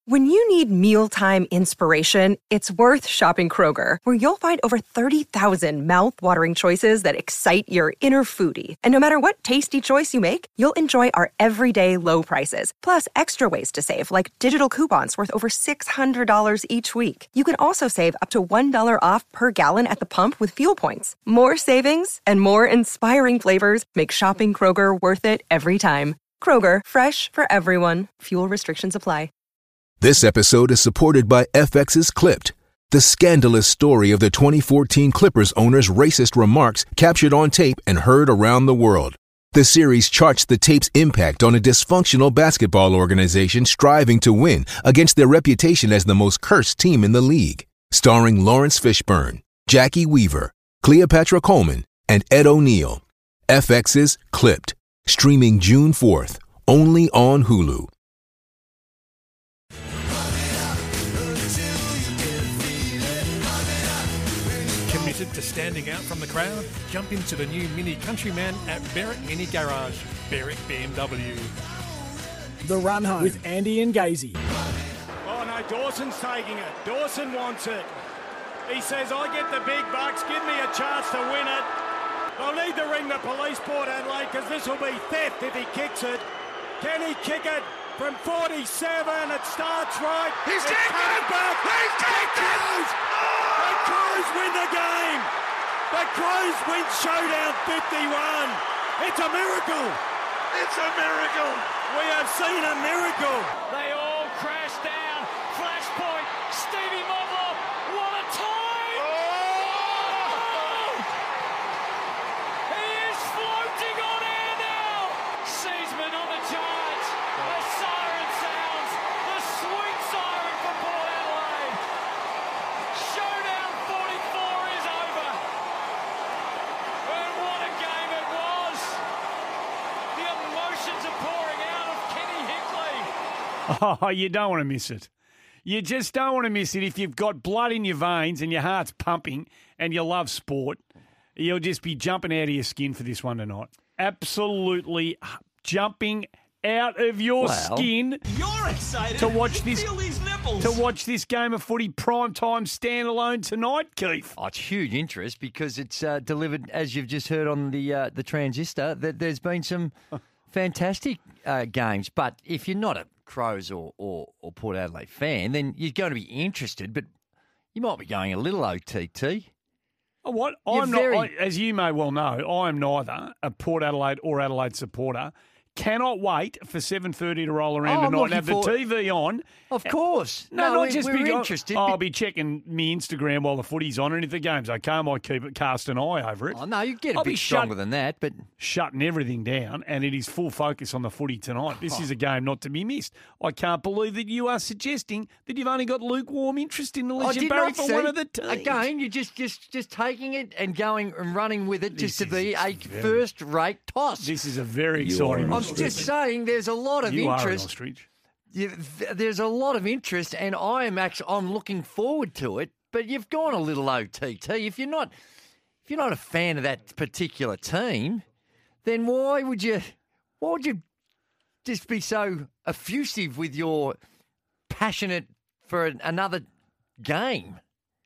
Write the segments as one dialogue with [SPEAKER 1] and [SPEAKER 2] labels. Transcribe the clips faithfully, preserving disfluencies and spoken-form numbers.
[SPEAKER 1] When you need mealtime inspiration, it's worth shopping Kroger, where you'll find over thirty thousand mouth-watering choices that excite your inner foodie. And no matter what tasty choice you make, you'll enjoy our everyday low prices, plus extra ways to save, like digital coupons worth over six hundred dollars each week. You can also save up to one dollar off per gallon at the pump with fuel points. More savings and more inspiring flavors make shopping Kroger worth it every time. Kroger, fresh for everyone. Fuel restrictions apply.
[SPEAKER 2] This episode is supported by F X's Clipped, the scandalous story of the twenty fourteen Clippers owner's racist remarks captured on tape and heard around the world. The series charts the tape's impact on a dysfunctional basketball organization striving to win against their reputation as the most cursed team in the league. Starring Lawrence Fishburne, Jackie Weaver, Cleopatra Coleman, and Ed O'Neill. F X's Clipped, streaming June fourth, only on Hulu.
[SPEAKER 3] Committed to standing out from the crowd? Jump into the new Mini Countryman at Berwick Mini Garage, Berwick B M W.
[SPEAKER 4] The Run Home with Andy and Gazy.
[SPEAKER 5] Oh no, Dawson's taking it. Dawson wants it. He says, I get the big bucks, give me a chance to win it. They'll need to ring the police, Port Adelaide, because this will be theft if he kicks it. Can he kick it from forty-seven? It starts right.
[SPEAKER 6] He's
[SPEAKER 5] it's
[SPEAKER 6] kicked it!
[SPEAKER 5] back.
[SPEAKER 6] He's kicked it!
[SPEAKER 5] The Crows win the game. The Crows win showdown fifty-one. It's a miracle.
[SPEAKER 6] It's a miracle.
[SPEAKER 5] We have seen a miracle.
[SPEAKER 7] They all crash down. Flashpoint. Stevie Moblop. What a time! Oh! He is floating on air now. Seasman on the charge. The siren sounds. The sweet siren for Port Adelaide. Showdown forty-four is over. And what a game it was. The emotions are pouring out of Kenny Hickley.
[SPEAKER 8] Oh, you don't want to miss it. You just don't want to miss it. If you've got blood in your veins and your heart's pumping and you love sport, you'll just be jumping out of your skin for this one tonight. Absolutely jumping out of your
[SPEAKER 9] Well,
[SPEAKER 8] skin
[SPEAKER 9] You're excited
[SPEAKER 8] to watch this
[SPEAKER 9] Feel these nipples.
[SPEAKER 8] to watch this game of footy prime time standalone tonight, Keith.
[SPEAKER 10] Oh, it's huge interest because it's uh, delivered, as you've just heard on the uh, the transistor, that there's been some fantastic uh, games. But if you're not a Crows or, or, or Port Adelaide fan, then you're going to be interested, but you might be going a little O T T.
[SPEAKER 8] Oh, what?
[SPEAKER 10] You're
[SPEAKER 8] I'm
[SPEAKER 10] very-
[SPEAKER 8] not, I, as you may well know, I am neither a Port Adelaide or Adelaide supporter. Cannot wait for seven thirty to roll around
[SPEAKER 10] Oh, I'm
[SPEAKER 8] tonight and have
[SPEAKER 10] looking
[SPEAKER 8] the
[SPEAKER 10] for-
[SPEAKER 8] T V on.
[SPEAKER 10] Of course.
[SPEAKER 8] No,
[SPEAKER 10] No,
[SPEAKER 8] not
[SPEAKER 10] we-
[SPEAKER 8] just
[SPEAKER 10] we're
[SPEAKER 8] be
[SPEAKER 10] interested,
[SPEAKER 8] I'll
[SPEAKER 10] but-
[SPEAKER 8] be checking my Instagram while the footy's on, and if the game's okay, I might keep it cast an eye over it.
[SPEAKER 10] Oh, no, you get a
[SPEAKER 8] I'll
[SPEAKER 10] bit
[SPEAKER 8] be
[SPEAKER 10] stronger
[SPEAKER 8] shut-
[SPEAKER 10] than that, but
[SPEAKER 8] shutting everything down, and it is full focus on the footy tonight. This is a game not to be missed. I can't believe that you are suggesting that you've only got lukewarm interest in the
[SPEAKER 10] I
[SPEAKER 8] Legion
[SPEAKER 10] did
[SPEAKER 8] Barry
[SPEAKER 10] not
[SPEAKER 8] for
[SPEAKER 10] see.
[SPEAKER 8] one of the teams.
[SPEAKER 10] Again, you're just, just, just taking it and going and running with it just
[SPEAKER 8] This
[SPEAKER 10] to be
[SPEAKER 8] is
[SPEAKER 10] a
[SPEAKER 8] very-
[SPEAKER 10] first-rate toss.
[SPEAKER 8] This is a very exciting.
[SPEAKER 10] I'm just saying there's a lot of
[SPEAKER 8] you are an
[SPEAKER 10] interest.
[SPEAKER 8] ostrich.
[SPEAKER 10] You, th- there's a lot of interest, and I am actually I'm looking forward to it. But you've gone a little O T T. If you're not, if you're not a fan of that particular team, then why would you? Why would you just be so effusive with your passionate for an, another game?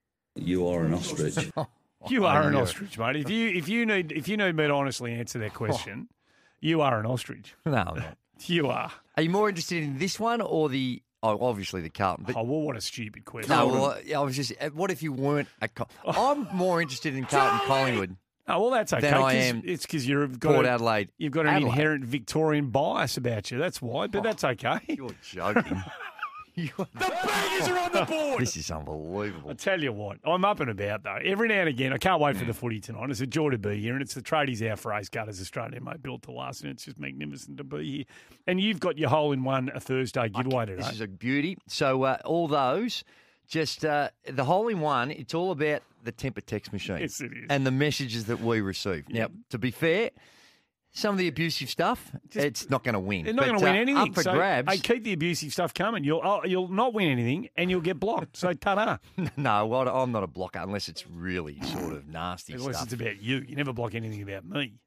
[SPEAKER 11] You are an ostrich.
[SPEAKER 8] You are an
[SPEAKER 10] you're-
[SPEAKER 8] ostrich, mate. If you if you need if you need me to honestly answer that question, you are an ostrich.
[SPEAKER 10] No, I'm not.
[SPEAKER 8] You are.
[SPEAKER 10] Are you more interested in this one or the? Oh, obviously the Carlton. But
[SPEAKER 8] Oh well, what a stupid question.
[SPEAKER 10] no, well, I was just. What if you weren't a? Col- I'm more interested in Carlton Collingwood.
[SPEAKER 8] Oh well, that's okay.
[SPEAKER 10] Than I
[SPEAKER 8] 'cause
[SPEAKER 10] am
[SPEAKER 8] It's because you've got
[SPEAKER 10] Port
[SPEAKER 8] a-
[SPEAKER 10] Adelaide.
[SPEAKER 8] You've got an
[SPEAKER 10] Adelaide.
[SPEAKER 8] inherent Victorian bias about you. That's why, but that's okay.
[SPEAKER 10] You're joking. You are-
[SPEAKER 8] The bangers are on the board.
[SPEAKER 10] This is unbelievable.
[SPEAKER 8] I tell you what, I'm up and about though. Every now and again, I can't wait for the footy tonight. It's a joy to be here, and it's the tradies out for Ace Gutters Australia, mate, built to last, and it's just magnificent to be here. And you've got your hole in one a Thursday giveaway today.
[SPEAKER 10] This is a beauty. So uh, all those, just uh, the hole in one. It's all about the temper text machine.
[SPEAKER 8] Yes, it is.
[SPEAKER 10] And the messages that we receive. Now, to be fair, some of the abusive stuff, it's not going to win.
[SPEAKER 8] They're not
[SPEAKER 10] But,
[SPEAKER 8] going to win
[SPEAKER 10] uh,
[SPEAKER 8] anything.
[SPEAKER 10] Up for
[SPEAKER 8] so,
[SPEAKER 10] grabs.
[SPEAKER 8] Hey, keep the abusive stuff coming. You'll oh, you'll not win anything, and you'll get blocked. So ta-da.
[SPEAKER 10] No, well, I'm not a blocker unless it's really sort of nasty
[SPEAKER 8] Unless
[SPEAKER 10] stuff.
[SPEAKER 8] it's about you. You never block anything about me.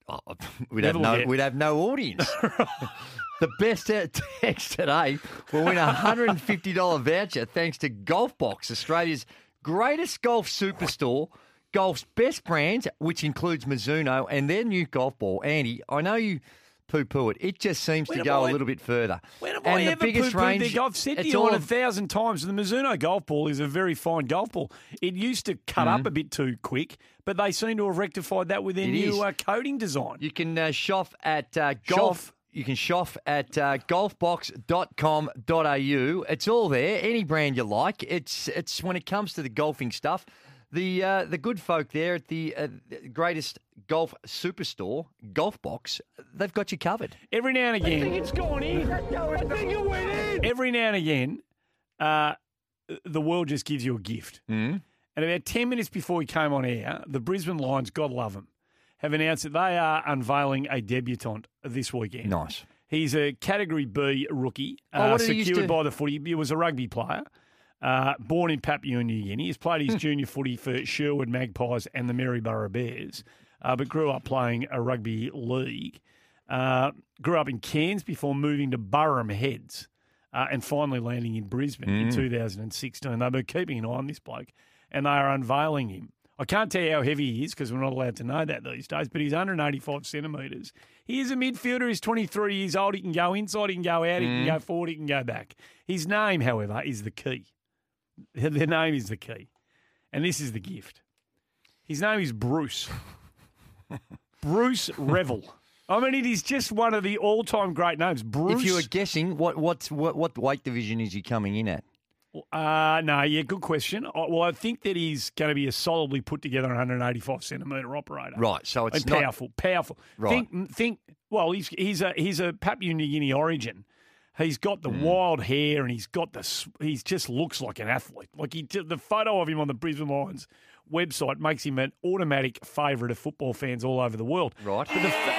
[SPEAKER 10] Oh, we'd have
[SPEAKER 8] Never
[SPEAKER 10] no
[SPEAKER 8] get.
[SPEAKER 10] we'd have no audience. The best text today will win a one hundred fifty dollars voucher thanks to Golf Box, Australia's greatest golf superstore, golf's best brands, which includes Mizuno and their new golf ball. Andy, I know you poo-poo it. It just seems
[SPEAKER 8] When
[SPEAKER 10] to
[SPEAKER 8] have
[SPEAKER 10] go
[SPEAKER 8] I-
[SPEAKER 10] a little bit further.
[SPEAKER 8] When have
[SPEAKER 10] and
[SPEAKER 8] I
[SPEAKER 10] the
[SPEAKER 8] ever
[SPEAKER 10] biggest
[SPEAKER 8] poo-pooed
[SPEAKER 10] range,
[SPEAKER 8] their- I've said to
[SPEAKER 10] it's
[SPEAKER 8] you
[SPEAKER 10] all
[SPEAKER 8] on a
[SPEAKER 10] of-
[SPEAKER 8] thousand times, the Mizuno golf ball is a very fine golf ball. It used to cut
[SPEAKER 10] Mm-hmm.
[SPEAKER 8] up a bit too quick, but they seem to have rectified that with their
[SPEAKER 10] It
[SPEAKER 8] new
[SPEAKER 10] is.
[SPEAKER 8] uh, coating design.
[SPEAKER 10] You can uh, shop at uh, golf.
[SPEAKER 8] Shop.
[SPEAKER 10] You can shop at uh, golf box dot com dot a u. It's all there, any brand you like. It's it's when it comes to the golfing stuff, the uh, the good folk there at the uh, greatest golf superstore, Golf Box, they've got you covered.
[SPEAKER 8] Every now and again,
[SPEAKER 5] It's gone in. I think it went in.
[SPEAKER 8] every now and again, uh, the world just gives you a gift.
[SPEAKER 10] Mm.
[SPEAKER 8] And about ten minutes before we came on air, the Brisbane Lions, God love them, have announced that they are unveiling a debutant this weekend.
[SPEAKER 10] Nice.
[SPEAKER 8] He's a Category B rookie,
[SPEAKER 10] Oh,
[SPEAKER 8] uh,
[SPEAKER 10] what did he used
[SPEAKER 8] secured
[SPEAKER 10] to-
[SPEAKER 8] by the footy. He was a rugby player, uh, born in Papua New Guinea. He's played his junior footy for Sherwood Magpies and the Maryborough Bears, uh, but grew up playing a rugby league. Uh, grew up in Cairns before moving to Burham Heads uh, and finally landing in Brisbane in
[SPEAKER 10] Mm.
[SPEAKER 8] two thousand sixteen. They've been keeping an eye on this bloke, and they are unveiling him. I can't tell you how heavy he is because we're not allowed to know that these days, but he's one hundred eighty-five centimetres. He is a midfielder. He's twenty-three years old. He can go inside, he can go out, he can go forward, he can go back. His name, however, is the key. The name is the key. And this is the gift. His name is Bruce. Bruce Revel. I mean, it is just one of the all-time great names. Bruce.
[SPEAKER 10] If you were guessing, what what's, what what weight division is he coming in at?
[SPEAKER 8] Uh, no, yeah, good question. I- Well, I think that he's going to be a solidly put together one hundred eighty-five centimetre operator.
[SPEAKER 10] Right, so it's
[SPEAKER 8] and
[SPEAKER 10] not-
[SPEAKER 8] powerful, powerful.
[SPEAKER 10] Right.
[SPEAKER 8] Think, think. Well, he's he's a he's a Papua New Guinea origin. He's got the
[SPEAKER 10] Hmm.
[SPEAKER 8] wild hair, and he's got the. s- He just looks like an athlete. Like he, the photo of him on the Brisbane Lions website makes him an automatic favourite of football fans all over the world.
[SPEAKER 10] Right.
[SPEAKER 8] But the fa-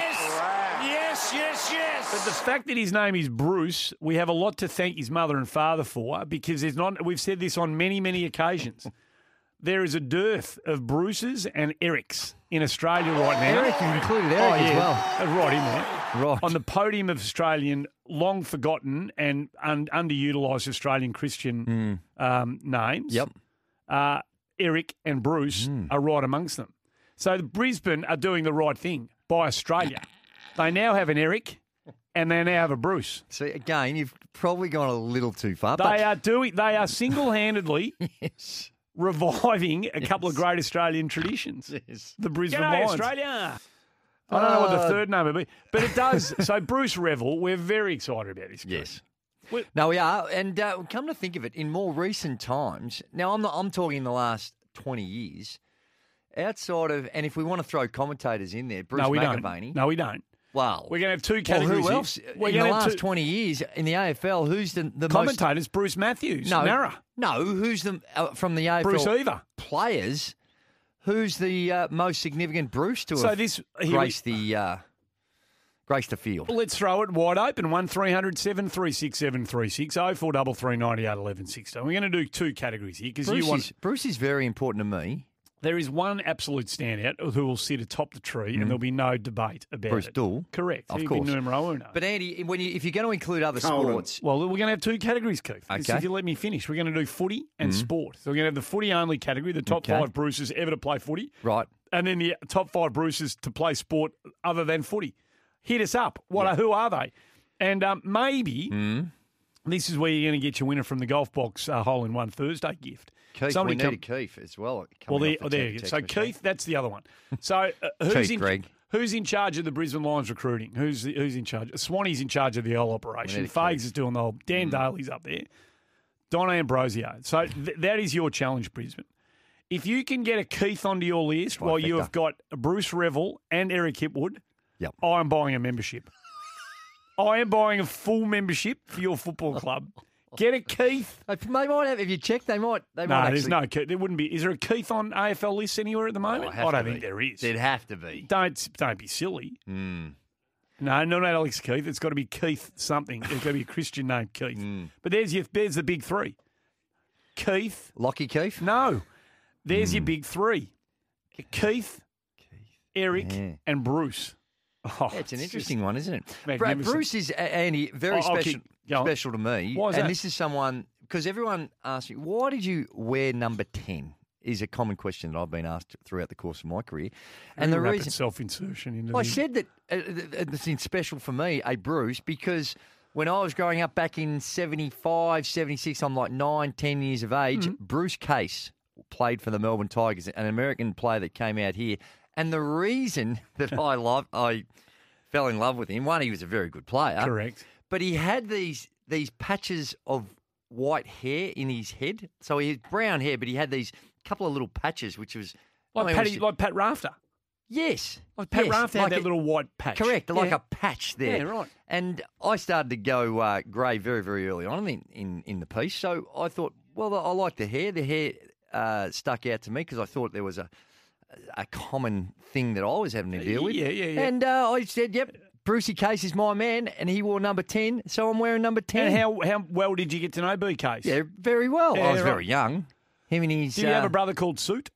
[SPEAKER 5] Yes, yes, yes.
[SPEAKER 8] But the fact that his name is Bruce, we have a lot to thank his mother and father for because there's not. We've said this on many, many occasions. There is a dearth of Bruces and Erics in Australia right now.
[SPEAKER 10] Eric, you included Eric
[SPEAKER 8] oh,
[SPEAKER 10] as
[SPEAKER 8] yeah.
[SPEAKER 10] well.
[SPEAKER 8] That's right in there.
[SPEAKER 10] Right.
[SPEAKER 8] On the podium of Australian, long forgotten and un- underutilised Australian Christian um, names.
[SPEAKER 10] Yep.
[SPEAKER 8] Uh, Eric and Bruce are right amongst them. So the Brisbane are doing the right thing by Australia. They now have an Eric and they now have a Bruce.
[SPEAKER 10] See, again, you've probably gone a little too far.
[SPEAKER 8] They
[SPEAKER 10] but
[SPEAKER 8] are doing. They are single-handedly
[SPEAKER 10] yes.
[SPEAKER 8] reviving a couple of great Australian traditions.
[SPEAKER 10] Yes.
[SPEAKER 8] The Brisbane
[SPEAKER 3] G'day,
[SPEAKER 8] Lions.
[SPEAKER 3] Australia.
[SPEAKER 8] I don't know what the
[SPEAKER 10] Uh,
[SPEAKER 8] third name would be, but it does. So Bruce Revel, we're very excited about this. Kid.
[SPEAKER 10] Yes.
[SPEAKER 8] We-
[SPEAKER 10] No, we are. And uh, come to think of it, in more recent times, now I'm not, I'm talking in the last twenty years, outside of, and if we want to throw commentators in there, Bruce
[SPEAKER 8] no, we
[SPEAKER 10] McAvaney.
[SPEAKER 8] don't. No, we don't.
[SPEAKER 10] Well,
[SPEAKER 8] We're going to have two
[SPEAKER 10] well,
[SPEAKER 8] categories.
[SPEAKER 10] who
[SPEAKER 8] here.
[SPEAKER 10] else
[SPEAKER 8] We're
[SPEAKER 10] in the
[SPEAKER 8] gonna have
[SPEAKER 10] last
[SPEAKER 8] two
[SPEAKER 10] twenty years in the A F L? Who's the, the most
[SPEAKER 8] commentators? Bruce Matthews,
[SPEAKER 10] no,
[SPEAKER 8] Nara,
[SPEAKER 10] no, who's the uh, from the A F L
[SPEAKER 8] Bruce Eva.
[SPEAKER 10] players? Who's the uh, most significant Bruce to
[SPEAKER 8] So
[SPEAKER 10] have
[SPEAKER 8] this here we-
[SPEAKER 10] grace the uh, grace the field?
[SPEAKER 8] Well, let's throw it wide open. One three hundred seven three six seven three six oh four double three ninety eight eleven sixteen. We're going to do two categories here because
[SPEAKER 10] Bruce,
[SPEAKER 8] you want.
[SPEAKER 10] is, Bruce is very important to me.
[SPEAKER 8] There is one absolute standout who will sit atop the tree, and there'll be no debate about
[SPEAKER 10] Bruce
[SPEAKER 8] it.
[SPEAKER 10] Dool.
[SPEAKER 8] Correct.
[SPEAKER 10] Of
[SPEAKER 8] He'll
[SPEAKER 10] course.
[SPEAKER 8] be numero uno.
[SPEAKER 10] But Andy, when you, if you're going to include other
[SPEAKER 6] Colin.
[SPEAKER 10] sports,
[SPEAKER 8] Well, we're going to have two categories, Keith.
[SPEAKER 10] Okay.
[SPEAKER 8] If you let me finish, we're going to do footy and sport. So we're going to have the footy only category, the top
[SPEAKER 10] Okay.
[SPEAKER 8] five Bruces ever to play footy,
[SPEAKER 10] right?
[SPEAKER 8] and then the top five Bruces to play sport other than footy. Hit us up. What? Are, who are they? And um, maybe this is where you're going to get your winner from the Golf Box uh, Hole in One Thursday gift.
[SPEAKER 10] Keith,
[SPEAKER 8] Somebody
[SPEAKER 10] we
[SPEAKER 8] come-
[SPEAKER 10] need a Keith as well.
[SPEAKER 8] Well,
[SPEAKER 10] coming
[SPEAKER 8] there,
[SPEAKER 10] off the
[SPEAKER 8] oh, there
[SPEAKER 10] te-
[SPEAKER 8] you go.
[SPEAKER 10] text
[SPEAKER 8] So
[SPEAKER 10] machine.
[SPEAKER 8] Keith, that's the other one. So uh, who's
[SPEAKER 10] Keith,
[SPEAKER 8] in
[SPEAKER 10] Greg.
[SPEAKER 8] who's in charge of the Brisbane Lions recruiting? Who's the, who's in charge? Swanee's in charge of the whole operation.
[SPEAKER 10] We need a
[SPEAKER 8] Fags
[SPEAKER 10] Keith.
[SPEAKER 8] is doing the whole. Dan Daly's up there. Don Ambrosio. So th- that is your challenge, Brisbane. If you can get a Keith onto your list while you
[SPEAKER 10] Trifecta.
[SPEAKER 8] have got Bruce Revel and Eric Hipwood,
[SPEAKER 10] Yep.
[SPEAKER 8] I am buying a membership. I am buying a full membership for your football club. Get a Keith.
[SPEAKER 10] They might have. If you check, they might. They
[SPEAKER 8] No,
[SPEAKER 10] might
[SPEAKER 8] there's
[SPEAKER 10] actually,
[SPEAKER 8] no Keith. There wouldn't be. Is there a Keith on A F L lists anywhere at the moment?
[SPEAKER 10] Oh,
[SPEAKER 8] I
[SPEAKER 10] have
[SPEAKER 8] don't
[SPEAKER 10] to
[SPEAKER 8] think
[SPEAKER 10] be.
[SPEAKER 8] there is.
[SPEAKER 10] There'd have to be.
[SPEAKER 8] Don't don't be silly.
[SPEAKER 10] Mm.
[SPEAKER 8] No, not Alex Keith. It's got to be Keith something. There's got to be a Christian name Keith.
[SPEAKER 10] Hmm.
[SPEAKER 8] But there's your there's the big three. Keith.
[SPEAKER 10] Lockie Keith.
[SPEAKER 8] No. There's
[SPEAKER 10] Hmm.
[SPEAKER 8] your big three. Keith, Eric,
[SPEAKER 10] Yeah.
[SPEAKER 8] and Bruce. Oh,
[SPEAKER 10] Yeah, it's an
[SPEAKER 8] it's
[SPEAKER 10] interesting one, isn't it? Brad,
[SPEAKER 8] magnificent.
[SPEAKER 10] Bruce is, uh, Andy, very
[SPEAKER 8] Oh, I'll
[SPEAKER 10] special,
[SPEAKER 8] keep- go on.
[SPEAKER 10] special to me.
[SPEAKER 8] Why is
[SPEAKER 10] and
[SPEAKER 8] that?
[SPEAKER 10] this is someone, because everyone asks me, why did you wear number ten? Is a common question that I've been asked throughout the course of my career. And the
[SPEAKER 8] Rapid
[SPEAKER 10] reason
[SPEAKER 8] self-insertion into
[SPEAKER 10] I
[SPEAKER 8] the...
[SPEAKER 10] said that uh, uh, it's special for me, a Bruce, because when I was growing up back in seventy-five, seventy-six, I'm like nine, ten years of age,
[SPEAKER 8] Mm-hmm.
[SPEAKER 10] Bruce Case played for the Melbourne Tigers, an American player that came out here. And the reason that I love, I fell in love with him, one, he was a very good player.
[SPEAKER 8] Correct.
[SPEAKER 10] But he had these these patches of white hair in his head. So he had brown hair, but he had these couple of little patches, which was...
[SPEAKER 8] Like,
[SPEAKER 10] I mean, it
[SPEAKER 8] Patty,
[SPEAKER 10] was-
[SPEAKER 8] like Pat Rafter.
[SPEAKER 10] Yes.
[SPEAKER 8] Like Pat
[SPEAKER 10] yes,
[SPEAKER 8] Rafter had
[SPEAKER 10] like
[SPEAKER 8] that
[SPEAKER 10] a-
[SPEAKER 8] little white patch.
[SPEAKER 10] Correct, like
[SPEAKER 8] Yeah.
[SPEAKER 10] a patch there.
[SPEAKER 8] Yeah, right.
[SPEAKER 10] And I started to go uh, grey very, very early on in, in, in the piece. So I thought, well, I like the hair. The hair uh, stuck out to me because I thought there was a a common thing that I was having to deal with.
[SPEAKER 8] Yeah, yeah, yeah.
[SPEAKER 10] And uh, I said, yep, Brucey Case is my man, and he wore number ten, so I'm wearing number ten.
[SPEAKER 8] And how how well did you get to know B Case?
[SPEAKER 10] Yeah, very well.
[SPEAKER 8] Yeah,
[SPEAKER 10] I was
[SPEAKER 8] right.
[SPEAKER 10] very young. Him and his...
[SPEAKER 8] Did you have
[SPEAKER 10] uh,
[SPEAKER 8] a brother called Suit?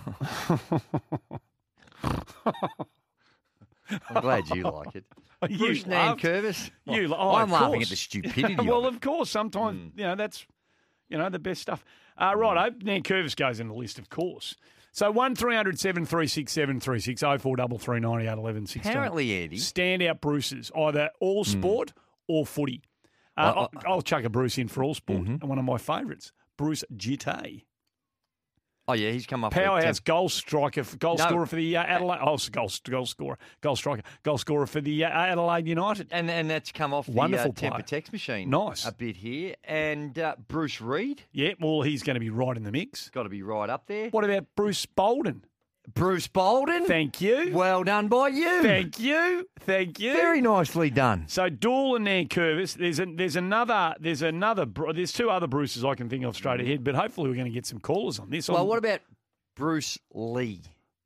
[SPEAKER 10] I'm glad you like it.
[SPEAKER 8] You
[SPEAKER 10] Bruce
[SPEAKER 8] laughed.
[SPEAKER 10] Nankervis.
[SPEAKER 8] You, oh,
[SPEAKER 10] I'm
[SPEAKER 8] of
[SPEAKER 10] laughing
[SPEAKER 8] course.
[SPEAKER 10] at the stupidity of
[SPEAKER 8] well,
[SPEAKER 10] it.
[SPEAKER 8] of course. Sometimes, you know, that's, you know, the best stuff. Uh, right, Nankervis goes in the list, of course. So one three hundred seven three six seven three six oh four three three ninety eight eleven sixteen.
[SPEAKER 10] Apparently, Andy.
[SPEAKER 8] Standout Bruces, either all sport or footy. Uh,
[SPEAKER 10] I-
[SPEAKER 8] I'll, I'll chuck a Bruce in for all sport.
[SPEAKER 10] Mhm.
[SPEAKER 8] And one of my favourites, Bruce Gittay.
[SPEAKER 10] Oh, yeah, he's come up with
[SPEAKER 8] Powerhouse goal striker, for, goal
[SPEAKER 10] No.
[SPEAKER 8] scorer for the uh, Adelaide. Oh, goal, goal scorer, goal striker, goal scorer for the uh, Adelaide United.
[SPEAKER 10] And and that's come off the
[SPEAKER 8] Wonderful
[SPEAKER 10] uh, temper
[SPEAKER 8] player.
[SPEAKER 10] text machine.
[SPEAKER 8] Nice.
[SPEAKER 10] A bit here. And uh, Bruce Reid,
[SPEAKER 8] Yeah, well, he's going to be right in the mix.
[SPEAKER 10] got to be right up there.
[SPEAKER 8] What about Bruce Bolden?
[SPEAKER 10] Bruce Bolden.
[SPEAKER 8] Thank you.
[SPEAKER 10] Well done by you.
[SPEAKER 8] Thank you. Thank you.
[SPEAKER 10] Very nicely done.
[SPEAKER 8] So Dool and Nankervis. There's a, there's another there's another Bru- there's two other Bruces I can think of straight ahead, but hopefully we're going to get some callers on this.
[SPEAKER 10] Well,
[SPEAKER 8] I'm-
[SPEAKER 10] what about Bruce Lee?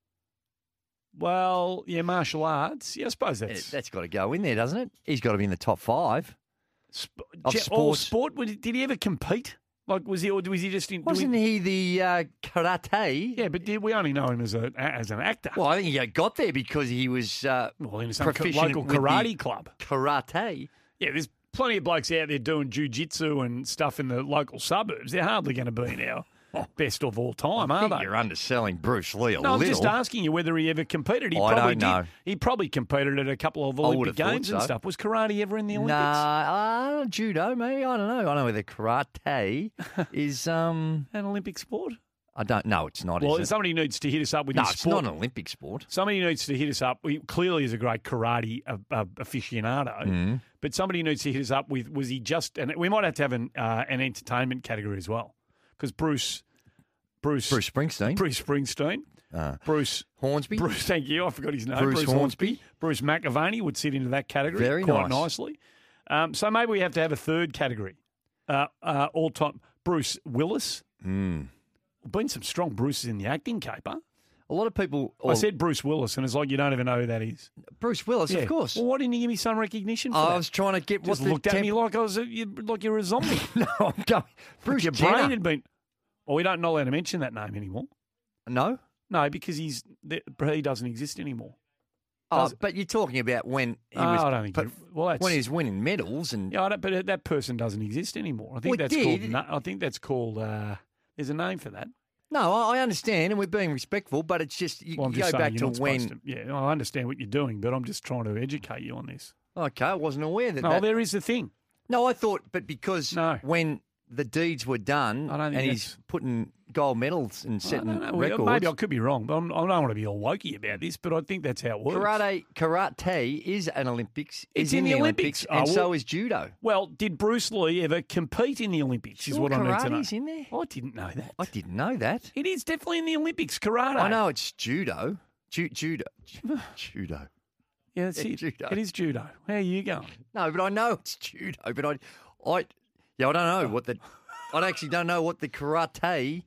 [SPEAKER 8] Well, yeah, martial arts. Yeah, I suppose
[SPEAKER 10] Yeah,
[SPEAKER 8] that's
[SPEAKER 10] that's got to go in there, doesn't it? He's got to be in the top five.
[SPEAKER 8] sp-
[SPEAKER 10] of
[SPEAKER 8] Je- all
[SPEAKER 10] sports.
[SPEAKER 8] sport. Was he- Did he ever compete? Like, was he or was he just in? do we-
[SPEAKER 10] Wasn't he the uh, karate?
[SPEAKER 8] Yeah, but did, we only know him as a as an actor.
[SPEAKER 10] Well, I think he got there because he was uh,
[SPEAKER 8] Well, in some co-
[SPEAKER 10] proficient
[SPEAKER 8] local
[SPEAKER 10] with the
[SPEAKER 8] karate club.
[SPEAKER 10] karate.
[SPEAKER 8] Yeah, there's plenty of blokes out there doing jiu-jitsu and stuff in the local suburbs. They're hardly going to be in our best of all time,
[SPEAKER 10] I
[SPEAKER 8] are
[SPEAKER 10] think
[SPEAKER 8] they?
[SPEAKER 10] you're underselling Bruce Lee a
[SPEAKER 8] No, I'm
[SPEAKER 10] little.
[SPEAKER 8] just asking you whether he ever competed. He
[SPEAKER 10] I
[SPEAKER 8] probably
[SPEAKER 10] don't know.
[SPEAKER 8] did. He probably competed at a couple of
[SPEAKER 10] I would
[SPEAKER 8] Olympic
[SPEAKER 10] have thought
[SPEAKER 8] games and
[SPEAKER 10] so.
[SPEAKER 8] stuff. Was karate ever in the Olympics?
[SPEAKER 10] Nah, uh, judo maybe. I don't know. I don't know whether karate is. Um,
[SPEAKER 8] An Olympic sport?
[SPEAKER 10] I don't know. It's not.
[SPEAKER 8] Well,
[SPEAKER 10] is it?
[SPEAKER 8] somebody needs to hit us up with
[SPEAKER 10] no,
[SPEAKER 8] his
[SPEAKER 10] it's
[SPEAKER 8] sport.
[SPEAKER 10] not an Olympic sport.
[SPEAKER 8] Somebody needs to hit us up. He clearly is a great karate uh, uh, aficionado,
[SPEAKER 10] Mm-hmm.
[SPEAKER 8] but somebody needs to hit us up with, was he just, and we might have to have an, uh, an entertainment category as well, because Bruce, Bruce,
[SPEAKER 10] Bruce Springsteen,
[SPEAKER 8] Bruce Springsteen,
[SPEAKER 10] uh,
[SPEAKER 8] Bruce,
[SPEAKER 10] Hornsby.
[SPEAKER 8] Bruce, thank you, I forgot his name.
[SPEAKER 10] Bruce Hornsby.
[SPEAKER 8] Bruce McAvaney would sit into that category
[SPEAKER 10] Very
[SPEAKER 8] quite
[SPEAKER 10] nice.
[SPEAKER 8] nicely. Um, so maybe we have to have a third category. Uh, uh, all time, Bruce Willis.
[SPEAKER 10] Mm.
[SPEAKER 8] Been some strong Bruces in the acting caper.
[SPEAKER 10] A lot of people.
[SPEAKER 8] I said Bruce Willis, and it's like you don't even know who that is.
[SPEAKER 10] Bruce Willis,
[SPEAKER 8] Yeah.
[SPEAKER 10] of course.
[SPEAKER 8] Well, why didn't you give me some recognition for
[SPEAKER 10] I
[SPEAKER 8] that?
[SPEAKER 10] was trying to get
[SPEAKER 8] Just
[SPEAKER 10] what the
[SPEAKER 8] looked at
[SPEAKER 10] temp-
[SPEAKER 8] me like I was a, you, like you were a zombie.
[SPEAKER 10] No, I'm going. Bruce
[SPEAKER 8] Your
[SPEAKER 10] Jenner.
[SPEAKER 8] brain had been. Well, we don't not allowed to mention that name anymore.
[SPEAKER 10] No.
[SPEAKER 8] No, because he's he doesn't exist anymore.
[SPEAKER 10] Oh,
[SPEAKER 8] Does-
[SPEAKER 10] but you're talking about when he
[SPEAKER 8] Oh,
[SPEAKER 10] was.
[SPEAKER 8] I don't think.
[SPEAKER 10] but
[SPEAKER 8] you- well, that's,
[SPEAKER 10] when he's winning medals and.
[SPEAKER 8] yeah, I don't, but that person doesn't exist anymore. I think
[SPEAKER 10] Well, it
[SPEAKER 8] that's called.
[SPEAKER 10] did.
[SPEAKER 8] na- I think that's called. Uh, there's a name for that.
[SPEAKER 10] No, I I understand, and we're being respectful, but it's just you
[SPEAKER 8] Well, I'm
[SPEAKER 10] go
[SPEAKER 8] just saying
[SPEAKER 10] back
[SPEAKER 8] you're
[SPEAKER 10] to
[SPEAKER 8] not supposed
[SPEAKER 10] when.
[SPEAKER 8] to- yeah, I understand what you're doing, but I'm just trying to educate you on this.
[SPEAKER 10] Okay, I wasn't aware that.
[SPEAKER 8] No,
[SPEAKER 10] that
[SPEAKER 8] there is a thing.
[SPEAKER 10] no, I thought, but because
[SPEAKER 8] No.
[SPEAKER 10] when the deeds were done,
[SPEAKER 8] I don't think
[SPEAKER 10] and he's
[SPEAKER 8] that's-
[SPEAKER 10] putting gold medals and
[SPEAKER 8] I
[SPEAKER 10] setting
[SPEAKER 8] don't know.
[SPEAKER 10] records.
[SPEAKER 8] Maybe I could be wrong, but I'm, I don't want to be all wokey about this. But I think that's how it works.
[SPEAKER 10] Karate, karate is an Olympics.
[SPEAKER 8] It's
[SPEAKER 10] is
[SPEAKER 8] in
[SPEAKER 10] in
[SPEAKER 8] the
[SPEAKER 10] the
[SPEAKER 8] Olympics.
[SPEAKER 10] Olympics,
[SPEAKER 8] Oh,
[SPEAKER 10] and
[SPEAKER 8] well-
[SPEAKER 10] so is judo.
[SPEAKER 8] Well, did Bruce Lee ever compete in the Olympics? is
[SPEAKER 10] Sure,
[SPEAKER 8] what I need to know.
[SPEAKER 10] karate's in there.
[SPEAKER 8] I didn't know that.
[SPEAKER 10] I didn't know that.
[SPEAKER 8] It is definitely in the Olympics. Karate.
[SPEAKER 10] I know it's judo. Ju- judo. Ju- judo.
[SPEAKER 8] Yeah, that's
[SPEAKER 10] Yeah,
[SPEAKER 8] it.
[SPEAKER 10] judo.
[SPEAKER 8] It is judo. How are you going?
[SPEAKER 10] No, but I know it's judo. But I, I, yeah, I don't know what the. I actually don't know what the karate.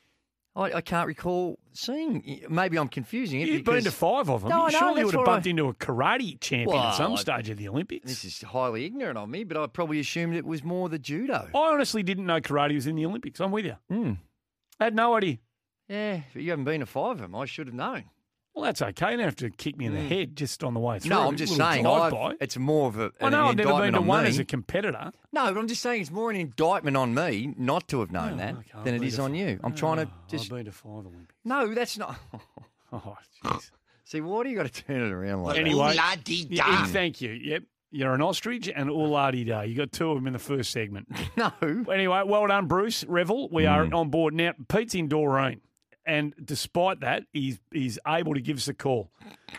[SPEAKER 10] I, I can't recall seeing. Maybe I'm confusing it.
[SPEAKER 8] You've been
[SPEAKER 10] because
[SPEAKER 8] to five of them.
[SPEAKER 10] No, I know,
[SPEAKER 8] Surely you
[SPEAKER 10] that's
[SPEAKER 8] would have
[SPEAKER 10] what I-
[SPEAKER 8] bumped into a karate champion
[SPEAKER 10] Well,
[SPEAKER 8] at some
[SPEAKER 10] I-
[SPEAKER 8] stage of the Olympics.
[SPEAKER 10] This is highly ignorant of me, but I probably assumed it was more the judo.
[SPEAKER 8] I honestly didn't know karate was in the Olympics. I'm with you.
[SPEAKER 10] Hmm.
[SPEAKER 8] I had no idea.
[SPEAKER 10] Yeah, but you haven't been to five of them. I should have known.
[SPEAKER 8] Well, that's okay. You don't have to kick me in the head just on the way through.
[SPEAKER 10] No, I'm just saying, I've, it's more of a,
[SPEAKER 8] I
[SPEAKER 10] an,
[SPEAKER 8] know
[SPEAKER 10] an
[SPEAKER 8] I've never been
[SPEAKER 10] indictment
[SPEAKER 8] to
[SPEAKER 10] on
[SPEAKER 8] one
[SPEAKER 10] me.
[SPEAKER 8] as a competitor.
[SPEAKER 10] No, but I'm just saying it's more an indictment on me not to have known
[SPEAKER 8] Oh,
[SPEAKER 10] that
[SPEAKER 8] okay, I've
[SPEAKER 10] than it
[SPEAKER 8] been
[SPEAKER 10] is
[SPEAKER 8] to
[SPEAKER 10] on
[SPEAKER 8] f-
[SPEAKER 10] you. I'm trying to
[SPEAKER 8] Oh,
[SPEAKER 10] just...
[SPEAKER 8] I've been to five Olympics.
[SPEAKER 10] No, that's not...
[SPEAKER 8] Oh, jeez.
[SPEAKER 10] See, why do you got to turn it around like
[SPEAKER 8] Anyway,
[SPEAKER 10] that?
[SPEAKER 8] yeah, thank you. Yep. You're an ostrich and Uladi Day. You got two of them in the first segment.
[SPEAKER 10] No.
[SPEAKER 8] Anyway, well done, Bruce Revel. We are on board now. Pete's in Doreen, and despite that, he's he's able to give us a call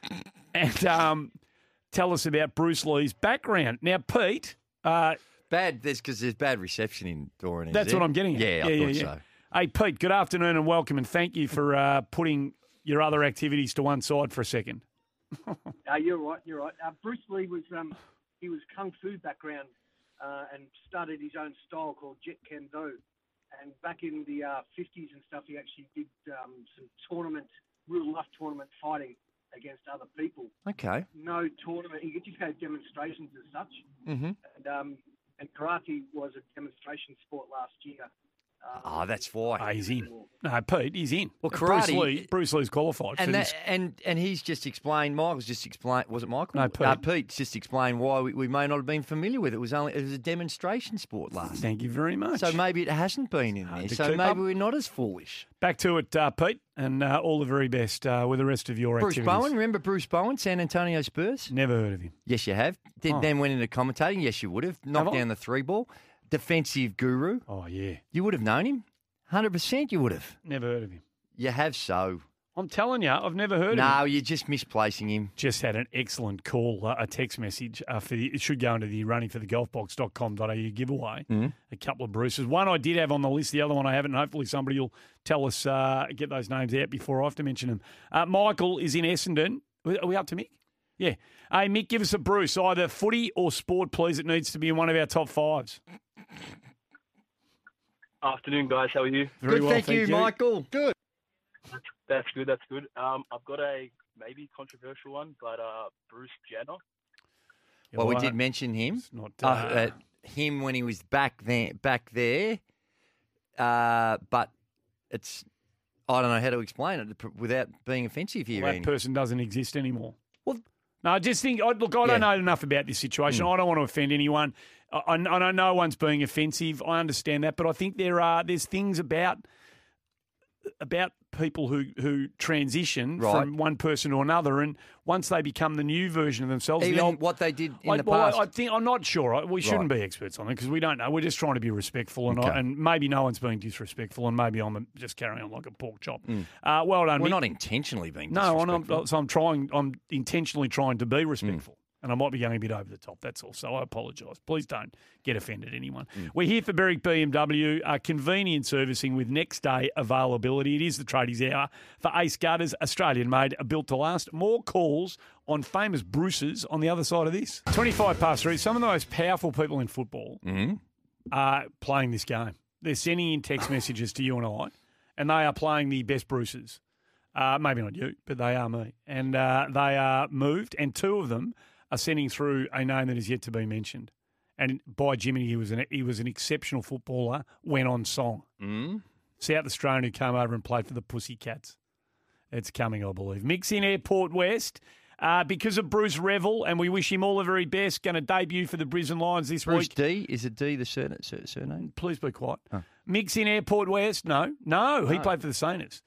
[SPEAKER 8] and um, tell us about Bruce Lee's background. Now, Pete, uh,
[SPEAKER 10] Bad, that's because there's bad reception in Doran. is
[SPEAKER 8] that's
[SPEAKER 10] there?
[SPEAKER 8] what I'm getting at.
[SPEAKER 10] Yeah, I thought so.
[SPEAKER 8] Hey, Pete, good afternoon and welcome, and thank you for uh, putting your other activities to one side for a second.
[SPEAKER 9] Uh, you're right, you're right. Uh, Bruce Lee was um, he was kung fu background uh, and started his own style called Jet Kendo. And back in the uh, fifties and stuff, he actually did um, some tournament, real rough tournament fighting against other people.
[SPEAKER 10] Okay.
[SPEAKER 9] No tournament. He just gave demonstrations as such.
[SPEAKER 10] Mm-hmm.
[SPEAKER 9] And, um, and karate was a demonstration sport last year. Um,
[SPEAKER 10] Oh, that's why.
[SPEAKER 8] Oh, he's in. No, Pete, he's in.
[SPEAKER 10] Well,
[SPEAKER 8] Bruce
[SPEAKER 10] karate-
[SPEAKER 8] Lee, Bruce Lee's qualified for
[SPEAKER 10] And
[SPEAKER 8] this.
[SPEAKER 10] that, and and he's just explained. Michael's just explained. Was it Michael?
[SPEAKER 8] No, Pete.
[SPEAKER 10] Uh, Pete's just explained why we, we may not have been familiar with it. It was only it was a demonstration sport last.
[SPEAKER 8] Thank you very much.
[SPEAKER 10] So maybe it hasn't been in there.
[SPEAKER 8] to
[SPEAKER 10] So
[SPEAKER 8] keep
[SPEAKER 10] maybe
[SPEAKER 8] up.
[SPEAKER 10] we're not as foolish.
[SPEAKER 8] Back to it, uh, Pete, and uh, all the very best uh, with the rest of your
[SPEAKER 10] Bruce
[SPEAKER 8] activities.
[SPEAKER 10] Bowen, remember Bruce Bowen, San Antonio Spurs?
[SPEAKER 8] Never heard of him.
[SPEAKER 10] Yes, you have. Did,
[SPEAKER 8] Oh.
[SPEAKER 10] Then went into commentating. Yes, you would have. Knocked
[SPEAKER 8] Have I?
[SPEAKER 10] down the three ball. Defensive guru.
[SPEAKER 8] Oh, yeah.
[SPEAKER 10] You would have known him. one hundred percent you would have.
[SPEAKER 8] Never heard of him.
[SPEAKER 10] You have so.
[SPEAKER 8] I'm telling you, I've never heard of him.
[SPEAKER 10] No, you're just misplacing him.
[SPEAKER 8] Just had an excellent call, uh, a text message. Uh, for the, it should go into the running for the golf box dot com dot a u giveaway.
[SPEAKER 10] Mhm.
[SPEAKER 8] A couple of Bruces. One I did have on the list, the other one I haven't. Hopefully somebody will tell us, uh, get those names out before I have to mention them. Uh, Michael is in Essendon. Are we up to Mick? Yeah. Hey, Mick, give us a Bruce. Either footy or sport, please. It needs to be in one of our top fives.
[SPEAKER 12] Afternoon, guys. How are you?
[SPEAKER 8] Very
[SPEAKER 10] Good,
[SPEAKER 8] well,
[SPEAKER 10] thank, you, Michael. Good.
[SPEAKER 12] That's good. That's good. Um, I've got a maybe controversial one, but uh, Bruce Jenner.
[SPEAKER 10] Well, we
[SPEAKER 8] Well,
[SPEAKER 10] did mention him.
[SPEAKER 8] It's not,
[SPEAKER 10] Uh,
[SPEAKER 8] uh,
[SPEAKER 10] uh, him when he was back there, back there. Uh, but it's I don't know how to explain it without being offensive here.
[SPEAKER 8] Well, that
[SPEAKER 10] Andy.
[SPEAKER 8] person doesn't exist anymore.
[SPEAKER 10] Well,
[SPEAKER 8] no, I just think, I, look, I don't
[SPEAKER 10] Yeah.
[SPEAKER 8] know enough about this situation. I don't want to offend anyone. I, I, I know no one's being offensive. I understand that, but I think there are there's things about about people who, who transition
[SPEAKER 10] Right.
[SPEAKER 8] from one person to another, and once they become the new version of themselves,
[SPEAKER 10] even
[SPEAKER 8] the old,
[SPEAKER 10] what they did in
[SPEAKER 8] I,
[SPEAKER 10] the
[SPEAKER 8] well,
[SPEAKER 10] past.
[SPEAKER 8] I, I think I'm not sure. I- We shouldn't
[SPEAKER 10] Right.
[SPEAKER 8] be experts on it because we don't know. We're just trying to be respectful, and, I,
[SPEAKER 10] Okay.
[SPEAKER 8] and maybe no one's being disrespectful, and maybe I'm just carrying on like a pork chop. Uh, well done.
[SPEAKER 10] We're
[SPEAKER 8] Mick.
[SPEAKER 10] not intentionally being
[SPEAKER 8] No, I'm,
[SPEAKER 10] disrespectful.
[SPEAKER 8] I'm, so I'm trying. I'm intentionally trying to be respectful, and I might be going a bit over the top. That's all. So I apologise. Please don't get offended, anyone. We're here for Berwick B M W, uh, convenient servicing with next day availability. It is the tradies hour for Ace Gutters, Australian made, built to last. More calls on famous Bruces on the other side of this. Twenty-five past three. Some of the most powerful people in football
[SPEAKER 10] Mhm.
[SPEAKER 8] are playing this game. They're sending in text messages to you and I, and they are playing the best Bruces. Uh, maybe not you, but they are me. And uh, they are moved, and two of them are sending through a name that is yet to be mentioned. And by Jimmy, he was an he was an exceptional footballer, went on song.
[SPEAKER 10] Mm.
[SPEAKER 8] South Australian who came over and played for the Pussycats. It's coming, I believe. Mick's in Airport West. Uh, because of Bruce Revel, and we wish him all the very best, going to debut for the Brisbane Lions this
[SPEAKER 10] Bruce
[SPEAKER 8] week.
[SPEAKER 10] D, is it D the sur- sur- surname?
[SPEAKER 8] Please be quiet.
[SPEAKER 10] Oh.
[SPEAKER 8] Mick's in Airport West. No, no, he
[SPEAKER 10] No.
[SPEAKER 8] played for the Saints.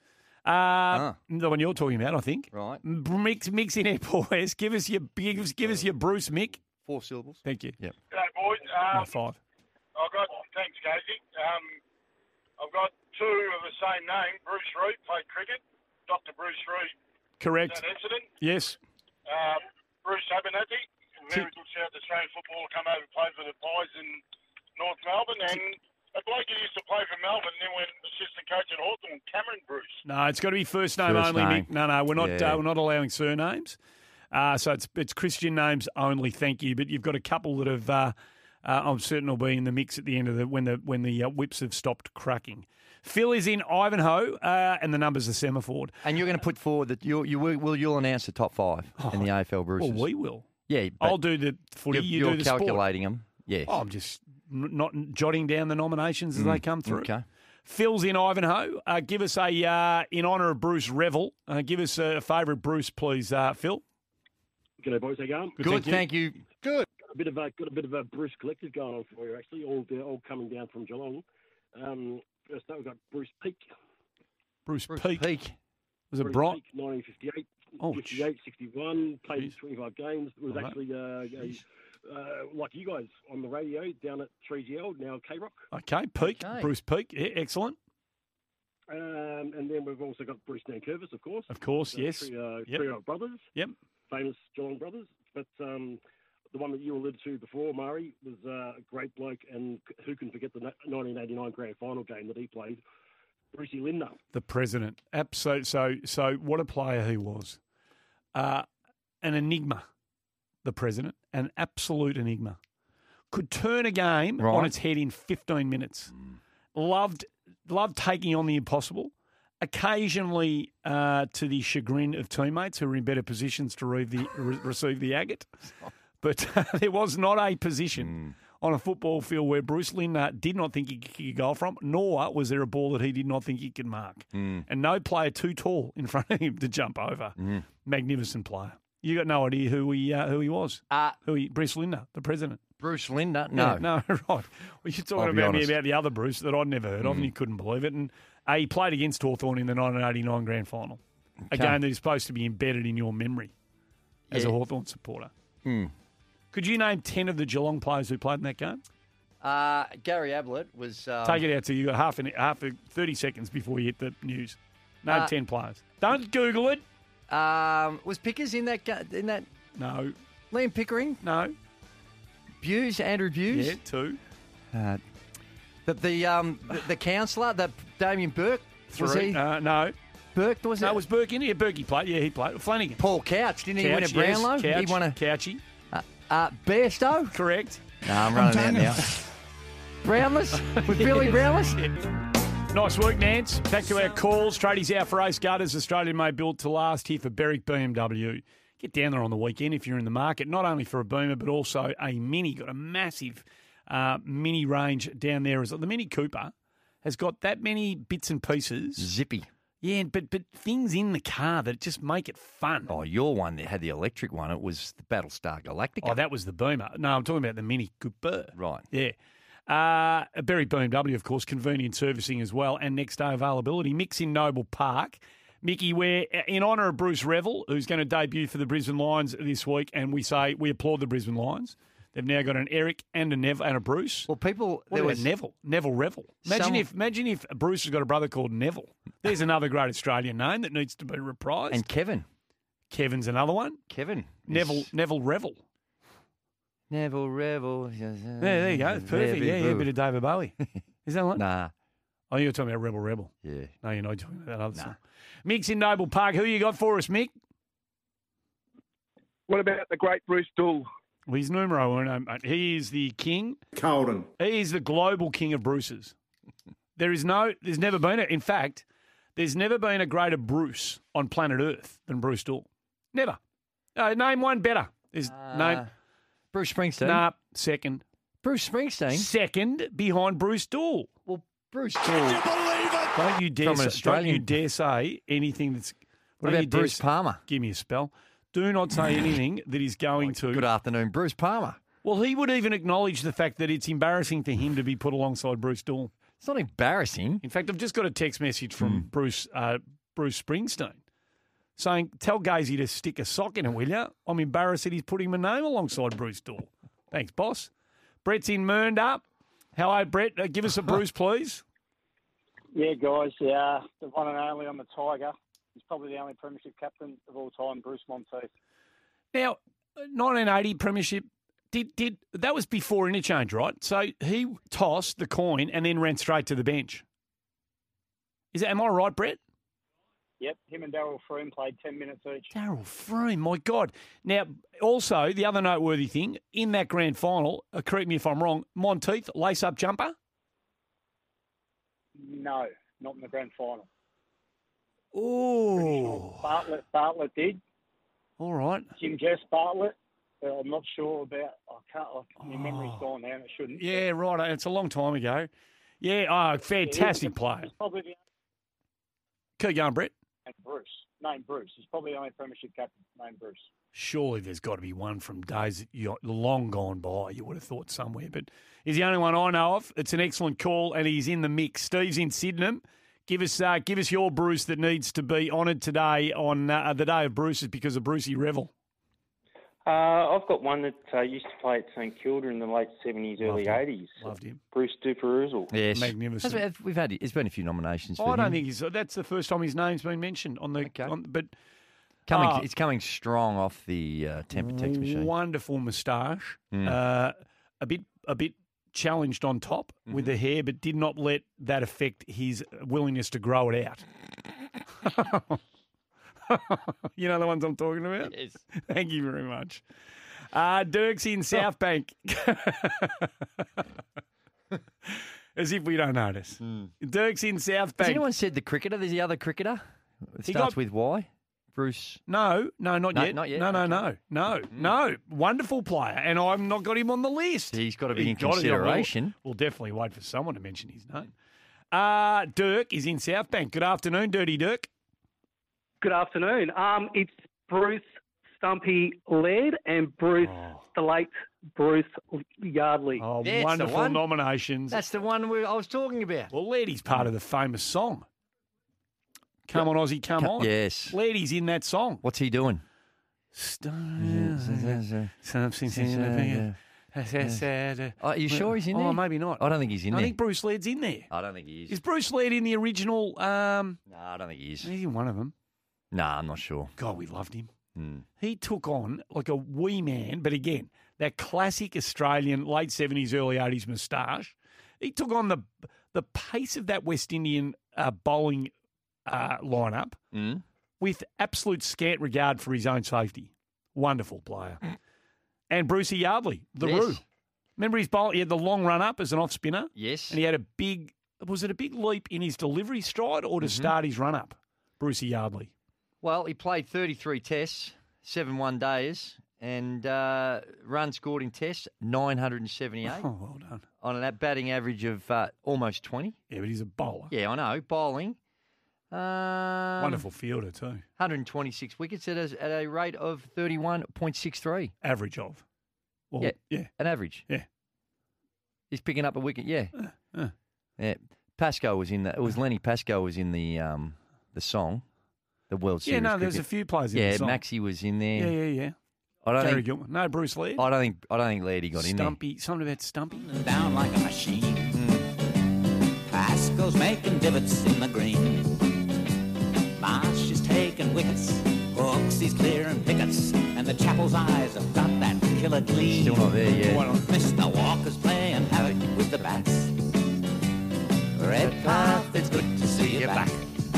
[SPEAKER 8] Uh, The one you're talking about, I think.
[SPEAKER 10] Right.
[SPEAKER 8] Mick's, Mick's in Airport West. Give us your give us, give us your Bruce, Mick.
[SPEAKER 10] Four syllables.
[SPEAKER 8] Thank you.
[SPEAKER 10] Yep.
[SPEAKER 6] G'day, boys.
[SPEAKER 8] No,
[SPEAKER 6] Um,
[SPEAKER 8] five.
[SPEAKER 6] I've got, thanks, Gazy. Um, I've got two of the same name. Bruce Reed played cricket. Doctor Bruce Reed.
[SPEAKER 8] Correct.
[SPEAKER 6] That Essendon.
[SPEAKER 8] Yes.
[SPEAKER 6] Um, Bruce Abernathy, very good South Australian footballer, come over and played for the Pies in North Melbourne. And a bloke who used to play for Melbourne and then went assistant coach at Hawthorn, Cameron Bruce.
[SPEAKER 8] No, it's got to be first name
[SPEAKER 10] First
[SPEAKER 8] only,
[SPEAKER 10] name.
[SPEAKER 8] Mick. No, no, we're not.
[SPEAKER 10] Yeah.
[SPEAKER 8] Uh, we're not allowing surnames. Uh, so it's it's Christian names only. Thank you. But you've got a couple that have. Uh, uh, I'm certain will be in the mix at the end of the when the when the uh, whips have stopped cracking. Phil is in Ivanhoe, uh, and the numbers are semaphore.
[SPEAKER 10] And you're going to put forward that you you will, will you'll announce the top five in the A F L Bruces.
[SPEAKER 8] Well, we will.
[SPEAKER 10] Yeah, but
[SPEAKER 8] I'll do the footy.
[SPEAKER 10] You're,
[SPEAKER 8] You
[SPEAKER 10] you're
[SPEAKER 8] do the sport.
[SPEAKER 10] calculating them. Yeah.
[SPEAKER 8] Oh, I'm just n- not jotting down the nominations as they come through.
[SPEAKER 10] Okay.
[SPEAKER 8] Phil's in Ivanhoe. Uh, give us a, uh, in honour of Bruce Revel, uh, give us a favourite Bruce, please, uh, Phil.
[SPEAKER 13] G'day, boys. How you going?
[SPEAKER 10] Good, Good thank, you.
[SPEAKER 13] thank you. Good. Got a bit of a got a bit of a Bruce collective going on for you, actually. All all coming down from Geelong. Um, first up, we've got Bruce Peak.
[SPEAKER 8] Bruce,
[SPEAKER 10] Bruce
[SPEAKER 8] Peak.
[SPEAKER 10] Peak.
[SPEAKER 8] Was it
[SPEAKER 13] Bruce
[SPEAKER 8] Brian?
[SPEAKER 13] Peak, nineteen fifty-eight,
[SPEAKER 8] Oh,
[SPEAKER 13] fifty-eight, sixty-one. Played
[SPEAKER 8] Jeez.
[SPEAKER 13] twenty-five games. Was
[SPEAKER 8] All right.
[SPEAKER 13] actually uh, a, uh, like you guys on the radio down at three G L, now K Rock.
[SPEAKER 8] Okay, Peak.
[SPEAKER 10] Okay.
[SPEAKER 8] Bruce Peak. Yeah, excellent.
[SPEAKER 13] Um, and then we've also got Bruce Nankervis, of course.
[SPEAKER 8] Of course,
[SPEAKER 13] Uh,
[SPEAKER 8] yes.
[SPEAKER 13] Three, uh,
[SPEAKER 8] Yep.
[SPEAKER 13] three old brothers.
[SPEAKER 8] Yep.
[SPEAKER 13] Famous Geelong brothers. But um, the one that you alluded to before, Murray, was uh, a great bloke. And who can forget the na- nineteen eighty-nine grand final game that he played? Brucey Lindner.
[SPEAKER 8] The president. Absolutely. So, so what a player he was. Uh, an enigma, the president. An absolute enigma. Could turn a game
[SPEAKER 10] Right.
[SPEAKER 8] on its head in fifteen minutes. Loved, loved taking on the impossible. Occasionally, uh, to the chagrin of teammates who were in better positions to read the, re- receive the agate. But uh, there was not a position on a football field where Bruce Lindner did not think he could kick a goal from, nor was there a ball that he did not think he could mark.
[SPEAKER 10] Mm.
[SPEAKER 8] And no player too tall in front of him to jump over.
[SPEAKER 10] Mm.
[SPEAKER 8] Magnificent player. You got no idea who he uh, who he was.
[SPEAKER 10] Uh,
[SPEAKER 8] who he, Bruce Lindner, the president.
[SPEAKER 10] Bruce Lindner? No.
[SPEAKER 8] Yeah, no, right. Well, you're talking
[SPEAKER 10] I'll be
[SPEAKER 8] about me
[SPEAKER 10] honest.
[SPEAKER 8] about the other Bruce that I'd never heard of,
[SPEAKER 10] Mm.
[SPEAKER 8] and you couldn't believe it. And uh, he played against Hawthorn in the nineteen eighty-nine grand final, a
[SPEAKER 10] Okay.
[SPEAKER 8] game that is supposed to be embedded in your memory as a
[SPEAKER 10] Yeah.
[SPEAKER 8] Hawthorn supporter.
[SPEAKER 10] Mm.
[SPEAKER 8] Could you name ten of the Geelong players who played in that game?
[SPEAKER 10] Uh, Gary Ablett was... Um,
[SPEAKER 8] Take it out to you. Got half an half a, thirty seconds before you hit the news. Name
[SPEAKER 10] Uh,
[SPEAKER 8] ten players. Don't Google it.
[SPEAKER 10] Um, was Pickers in that? ga- In that?
[SPEAKER 8] No.
[SPEAKER 10] Liam Pickering?
[SPEAKER 8] No.
[SPEAKER 10] Buse? Andrew Buse?
[SPEAKER 8] Yeah, two.
[SPEAKER 10] Uh, the the um the, the counsellor, the Damien Burke, was
[SPEAKER 8] Three.
[SPEAKER 10] he?
[SPEAKER 8] Uh, no.
[SPEAKER 10] Burke was
[SPEAKER 8] No,
[SPEAKER 10] it?
[SPEAKER 8] was Burke in here? Burke played. Yeah, he played. Flanagan.
[SPEAKER 10] Paul Couch, didn't he win a
[SPEAKER 8] Couch,
[SPEAKER 10] Brownlow?
[SPEAKER 8] yes. Couch,
[SPEAKER 10] He won a
[SPEAKER 8] Couchy.
[SPEAKER 10] uh, uh, Bairstow.
[SPEAKER 8] Correct.
[SPEAKER 10] No, I'm running out now. Brownless with Billy Brownless.
[SPEAKER 8] Nice work, Nance. Back to our calls. Tradies out for Ace Gutters. Australia made built to last here for Berwick B M W. Get down there on the weekend if you're in the market, not only for a Beamer but also a Mini. Got a massive uh, Mini range down there. As the Mini Cooper has got that many bits and pieces.
[SPEAKER 10] Zippy.
[SPEAKER 8] Yeah, but but things in the car that just make it fun.
[SPEAKER 10] Oh, your one that had the electric one, it was the Battlestar Galactica.
[SPEAKER 8] Oh, that was the Beamer. No, I'm talking about the Mini Cooper.
[SPEAKER 10] Right.
[SPEAKER 8] Yeah. Uh, Berry B M W, of course, convenient servicing as well, and next day availability. Mix in Noble Park. Mickey, we're in honour of Bruce Revel, who's going to debut for the Brisbane Lions this week, and we say we applaud the Brisbane Lions. They've now got an Eric and a Neville and a Bruce.
[SPEAKER 10] Well, people,
[SPEAKER 8] what
[SPEAKER 10] there
[SPEAKER 8] about
[SPEAKER 10] was
[SPEAKER 8] Neville? Neville Revel. Imagine
[SPEAKER 10] some-
[SPEAKER 8] if imagine if Bruce has got a brother called Neville. There's another great Australian name that needs to be reprised.
[SPEAKER 10] and Kevin.
[SPEAKER 8] Kevin's another one.
[SPEAKER 10] Kevin.
[SPEAKER 8] Neville
[SPEAKER 10] is-
[SPEAKER 8] Neville Revel.
[SPEAKER 10] Neville Revel.
[SPEAKER 8] Yeah, there you go. Perfect. Yeah, yeah, a bit of David Bowie. Is that one?
[SPEAKER 10] Nah.
[SPEAKER 8] Oh, you're talking about Rebel Rebel.
[SPEAKER 10] Yeah.
[SPEAKER 8] No, you're not talking about that other
[SPEAKER 10] Nah.
[SPEAKER 8] song. Mick's in Noble Park. Who you got for us, Mick?
[SPEAKER 14] What about the great Bruce Dool?
[SPEAKER 8] Well, he's numero uno, mate. He is the king.
[SPEAKER 14] Colden.
[SPEAKER 8] He is the global king of Bruces. There is no, there's never been a, in fact, there's never been a greater Bruce on planet Earth than Bruce Dool. Never. Uh, name one better. There's
[SPEAKER 10] Uh,
[SPEAKER 8] name.
[SPEAKER 10] Bruce Springsteen.
[SPEAKER 8] Nah, second.
[SPEAKER 10] Bruce Springsteen.
[SPEAKER 8] Second behind Bruce Dool.
[SPEAKER 10] Well, Bruce
[SPEAKER 8] Dool. Don't you dare
[SPEAKER 10] From an
[SPEAKER 8] say, don't
[SPEAKER 10] Australian-
[SPEAKER 8] you dare say anything that's.
[SPEAKER 10] What
[SPEAKER 8] don't
[SPEAKER 10] about
[SPEAKER 8] you dare
[SPEAKER 10] Bruce
[SPEAKER 8] s-
[SPEAKER 10] Palmer?
[SPEAKER 8] Give me a spell. Do not say anything that is going to.
[SPEAKER 10] Good afternoon, Bruce Palmer.
[SPEAKER 8] Well, he would even acknowledge the fact that it's embarrassing for him to be put alongside Bruce Dool.
[SPEAKER 10] It's not embarrassing.
[SPEAKER 8] In fact, I've just got a text message from
[SPEAKER 10] Hmm.
[SPEAKER 8] Bruce uh, Bruce Springsteen saying, "Tell Gazy to stick a sock in it, will you? I'm embarrassed that he's putting my name alongside Bruce Dool." Thanks, boss. Brett's in Mernda. How are you, Brett? Uh, give us a Bruce, please.
[SPEAKER 15] Yeah, guys. Yeah, the one and only on the Tiger. He's probably the only premiership captain of all time, Bruce Monteith.
[SPEAKER 8] Now, nineteen eighty premiership. Did did that was before interchange, right? So he tossed the coin and then ran straight to the bench. Is that am I right, Brett?
[SPEAKER 15] Yep, him and Darryl Froome played ten minutes each.
[SPEAKER 8] Darryl Froome, my God. Now, also, the other noteworthy thing, in that grand final, uh, correct me if I'm wrong, Monteith, lace-up jumper?
[SPEAKER 15] No, not in the grand final.
[SPEAKER 8] Oh.
[SPEAKER 15] Bartlett, Bartlett did.
[SPEAKER 8] All right.
[SPEAKER 15] Jim Jess Bartlett. Uh, I'm not sure about. I can't. Like, my memory's gone now. and It shouldn't.
[SPEAKER 8] Yeah, right. It's a long time ago. Yeah, oh, fantastic
[SPEAKER 15] He's-
[SPEAKER 8] player.
[SPEAKER 15] He's probably the
[SPEAKER 8] Keep going, Brett.
[SPEAKER 15] named Bruce. Named Bruce. He's probably the only premiership captain named Bruce.
[SPEAKER 8] Surely there's got to be one from days that you're long gone by. You would have thought somewhere, but he's the only one I know of. It's an excellent call, and he's in the mix. Steve's in Sydenham. Give us, uh, give us your Bruce that needs to be honoured today on uh, the day of Bruce's because of Brucey Revel.
[SPEAKER 16] Uh, I've got one that uh, used to play at St Kilda in the late seventies, early
[SPEAKER 8] him.
[SPEAKER 16] eighties.
[SPEAKER 8] Loved him.
[SPEAKER 16] Bruce Duperuzal.
[SPEAKER 10] Yes.
[SPEAKER 8] Magnificent.
[SPEAKER 10] That's- We've had, there's been a few nominations for
[SPEAKER 8] I don't
[SPEAKER 10] him.
[SPEAKER 8] think he's. That's the first time his name's been mentioned on the. On, but
[SPEAKER 10] Coming,
[SPEAKER 8] uh,
[SPEAKER 10] it's coming strong off the uh, temper text machine.
[SPEAKER 8] Wonderful moustache.
[SPEAKER 10] Mm.
[SPEAKER 8] Uh, a bit, a bit challenged on top
[SPEAKER 10] Mm-hmm.
[SPEAKER 8] with the hair, but did not let that affect his willingness to grow it out. You know the ones I'm talking about?
[SPEAKER 10] Yes.
[SPEAKER 8] Thank you very much. Uh, Dirk's in South Bank. As if we don't notice. Dirk's in South
[SPEAKER 10] Has
[SPEAKER 8] Bank.
[SPEAKER 10] anyone said the cricketer? There's the other cricketer. It
[SPEAKER 8] He
[SPEAKER 10] starts
[SPEAKER 8] got-
[SPEAKER 10] with Y. Bruce.
[SPEAKER 8] No, no, not
[SPEAKER 10] No,
[SPEAKER 8] yet.
[SPEAKER 10] not yet.
[SPEAKER 8] No, no,
[SPEAKER 10] Okay.
[SPEAKER 8] no, no, no. Wonderful player, and I've not got him on the list.
[SPEAKER 10] He's got to be in
[SPEAKER 8] He's gotta be on-
[SPEAKER 10] consideration.
[SPEAKER 8] We'll, we'll definitely wait for someone to mention his name. Uh, Dirk is in South Bank. Good afternoon, Dirty Dirk.
[SPEAKER 17] Good afternoon. Um, it's Bruce Stumpy Laird and Bruce, the late Bruce Yardley.
[SPEAKER 8] Oh,
[SPEAKER 10] That's the
[SPEAKER 8] wonderful
[SPEAKER 10] one.
[SPEAKER 8] nominations.
[SPEAKER 10] That's the one we, I was talking about.
[SPEAKER 8] Well, Lairdy's part of the famous song. Come on, Aussie, come
[SPEAKER 10] Co-
[SPEAKER 8] on.
[SPEAKER 10] yes.
[SPEAKER 8] Lairdy's in that song.
[SPEAKER 10] What's he doing? Are you sure he's in there?
[SPEAKER 8] Oh, maybe not.
[SPEAKER 10] I don't think he's in
[SPEAKER 8] I
[SPEAKER 10] there.
[SPEAKER 8] think Bruce Laird's in there.
[SPEAKER 10] I don't think he is.
[SPEAKER 8] Is Bruce Laird in the original? Um,
[SPEAKER 10] No, I don't think he is.
[SPEAKER 8] he's in one of them.
[SPEAKER 10] No, I'm not sure.
[SPEAKER 8] God, we loved him.
[SPEAKER 10] Hmm.
[SPEAKER 8] He took on like a wee man, but again, that classic Australian late seventies, early eighties moustache. He took on the the pace of that West Indian uh, bowling uh, lineup
[SPEAKER 10] Mm.
[SPEAKER 8] with absolute scant regard for his own safety. Wonderful player. And Brucey Yardley, the
[SPEAKER 10] Yes.
[SPEAKER 8] Roo. Remember his bowl? He had the long run up as an off spinner.
[SPEAKER 10] Yes.
[SPEAKER 8] And he had a big, was it a big leap in his delivery stride or to
[SPEAKER 10] Mhm.
[SPEAKER 8] start his run up? Brucey Yardley.
[SPEAKER 10] Well, he played thirty-three tests, seven one-days, and uh, runs scored in tests, nine hundred seventy-eight.
[SPEAKER 8] Oh, well done.
[SPEAKER 10] On a batting average of uh, almost twenty.
[SPEAKER 8] Yeah, but he's a bowler.
[SPEAKER 10] Yeah, I know. Bowling. Um,
[SPEAKER 8] Wonderful fielder too.
[SPEAKER 10] one hundred twenty-six wickets at a, at a rate of thirty-one point six three.
[SPEAKER 8] Average of. Well,
[SPEAKER 10] yeah,
[SPEAKER 8] yeah.
[SPEAKER 10] an average.
[SPEAKER 8] Yeah.
[SPEAKER 10] He's picking up a wicket, yeah.
[SPEAKER 8] uh.
[SPEAKER 10] Yeah. Pascoe was in the, it was Lenny Pascoe was in the um, the song, the World Series.
[SPEAKER 8] Yeah, no, there's
[SPEAKER 10] cricket.
[SPEAKER 8] a few players in
[SPEAKER 10] yeah,
[SPEAKER 8] the song.
[SPEAKER 10] Maxie was in there.
[SPEAKER 8] Yeah, yeah, yeah.
[SPEAKER 10] I don't
[SPEAKER 8] Gary
[SPEAKER 10] think,
[SPEAKER 8] Gilman. No, Bruce Laird.
[SPEAKER 10] I don't think I don't think Lairdy got in there.
[SPEAKER 8] Stumpy. Something about Stumpy.
[SPEAKER 18] Down like a machine. Pascoe's making divots in the green. Marsh is taking wickets. Hooks he's clearing pickets. And the Chapel's eyes have got that killer gleam.
[SPEAKER 10] Still not there yet.
[SPEAKER 18] Mister Walker's playing havoc with the bats. Redcliffe, it's good to see you back.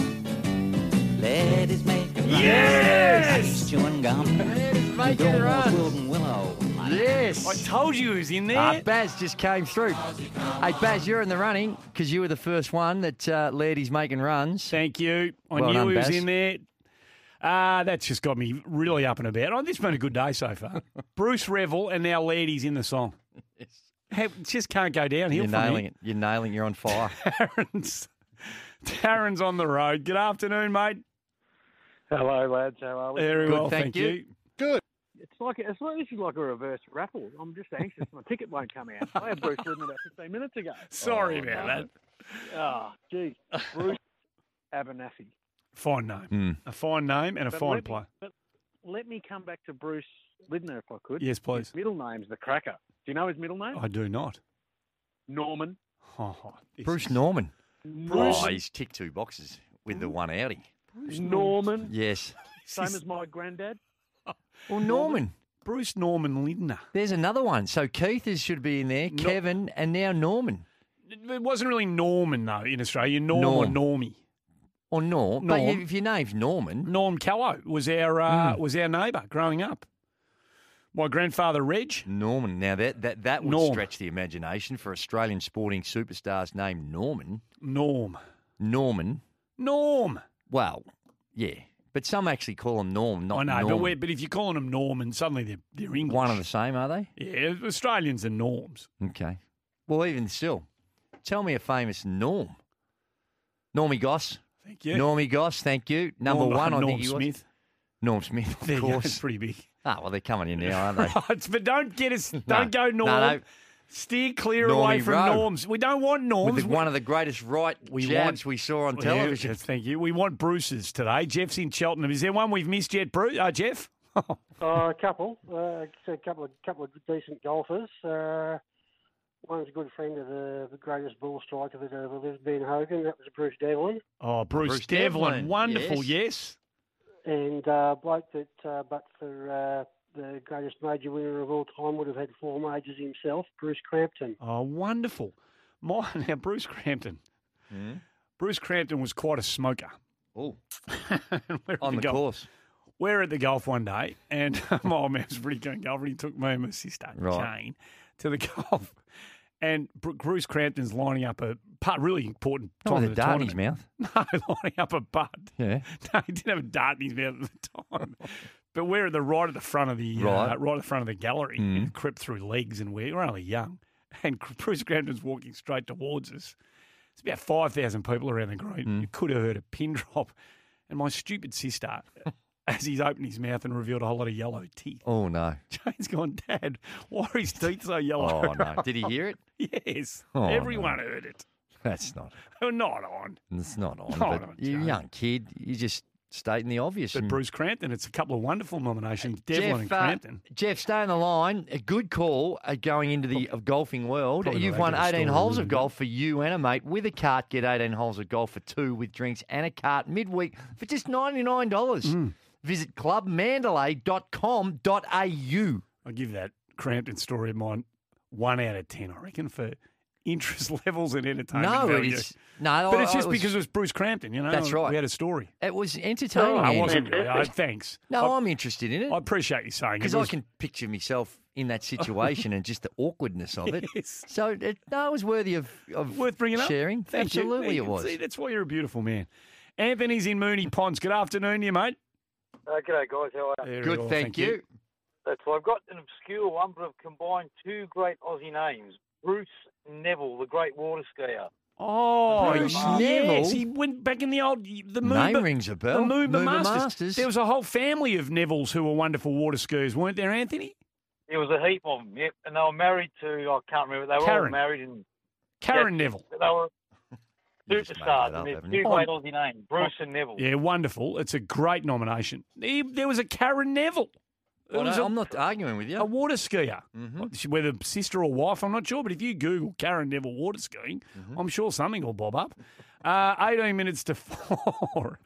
[SPEAKER 18] Laird is making runs.
[SPEAKER 8] Yes!
[SPEAKER 18] He's chewing gum.
[SPEAKER 10] Laird is making
[SPEAKER 18] Gilmore's
[SPEAKER 10] runs.
[SPEAKER 18] Wilton Willow.
[SPEAKER 10] Yes.
[SPEAKER 8] I told you he was in there.
[SPEAKER 10] Uh, Baz just came through. Hey, Baz, you're in the running because you were the first one that uh, Lairdy's making runs.
[SPEAKER 8] Thank you. I
[SPEAKER 10] Well
[SPEAKER 8] knew
[SPEAKER 10] done,
[SPEAKER 8] he was
[SPEAKER 10] Baz.
[SPEAKER 8] in there. Uh, that's just got me really up and about. Oh, this has been a good day so far. Bruce Revel and now Lairdy's in the song. Hey, just can't go downhill
[SPEAKER 10] You're
[SPEAKER 8] from
[SPEAKER 10] nailing
[SPEAKER 8] here.
[SPEAKER 10] it. You're nailing. You're on fire.
[SPEAKER 8] Darren's, Darren's on the road. Good afternoon, mate.
[SPEAKER 19] Hello, lads. How are we?
[SPEAKER 8] Very
[SPEAKER 10] Good,
[SPEAKER 8] well,
[SPEAKER 10] thank
[SPEAKER 8] thank,
[SPEAKER 10] you.
[SPEAKER 8] you.
[SPEAKER 19] Good. It's like it's like this is like a reverse raffle. I'm just anxious. My ticket won't come out. I had Bruce with me about fifteen minutes ago.
[SPEAKER 8] Sorry
[SPEAKER 19] Oh,
[SPEAKER 8] about
[SPEAKER 19] no.
[SPEAKER 8] that.
[SPEAKER 19] Ah, geez. Bruce Abernathy.
[SPEAKER 8] Fine name.
[SPEAKER 10] Mm.
[SPEAKER 8] A fine name and a
[SPEAKER 19] But
[SPEAKER 8] fine
[SPEAKER 19] let me-
[SPEAKER 8] player.
[SPEAKER 19] But let me come back to Bruce Lidner if I could.
[SPEAKER 8] Yes, please.
[SPEAKER 19] His middle name's the Cracker. Do you know his middle name?
[SPEAKER 8] I do not.
[SPEAKER 19] Norman.
[SPEAKER 8] Oh, this
[SPEAKER 10] Bruce
[SPEAKER 8] is-
[SPEAKER 10] Norman.
[SPEAKER 19] Bruce
[SPEAKER 10] Oh, he's ticked two boxes with the one outie.
[SPEAKER 8] Bruce
[SPEAKER 19] Norman.
[SPEAKER 10] Yes.
[SPEAKER 19] Same as my granddad.
[SPEAKER 10] Well, Norman.
[SPEAKER 8] Bruce Norman Lindner.
[SPEAKER 10] There's another one. So Keith is, should be in there,
[SPEAKER 8] No-
[SPEAKER 10] Kevin, and now Norman.
[SPEAKER 8] It wasn't really Norman, though, in Australia. Norm, or
[SPEAKER 10] Norm.
[SPEAKER 8] Normie.
[SPEAKER 10] Or Norm. But
[SPEAKER 8] Norm.
[SPEAKER 10] if your name's Norman.
[SPEAKER 8] Norm Callow was our uh,
[SPEAKER 10] Mm.
[SPEAKER 8] was our neighbour growing up. My grandfather, Reg.
[SPEAKER 10] Norman. Now, that, that, that would
[SPEAKER 8] Norm.
[SPEAKER 10] stretch the imagination for Australian sporting superstars named Norman.
[SPEAKER 8] Norm.
[SPEAKER 10] Norman.
[SPEAKER 8] Norm.
[SPEAKER 10] Well, yeah. But some actually call him Norm, not
[SPEAKER 8] I know, but,
[SPEAKER 10] Norman.
[SPEAKER 8] we're, but if you're calling them Norman, suddenly they're, they're English.
[SPEAKER 10] One and the same, are they?
[SPEAKER 8] Yeah, Australians are norms.
[SPEAKER 10] Okay. Well, even still, tell me a famous Norm. Normie Goss.
[SPEAKER 8] Thank you.
[SPEAKER 10] Normie Goss, thank you. Number
[SPEAKER 8] Norm,
[SPEAKER 10] one, I
[SPEAKER 8] Norm
[SPEAKER 10] think he
[SPEAKER 8] Smith.
[SPEAKER 10] was. Norm Smith, of
[SPEAKER 8] There you go,
[SPEAKER 10] course.
[SPEAKER 8] it's pretty big.
[SPEAKER 10] Ah, well, they're coming in now, aren't they?
[SPEAKER 8] Right, but don't get us.
[SPEAKER 10] No,
[SPEAKER 8] Don't go
[SPEAKER 10] no,
[SPEAKER 8] Norm.
[SPEAKER 10] no.
[SPEAKER 8] Steer clear
[SPEAKER 10] Normie
[SPEAKER 8] away from
[SPEAKER 10] Rowe.
[SPEAKER 8] Norms. We don't want Norms.
[SPEAKER 10] With the, one of the greatest right
[SPEAKER 8] We
[SPEAKER 10] jabs
[SPEAKER 8] want-
[SPEAKER 10] we saw on
[SPEAKER 8] Yeah,
[SPEAKER 10] television.
[SPEAKER 8] yes, thank you. We want Bruce's today. Jeff's in Cheltenham. Is there one we've missed yet, Bruce? Uh, Jeff?
[SPEAKER 20] Uh, a couple, uh, a couple of couple of decent golfers. Uh, one's a good friend of the, the greatest ball striker that ever lived, Ben Hogan. That was Bruce Devlin.
[SPEAKER 8] Oh, Bruce,
[SPEAKER 10] Bruce
[SPEAKER 8] Devlin.
[SPEAKER 10] Devlin,
[SPEAKER 8] Wonderful,
[SPEAKER 10] yes.
[SPEAKER 8] yes.
[SPEAKER 20] And uh, bloke that, uh, but for uh, the greatest major winner of all time, would have had four majors himself, Bruce Crampton.
[SPEAKER 8] Oh, wonderful. My, now, Bruce Crampton.
[SPEAKER 10] Mm.
[SPEAKER 8] Bruce Crampton was quite a smoker.
[SPEAKER 10] Oh,
[SPEAKER 8] We're at
[SPEAKER 10] on the
[SPEAKER 8] golf-
[SPEAKER 10] course.
[SPEAKER 8] We're at the golf one day, and my old man was a pretty good golfer. He took me and my sister,
[SPEAKER 10] Right.
[SPEAKER 8] Jane, to the golf. And Bru- Bruce Crampton's lining up a putt, really important
[SPEAKER 10] Not
[SPEAKER 8] time
[SPEAKER 10] with
[SPEAKER 8] of
[SPEAKER 10] a
[SPEAKER 8] the
[SPEAKER 10] dart in his
[SPEAKER 8] tournament.
[SPEAKER 10] mouth.
[SPEAKER 8] No, lining up a putt.
[SPEAKER 10] Yeah.
[SPEAKER 8] No, he didn't have a dart in his mouth at the time. But we're at the right at the front of the
[SPEAKER 10] Right.
[SPEAKER 8] uh, right at the front of the gallery.
[SPEAKER 10] Mm.
[SPEAKER 8] And crept through legs, and we're, we're only young. And Bruce Crampton's walking straight towards us. It's about five thousand people around the green.
[SPEAKER 10] Mm.
[SPEAKER 8] You could have heard a pin drop. And my stupid sister, as he's opened his mouth and revealed a whole lot of yellow teeth.
[SPEAKER 10] Oh, no.
[SPEAKER 8] Jane's gone, Dad, why are his teeth so yellow?
[SPEAKER 10] Oh, no. Did he hear it?
[SPEAKER 8] Yes.
[SPEAKER 10] Oh,
[SPEAKER 8] Everyone
[SPEAKER 10] no.
[SPEAKER 8] heard it.
[SPEAKER 10] That's not.
[SPEAKER 8] Oh, not on.
[SPEAKER 10] It's not on.
[SPEAKER 8] Not
[SPEAKER 10] but
[SPEAKER 8] on,
[SPEAKER 10] you're a
[SPEAKER 8] Jane.
[SPEAKER 10] young kid. You just stating the obvious.
[SPEAKER 8] But
[SPEAKER 10] and-
[SPEAKER 8] Bruce Crampton, it's a couple of wonderful nominations. Devlin and
[SPEAKER 10] uh,
[SPEAKER 8] Crampton.
[SPEAKER 10] Jeff, stay on the line. A good call uh, going into the of golfing world.
[SPEAKER 8] Probably
[SPEAKER 10] You've
[SPEAKER 8] not
[SPEAKER 10] won
[SPEAKER 8] a good
[SPEAKER 10] eighteen
[SPEAKER 8] story,
[SPEAKER 10] holes
[SPEAKER 8] really,
[SPEAKER 10] of
[SPEAKER 8] but-
[SPEAKER 10] golf for you and a mate. With a cart, get eighteen holes of golf for two with drinks and a cart midweek for just ninety-nine dollars.
[SPEAKER 8] Mm.
[SPEAKER 10] Visit club mandalay dot com dot a u.
[SPEAKER 8] I give that Crampton story of mine one out of ten, I reckon, for interest levels and entertainment
[SPEAKER 10] No,
[SPEAKER 8] value.
[SPEAKER 10] it's no.
[SPEAKER 8] But it's
[SPEAKER 10] I-
[SPEAKER 8] just
[SPEAKER 10] I was-
[SPEAKER 8] because it was Bruce Crampton, you know.
[SPEAKER 10] That's right.
[SPEAKER 8] We had a story.
[SPEAKER 10] it was entertaining.
[SPEAKER 8] No, I
[SPEAKER 10] Andy.
[SPEAKER 8] wasn't really. Oh, thanks.
[SPEAKER 10] No,
[SPEAKER 8] I,
[SPEAKER 10] I'm interested in it.
[SPEAKER 8] I appreciate you saying it.
[SPEAKER 10] Because
[SPEAKER 8] It
[SPEAKER 10] I
[SPEAKER 8] was-
[SPEAKER 10] can picture myself in that situation and just the awkwardness of it.
[SPEAKER 8] Yes.
[SPEAKER 10] So it, no, it was worthy of, of
[SPEAKER 8] worth bringing up.
[SPEAKER 10] sharing.
[SPEAKER 8] Thank you.
[SPEAKER 10] Absolutely,
[SPEAKER 8] You
[SPEAKER 10] it
[SPEAKER 8] can
[SPEAKER 10] was.
[SPEAKER 8] See, that's why you're a beautiful man. Anthony's in Mooney Ponds. Good afternoon, you mate.
[SPEAKER 21] Uh, g'day, guys. How are you?
[SPEAKER 8] Very
[SPEAKER 10] Good,
[SPEAKER 8] well,
[SPEAKER 10] thank, you.
[SPEAKER 21] That's well, I've got an obscure one, but I've combined two great Aussie names. Bruce Neville, the great water skier.
[SPEAKER 8] Oh,
[SPEAKER 10] Bruce
[SPEAKER 8] yes.
[SPEAKER 10] Neville?
[SPEAKER 8] He went back in the old the
[SPEAKER 10] Name
[SPEAKER 8] Moomba,
[SPEAKER 10] rings a bell.
[SPEAKER 8] The Moomba,
[SPEAKER 10] Moomba
[SPEAKER 8] Masters.
[SPEAKER 10] Masters.
[SPEAKER 8] There was a whole family of Nevilles who were wonderful water skiers, weren't there, Anthony?
[SPEAKER 21] There was a heap of them, yep. And they were married to, I can't remember, they were
[SPEAKER 8] Karen.
[SPEAKER 21] all married. And
[SPEAKER 8] Karen
[SPEAKER 21] yeah,
[SPEAKER 8] Neville.
[SPEAKER 21] They were
[SPEAKER 10] You just made
[SPEAKER 21] superstars.
[SPEAKER 10] that up,
[SPEAKER 21] And they're
[SPEAKER 10] haven't
[SPEAKER 21] two
[SPEAKER 10] you?
[SPEAKER 21] great
[SPEAKER 8] Oh.
[SPEAKER 21] Aussie names, Bruce and Neville.
[SPEAKER 8] Yeah, wonderful. It's a great nomination. He- There was a Karen Neville. It
[SPEAKER 10] Well,
[SPEAKER 8] was
[SPEAKER 10] no,
[SPEAKER 8] a-
[SPEAKER 10] I'm not arguing with you.
[SPEAKER 8] A water skier.
[SPEAKER 10] Mhm.
[SPEAKER 8] Whether sister or wife, I'm not sure. But if you Google Karen Neville water skiing,
[SPEAKER 10] Mm-hmm.
[SPEAKER 8] I'm sure something will bob up. Uh, eighteen minutes to four.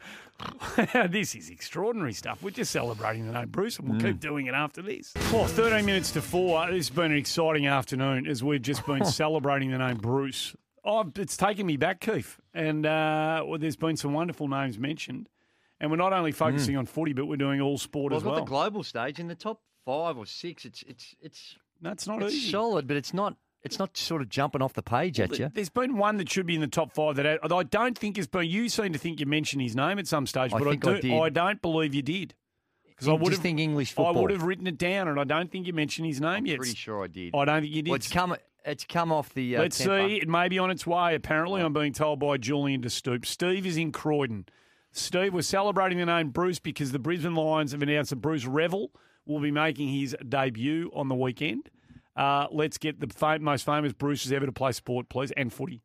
[SPEAKER 8] This is extraordinary stuff. We're just celebrating the name Bruce, and we'll
[SPEAKER 10] Mm.
[SPEAKER 8] keep doing it after this. Oh, thirteen minutes to four. This has been an exciting afternoon as we've just been celebrating the name Bruce. Oh, it's taken me back, Keith. And uh, well, there's been some wonderful names mentioned. And we're not only focusing on footy, but we're doing all sport
[SPEAKER 10] Well,
[SPEAKER 8] as
[SPEAKER 10] I've got
[SPEAKER 8] well.
[SPEAKER 10] the global stage in the top five or six. It's it's it's
[SPEAKER 8] That's not
[SPEAKER 10] it's
[SPEAKER 8] easy.
[SPEAKER 10] solid, but it's not it's not sort of jumping off the page at you.
[SPEAKER 8] There's been one that should be in the top five that I, I don't think has been. You seem to think you mentioned his name at some stage,
[SPEAKER 10] I
[SPEAKER 8] but
[SPEAKER 10] think
[SPEAKER 8] I,
[SPEAKER 10] I
[SPEAKER 8] do,
[SPEAKER 10] did.
[SPEAKER 8] don't believe you did. Because
[SPEAKER 10] You
[SPEAKER 8] I would
[SPEAKER 10] just
[SPEAKER 8] have
[SPEAKER 10] think English
[SPEAKER 8] I
[SPEAKER 10] football.
[SPEAKER 8] would have written it down, and I don't think you mentioned his name
[SPEAKER 10] I'm
[SPEAKER 8] yet.
[SPEAKER 10] pretty sure I did.
[SPEAKER 8] I don't think you did.
[SPEAKER 10] Well, it's come it's come off the. Uh,
[SPEAKER 8] Let's
[SPEAKER 10] tempo.
[SPEAKER 8] see. It may be on its way. Apparently, I'm being told by Julian de Stoop. Steve is in Croydon. Steve, we're celebrating the name Bruce because the Brisbane Lions have announced that Bruce Revel will be making his debut on the weekend. Uh, let's get the fam- most famous Bruces ever to play sport, please, and footy.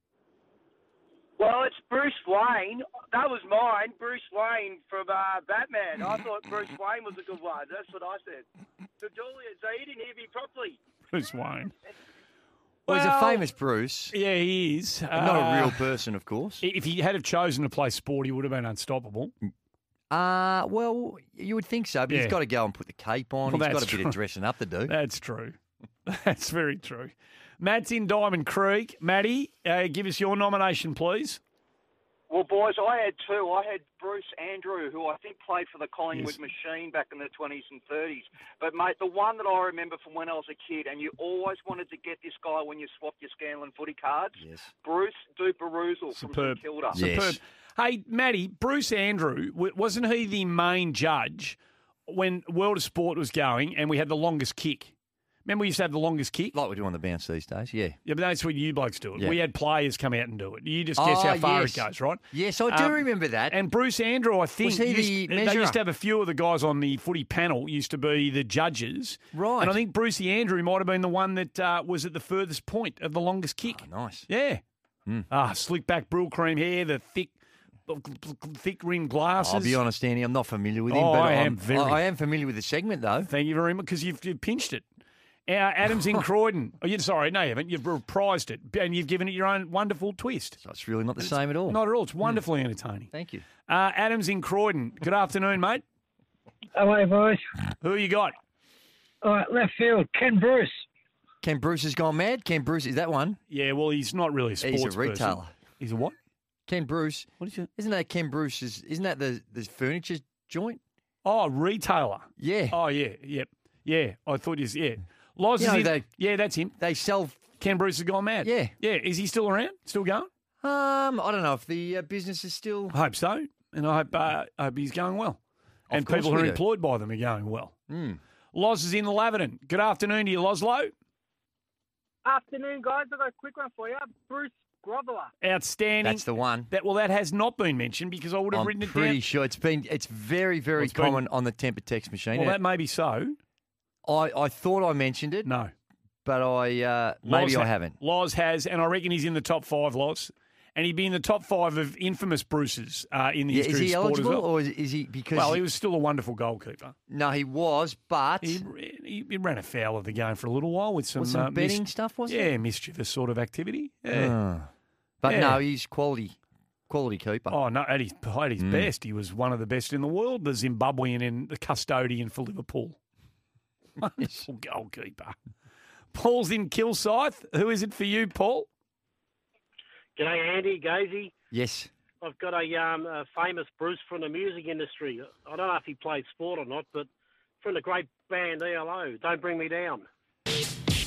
[SPEAKER 22] Well, it's Bruce Wayne. That was mine, Bruce Wayne from uh, Batman. I thought Bruce Wayne was a good one. That's what I said. So, Julian, so he didn't hear me properly.
[SPEAKER 8] Bruce Wayne.
[SPEAKER 10] Well, he's a
[SPEAKER 8] Well,
[SPEAKER 10] famous Bruce.
[SPEAKER 8] Yeah, he is.
[SPEAKER 10] Not
[SPEAKER 8] Uh,
[SPEAKER 10] a real person, of course.
[SPEAKER 8] If he had have chosen to play sport, he would have been unstoppable.
[SPEAKER 10] Uh, well, you would think so, but
[SPEAKER 8] Yeah.
[SPEAKER 10] he's got to go and put the cape on.
[SPEAKER 8] Well,
[SPEAKER 10] he's got
[SPEAKER 8] that's
[SPEAKER 10] a bit
[SPEAKER 8] true.
[SPEAKER 10] of dressing up to do.
[SPEAKER 8] That's true. That's very true. Matt's in Diamond Creek. Matty, uh, give us your nomination, please.
[SPEAKER 23] Well, boys, I had two. I had Bruce Andrew, who I think played for the Collingwood
[SPEAKER 8] Yes.
[SPEAKER 23] Machine back in the twenties and thirties. But, mate, the one that I remember from when I was a kid, and you always wanted to get this guy when you swapped your Scanlon footy cards,
[SPEAKER 10] yes.
[SPEAKER 23] Bruce Duperoozle from
[SPEAKER 8] Superb.
[SPEAKER 23] St Kilda.
[SPEAKER 8] Superb. Hey, Matty, Bruce Andrew, w- wasn't he the main judge when World of Sport was going and we had the longest kick? Remember we used to have the longest kick?
[SPEAKER 10] Like we do on the bounce these days, yeah.
[SPEAKER 8] Yeah, but that's when you blokes do it.
[SPEAKER 10] Yeah.
[SPEAKER 8] We had players come out and do it. You just guess
[SPEAKER 10] Oh,
[SPEAKER 8] how far
[SPEAKER 10] yes.
[SPEAKER 8] it goes, right?
[SPEAKER 10] Yes, I do remember that.
[SPEAKER 8] And Bruce Andrew, I think,
[SPEAKER 10] Was he the
[SPEAKER 8] used, they
[SPEAKER 10] measurer?
[SPEAKER 8] used to have a few of the guys on the footy panel used to be the judges.
[SPEAKER 10] Right.
[SPEAKER 8] And I think Brucey Andrew might have been the one that uh, was at the furthest point of the longest kick.
[SPEAKER 10] Oh, nice.
[SPEAKER 8] Yeah.
[SPEAKER 10] Mm.
[SPEAKER 8] Ah, slick back brill cream hair, the thick, thick rimmed glasses.
[SPEAKER 10] I'll be honest, Andy, I'm not familiar with him,
[SPEAKER 8] Oh,
[SPEAKER 10] but
[SPEAKER 8] I
[SPEAKER 10] I'm-
[SPEAKER 8] am very.
[SPEAKER 10] I am familiar with the segment, though.
[SPEAKER 8] Thank you very much, because you've, you've pinched it. Uh, Adams in Croydon. Oh, you, sorry, no, you haven't. You've reprised it, and you've given it your own wonderful twist.
[SPEAKER 10] So it's really not the
[SPEAKER 8] It's
[SPEAKER 10] same at all.
[SPEAKER 8] Not at all. It's wonderfully entertaining.
[SPEAKER 10] Thank you.
[SPEAKER 8] Uh, Adams in Croydon. Good afternoon, mate.
[SPEAKER 1] Hello, boys.
[SPEAKER 8] Who you got?
[SPEAKER 1] All right, left field, Ken Bruce.
[SPEAKER 10] Ken Bruce has gone mad? Ken Bruce, is that one?
[SPEAKER 8] Yeah, well, he's not really a sports
[SPEAKER 10] He's a retailer.
[SPEAKER 8] person. He's a what?
[SPEAKER 10] Ken Bruce.
[SPEAKER 8] What is it?
[SPEAKER 10] Isn't that Ken Bruce's, isn't that the, the furniture joint?
[SPEAKER 8] Oh, retailer.
[SPEAKER 10] Yeah.
[SPEAKER 8] Oh, yeah, yep. Yeah, I thought you yeah. Loz
[SPEAKER 10] You
[SPEAKER 8] is
[SPEAKER 10] know,
[SPEAKER 8] in-
[SPEAKER 10] they-
[SPEAKER 8] yeah, that's him.
[SPEAKER 10] They sell...
[SPEAKER 8] Ken Bruce has gone mad.
[SPEAKER 10] Yeah.
[SPEAKER 8] Yeah, is he still around? Still going?
[SPEAKER 10] Um, I don't know if the uh, business is still...
[SPEAKER 8] I hope so, and I hope, uh, I hope he's going well.
[SPEAKER 10] Of
[SPEAKER 8] And
[SPEAKER 10] course
[SPEAKER 8] people who
[SPEAKER 10] we
[SPEAKER 8] are
[SPEAKER 10] do.
[SPEAKER 8] employed by them are going well.
[SPEAKER 10] Mm.
[SPEAKER 8] Loz is in Laverton. Good afternoon to you, Loslo.
[SPEAKER 21] Afternoon, guys. I've got a quick one for you. Bruce Groveler.
[SPEAKER 8] Outstanding.
[SPEAKER 10] That's the one.
[SPEAKER 8] That Well, that has not been mentioned because I would have
[SPEAKER 10] I'm
[SPEAKER 8] written it
[SPEAKER 10] pretty
[SPEAKER 8] down.
[SPEAKER 10] sure it's been... It's very, very
[SPEAKER 8] Well, it's been-
[SPEAKER 10] common on the temper text machine.
[SPEAKER 8] Well, that may be so.
[SPEAKER 10] I, I thought I mentioned it.
[SPEAKER 8] No.
[SPEAKER 10] But I uh, maybe
[SPEAKER 8] Loz
[SPEAKER 10] I
[SPEAKER 8] ha-
[SPEAKER 10] haven't.
[SPEAKER 8] Loz has, and I reckon he's in the top five, Loz. And he'd be in the top five of infamous Bruces uh, in the
[SPEAKER 10] Yeah,
[SPEAKER 8] history
[SPEAKER 10] is he
[SPEAKER 8] of sport as
[SPEAKER 10] eligible,
[SPEAKER 8] well.
[SPEAKER 10] or is, is he because?
[SPEAKER 8] Well, he was still a wonderful goalkeeper.
[SPEAKER 10] No, he was, but
[SPEAKER 8] He, he, he ran afoul of the game for a little while with some,
[SPEAKER 10] Was some
[SPEAKER 8] uh,
[SPEAKER 10] betting stuff, was it?
[SPEAKER 8] Yeah, mischievous sort of activity. Yeah.
[SPEAKER 10] Ah. but
[SPEAKER 8] Yeah.
[SPEAKER 10] no, he's quality, quality keeper.
[SPEAKER 8] Oh, no, at his, at his
[SPEAKER 10] Mm.
[SPEAKER 8] best, he was one of the best in the world, the Zimbabwean and the custodian for Liverpool. Wonderful goalkeeper. Paul's in Kilsyth. Who is it for you, Paul?
[SPEAKER 13] G'day, Andy, Gazy.
[SPEAKER 10] Yes.
[SPEAKER 13] I've got a, um, a famous Bruce from the music industry. I don't know if he played sport or not, but from the great band E L O, Don't Bring Me Down.
[SPEAKER 10] Bruce,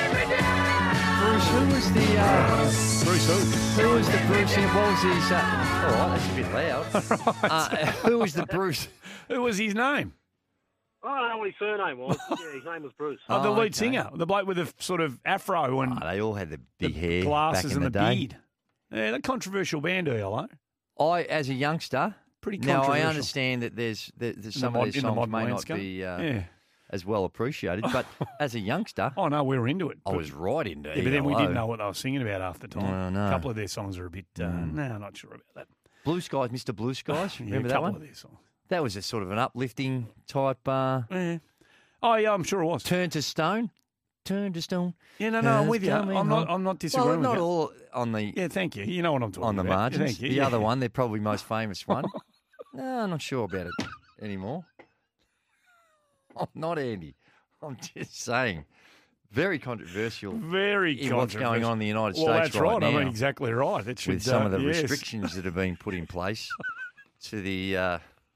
[SPEAKER 10] who was the uh,
[SPEAKER 8] Bruce? Who?
[SPEAKER 10] Who was the Bruce? In, what was his? Uh, all right, that's a bit loud. uh, who was the Bruce?
[SPEAKER 8] Who was his name?
[SPEAKER 13] I don't know what his surname was. yeah, his name was Bruce.
[SPEAKER 8] Oh, the
[SPEAKER 10] Oh,
[SPEAKER 8] lead
[SPEAKER 10] okay.
[SPEAKER 8] singer, the bloke with the f- sort of afro and
[SPEAKER 10] Oh, they all had the big
[SPEAKER 8] the
[SPEAKER 10] hair,
[SPEAKER 8] glasses
[SPEAKER 10] back in
[SPEAKER 8] and the,
[SPEAKER 10] the, day.
[SPEAKER 8] beard. Yeah, that controversial band, E L O.
[SPEAKER 10] I, as a youngster,
[SPEAKER 8] Pretty
[SPEAKER 10] now I
[SPEAKER 8] controversial.
[SPEAKER 10] understand that there's that
[SPEAKER 8] In
[SPEAKER 10] there's
[SPEAKER 8] the
[SPEAKER 10] some
[SPEAKER 8] mod-
[SPEAKER 10] of
[SPEAKER 8] in
[SPEAKER 10] their
[SPEAKER 8] the
[SPEAKER 10] songs
[SPEAKER 8] modern
[SPEAKER 10] may not
[SPEAKER 8] landscape.
[SPEAKER 10] be uh,
[SPEAKER 8] Yeah.
[SPEAKER 10] as well appreciated, but as a youngster,
[SPEAKER 8] Oh, no, we were into it.
[SPEAKER 10] I
[SPEAKER 8] but-
[SPEAKER 10] was right into it.
[SPEAKER 8] Yeah, but then we didn't know what they were singing about half the time.
[SPEAKER 10] Oh, no.
[SPEAKER 8] A couple of their songs are a bit, uh,
[SPEAKER 10] Mm.
[SPEAKER 8] no, not sure about that.
[SPEAKER 10] Blue Skies, Mister Blue Skies.
[SPEAKER 8] Yeah,
[SPEAKER 10] Remember
[SPEAKER 8] a
[SPEAKER 10] that
[SPEAKER 8] couple
[SPEAKER 10] one?
[SPEAKER 8] of their songs.
[SPEAKER 10] That was a sort of an uplifting type. Uh,
[SPEAKER 8] Yeah. Oh, yeah, I'm sure it was.
[SPEAKER 10] Turn to Stone. Turn to Stone.
[SPEAKER 8] Yeah, no, no, I'm with you.
[SPEAKER 10] Coming
[SPEAKER 8] I'm not,
[SPEAKER 10] home.
[SPEAKER 8] I'm not disagreeing
[SPEAKER 10] well,
[SPEAKER 8] with
[SPEAKER 10] not
[SPEAKER 8] you.
[SPEAKER 10] all on the
[SPEAKER 8] Yeah, thank you. You know what I'm talking
[SPEAKER 10] on the
[SPEAKER 8] about.
[SPEAKER 10] margins.
[SPEAKER 8] Thank you.
[SPEAKER 10] The
[SPEAKER 8] yeah.
[SPEAKER 10] other one, they're probably most famous one. No, I'm not sure about it anymore. I'm not Andy. I'm just saying. Very controversial.
[SPEAKER 8] Very
[SPEAKER 10] in what's going on in the United
[SPEAKER 8] well,
[SPEAKER 10] States
[SPEAKER 8] that's
[SPEAKER 10] right,
[SPEAKER 8] right.
[SPEAKER 10] now.
[SPEAKER 8] I mean, exactly right. It should,
[SPEAKER 10] with some
[SPEAKER 8] uh,
[SPEAKER 10] of the
[SPEAKER 8] yes.
[SPEAKER 10] restrictions that have been put in place to the. Uh...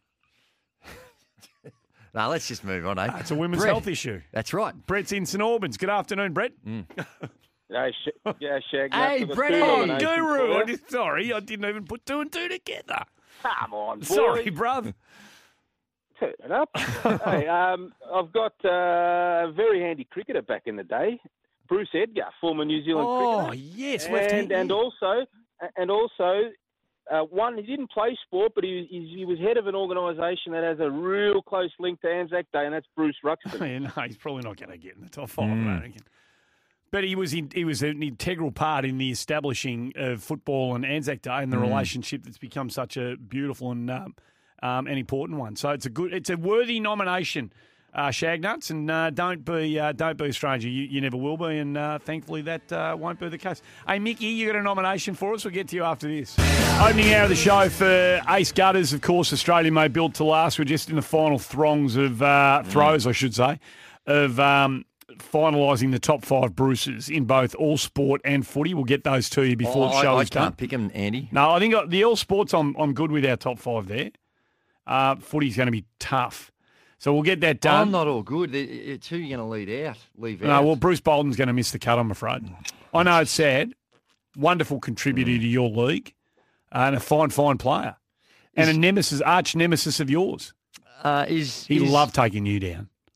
[SPEAKER 10] no, let's just move on. Eh?
[SPEAKER 8] It's a women's
[SPEAKER 10] Brett.
[SPEAKER 8] health issue.
[SPEAKER 10] That's right.
[SPEAKER 8] Brett's in St Albans. Good afternoon, Brett.
[SPEAKER 10] Mm.
[SPEAKER 22] Yeah, sh- yeah, Shag.
[SPEAKER 10] Hey,
[SPEAKER 22] for the
[SPEAKER 10] Brett.
[SPEAKER 22] two
[SPEAKER 8] Oh,
[SPEAKER 22] nominations
[SPEAKER 8] Guru.
[SPEAKER 22] for
[SPEAKER 8] I
[SPEAKER 22] you.
[SPEAKER 8] just- sorry, I didn't even put two and two together.
[SPEAKER 22] Come on, boy.
[SPEAKER 8] Sorry, bruv.
[SPEAKER 22] Turn it up. hey, um, I've got uh, a very handy cricketer back in the day, Bruce Edgar, former New Zealand
[SPEAKER 8] Oh,
[SPEAKER 22] cricketer.
[SPEAKER 8] yes,
[SPEAKER 22] and
[SPEAKER 8] left-hand.
[SPEAKER 22] and also and also uh, one he didn't play sport, but he, he he was head of an organisation that has a real close link to Anzac Day, and that's Bruce Ruxton.
[SPEAKER 8] Yeah, no, he's probably not going to get in the top five,
[SPEAKER 10] Mm.
[SPEAKER 8] I reckon. But he was in, he was an integral part in the establishing of football and Anzac Day and the
[SPEAKER 10] Mm.
[SPEAKER 8] relationship that's become such a beautiful and um, um, an important one. So it's a good, it's a worthy nomination, uh, Shagnuts, and uh, don't be uh, don't be a stranger. You, you never will be, and uh, thankfully that uh, won't be the case. Hey, Mickey, you got a nomination for us? We'll get to you after this. Opening hour of the show for Ace Gutters, of course, Australia Made Built to Last. We're just in the final throngs of uh, throws, I should say, of um, finalising the top five Bruces in both all sport and footy. We'll get those to you before
[SPEAKER 10] Oh,
[SPEAKER 8] the show
[SPEAKER 10] I, I
[SPEAKER 8] is done.
[SPEAKER 10] can't pick them, Andy.
[SPEAKER 8] No, I think the all sports, I'm I'm good with our top five there. Uh, footy's going to be tough. So we'll get that done.
[SPEAKER 10] I'm not all good. It- It's who you're going to lead out. Leave
[SPEAKER 8] No,
[SPEAKER 10] out.
[SPEAKER 8] well, Bruce Bolden's going to miss the cut, I'm afraid. I know it's sad. Wonderful contributor to your league and a fine, fine player. And
[SPEAKER 10] Is-
[SPEAKER 8] a nemesis, arch nemesis of yours.
[SPEAKER 10] Uh, is
[SPEAKER 8] He
[SPEAKER 10] is,
[SPEAKER 8] loved taking you down.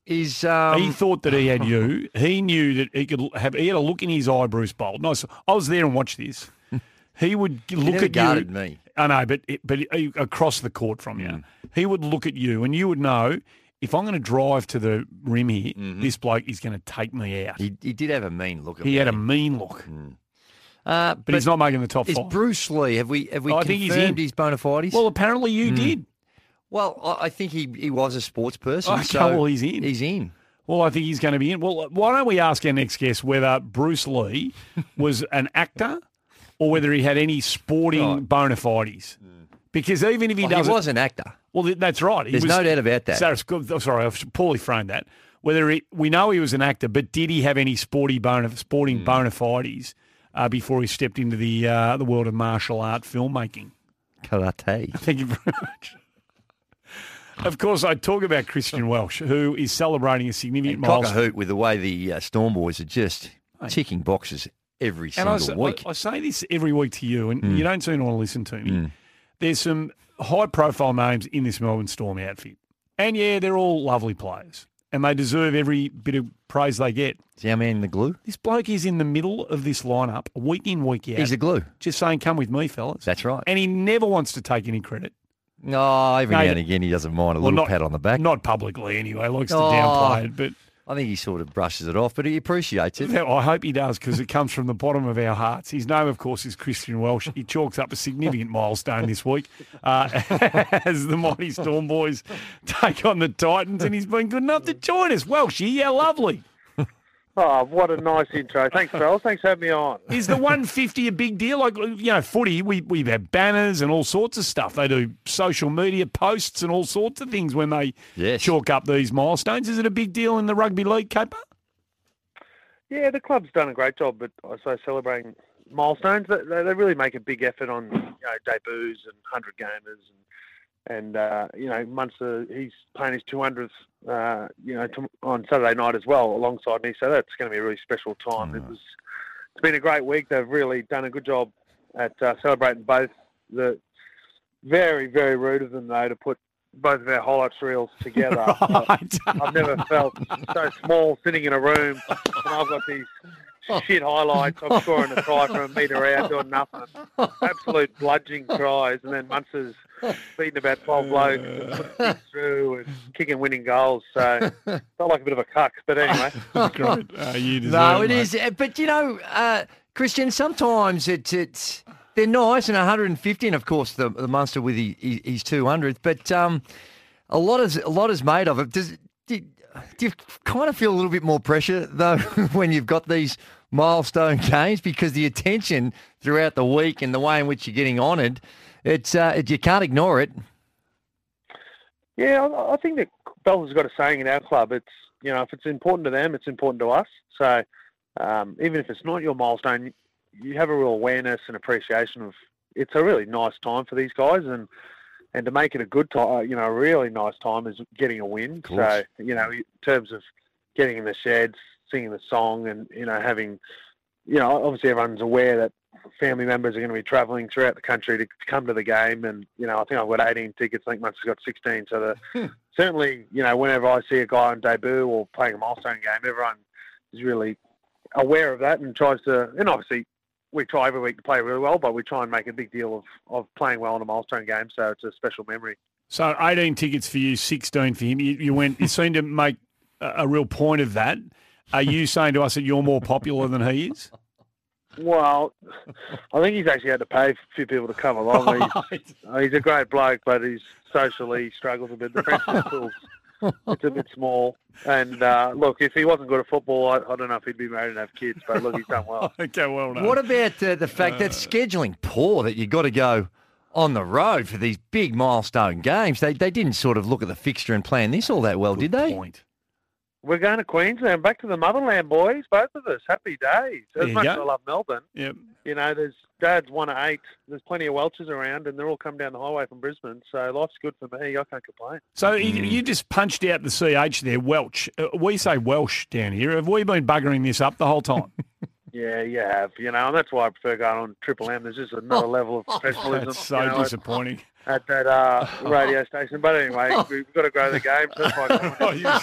[SPEAKER 10] is um,
[SPEAKER 8] he thought that he had you. He knew that he could have. He had a look in his eye, Bruce Bolt. Nice. I was there and watched this. He would
[SPEAKER 10] he
[SPEAKER 8] look
[SPEAKER 10] never
[SPEAKER 8] at
[SPEAKER 10] guarded
[SPEAKER 8] you.
[SPEAKER 10] me.
[SPEAKER 8] I know, but but across the court from you,
[SPEAKER 10] Mm.
[SPEAKER 8] he would look at you, and you would know if I'm going to drive to the rim here,
[SPEAKER 10] Mm-hmm.
[SPEAKER 8] this bloke is going to take me out.
[SPEAKER 10] He, he did have a mean look. At
[SPEAKER 8] He
[SPEAKER 10] me.
[SPEAKER 8] had a mean look.
[SPEAKER 10] Uh,
[SPEAKER 8] but, he's not making the top
[SPEAKER 10] is
[SPEAKER 8] five.
[SPEAKER 10] Bruce Lee? Have we have we
[SPEAKER 8] I
[SPEAKER 10] confirmed
[SPEAKER 8] think he's in.
[SPEAKER 10] his bona fides?
[SPEAKER 8] Well, apparently you
[SPEAKER 10] Mm.
[SPEAKER 8] did.
[SPEAKER 10] Well, I I think he, he was a sports person.
[SPEAKER 8] Okay,
[SPEAKER 10] so
[SPEAKER 8] well, he's in.
[SPEAKER 10] He's in.
[SPEAKER 8] Well, I think he's going to be in. Well, why don't we ask our next guest whether Bruce Lee was an actor or whether he had any sporting
[SPEAKER 10] Right.
[SPEAKER 8] bona fides? Because even if he
[SPEAKER 10] Oh, he
[SPEAKER 8] doesn't,
[SPEAKER 10] was an actor.
[SPEAKER 8] Well, th- that's right. He
[SPEAKER 10] There's
[SPEAKER 8] was-
[SPEAKER 10] no doubt about that.
[SPEAKER 8] Sorry, oh, sorry, I've poorly framed that. Whether he, we know he was an actor, but did he have any sporty bona, sporting bona fides uh, before he stepped into the uh, the world of martial art filmmaking?
[SPEAKER 10] Karate.
[SPEAKER 8] Thank you very much. Of course, I talk about Christian Welsh, who is celebrating a significant
[SPEAKER 10] Cock a
[SPEAKER 8] milestone.
[SPEAKER 10] hoot with the way the uh, Storm Boys are just ticking boxes every
[SPEAKER 8] And
[SPEAKER 10] single
[SPEAKER 8] I, say-
[SPEAKER 10] week.
[SPEAKER 8] I, I say this every week to you, and
[SPEAKER 10] Mm.
[SPEAKER 8] you don't seem to want to listen to me.
[SPEAKER 10] Mm.
[SPEAKER 8] There's some high-profile names in this Melbourne Storm outfit. And, yeah, they're all lovely players, and they deserve every bit of praise they get.
[SPEAKER 10] See our man in the glue?
[SPEAKER 8] This bloke is in the middle of this lineup, week in, week out.
[SPEAKER 10] He's the glue.
[SPEAKER 8] Just saying, come with me, fellas.
[SPEAKER 10] That's right.
[SPEAKER 8] And he never wants to take any credit.
[SPEAKER 10] No, every
[SPEAKER 8] No,
[SPEAKER 10] now
[SPEAKER 8] he-
[SPEAKER 10] and again he doesn't mind a
[SPEAKER 8] Well,
[SPEAKER 10] little
[SPEAKER 8] not-
[SPEAKER 10] pat on the back.
[SPEAKER 8] Not publicly, anyway. Likes to
[SPEAKER 10] Oh,
[SPEAKER 8] downplay it, but...
[SPEAKER 10] I think he sort of brushes it off, but he appreciates it.
[SPEAKER 8] I hope he does, because it comes from the bottom of our hearts. His name, of course, is Christian Welsh. He chalks up a significant milestone this week uh, as the mighty Storm Boys take on the Titans, and he's been good enough to join us. Welshie, yeah, lovely.
[SPEAKER 14] Oh, what a nice intro. Thanks, fellas. Thanks for having me on.
[SPEAKER 8] Is the one fifty a big deal? Like, you know, footy, we, we have banners and all sorts of stuff. They do social media posts and all sorts of things when they
[SPEAKER 10] yes.
[SPEAKER 8] chalk up these milestones. Is it a big deal in the rugby league, Caper?
[SPEAKER 14] Yeah, the club's done a great job, but I say celebrating milestones. They, they they really make a big effort on, you know, debuts and hundred gamers, and and uh, you know, Munster, he's playing his two hundredth, uh, you know, to, on Saturday night as well alongside me. So that's going to be a really special time. It was, it's been a great week. They've really done a good job at uh, celebrating both. The very very rude of them though to put both of our highlights reels together.
[SPEAKER 8] Right.
[SPEAKER 14] I've never felt so small sitting in a room, and I've got these shit highlights. I'm scoring a try from a metre out, doing nothing. Absolute bludgeoning tries, and then Munster's beating about twelve blokes and putting things through and kicking winning goals. So felt like a bit of a cuck, but anyway.
[SPEAKER 8] Great. Uh, you deserve
[SPEAKER 10] No, it
[SPEAKER 8] mate.
[SPEAKER 10] is. uh, But, you know, uh, Christian, sometimes it's, it's they're nice, and one hundred fifty, and, of course, the, the Munster with his, his two hundredth, but um, a lot is a lot is made of it. Does, do, do you kind of feel a little bit more pressure, though, when you've got these milestone games? Because the attention throughout the week and the way in which you're getting honoured, it's, uh, it, you can't ignore it.
[SPEAKER 14] Yeah, I, I think that Belfast's got a saying in our club. It's, you know, if it's important to them, it's important to us. So um, even if it's not your milestone, you have a real awareness and appreciation of it's a really nice time for these guys, and and to make it a good time, you know, a really nice time is getting a win. So, you know, in terms of getting in the sheds, singing the song, and, you know, having, you know, obviously everyone's aware that family members are going to be travelling throughout the country to come to the game, and, you know, I think I've got eighteen tickets. I think Munster's got sixteen. So the, certainly, you know, whenever I see a guy on debut or playing a milestone game, everyone is really aware of that and tries to, and obviously we try every week to play really well, but we try and make a big deal of, of playing well in a milestone game, so it's a special memory.
[SPEAKER 8] So eighteen tickets for you, sixteen for him. You, you went. You seem to make a, a real point of that. Are you saying to us that you're more popular than he is?
[SPEAKER 14] Well, I think he's actually had to pay for a few people to come along. He's, he's a great bloke, but he's socially struggles a bit. The friendship pool's it's a bit small. And uh, look, if he wasn't good at football, I, I don't know if he'd be married and have kids. But look, he's done well.
[SPEAKER 8] Okay, well done.
[SPEAKER 10] What about uh, the fact that scheduling poor, that you've got to go on the road for these big milestone games? They they didn't sort of look at the fixture and plan this all that well, did they?
[SPEAKER 8] Point.
[SPEAKER 14] We're going to Queensland, back to the motherland, boys. Both of us, happy days. As
[SPEAKER 8] There you
[SPEAKER 14] much
[SPEAKER 8] go.
[SPEAKER 14] as I love Melbourne,
[SPEAKER 8] Yep.
[SPEAKER 14] you know, there's Dad's one at eight. There's plenty of Welches around, and they're all come down the highway from Brisbane. So life's good for me. I can't complain.
[SPEAKER 8] So you, you just punched out the C H there, Welch. Uh, we say Welsh down here. Have we been buggering this up the whole time?
[SPEAKER 14] Yeah, you have. You know, and that's why I prefer going on Triple M. There's just another level of professionalism.
[SPEAKER 8] That's so
[SPEAKER 14] you know, at-
[SPEAKER 8] disappointing.
[SPEAKER 14] At that uh, radio station. But anyway, we've got to grow the game. So that's why I
[SPEAKER 8] Oh, you,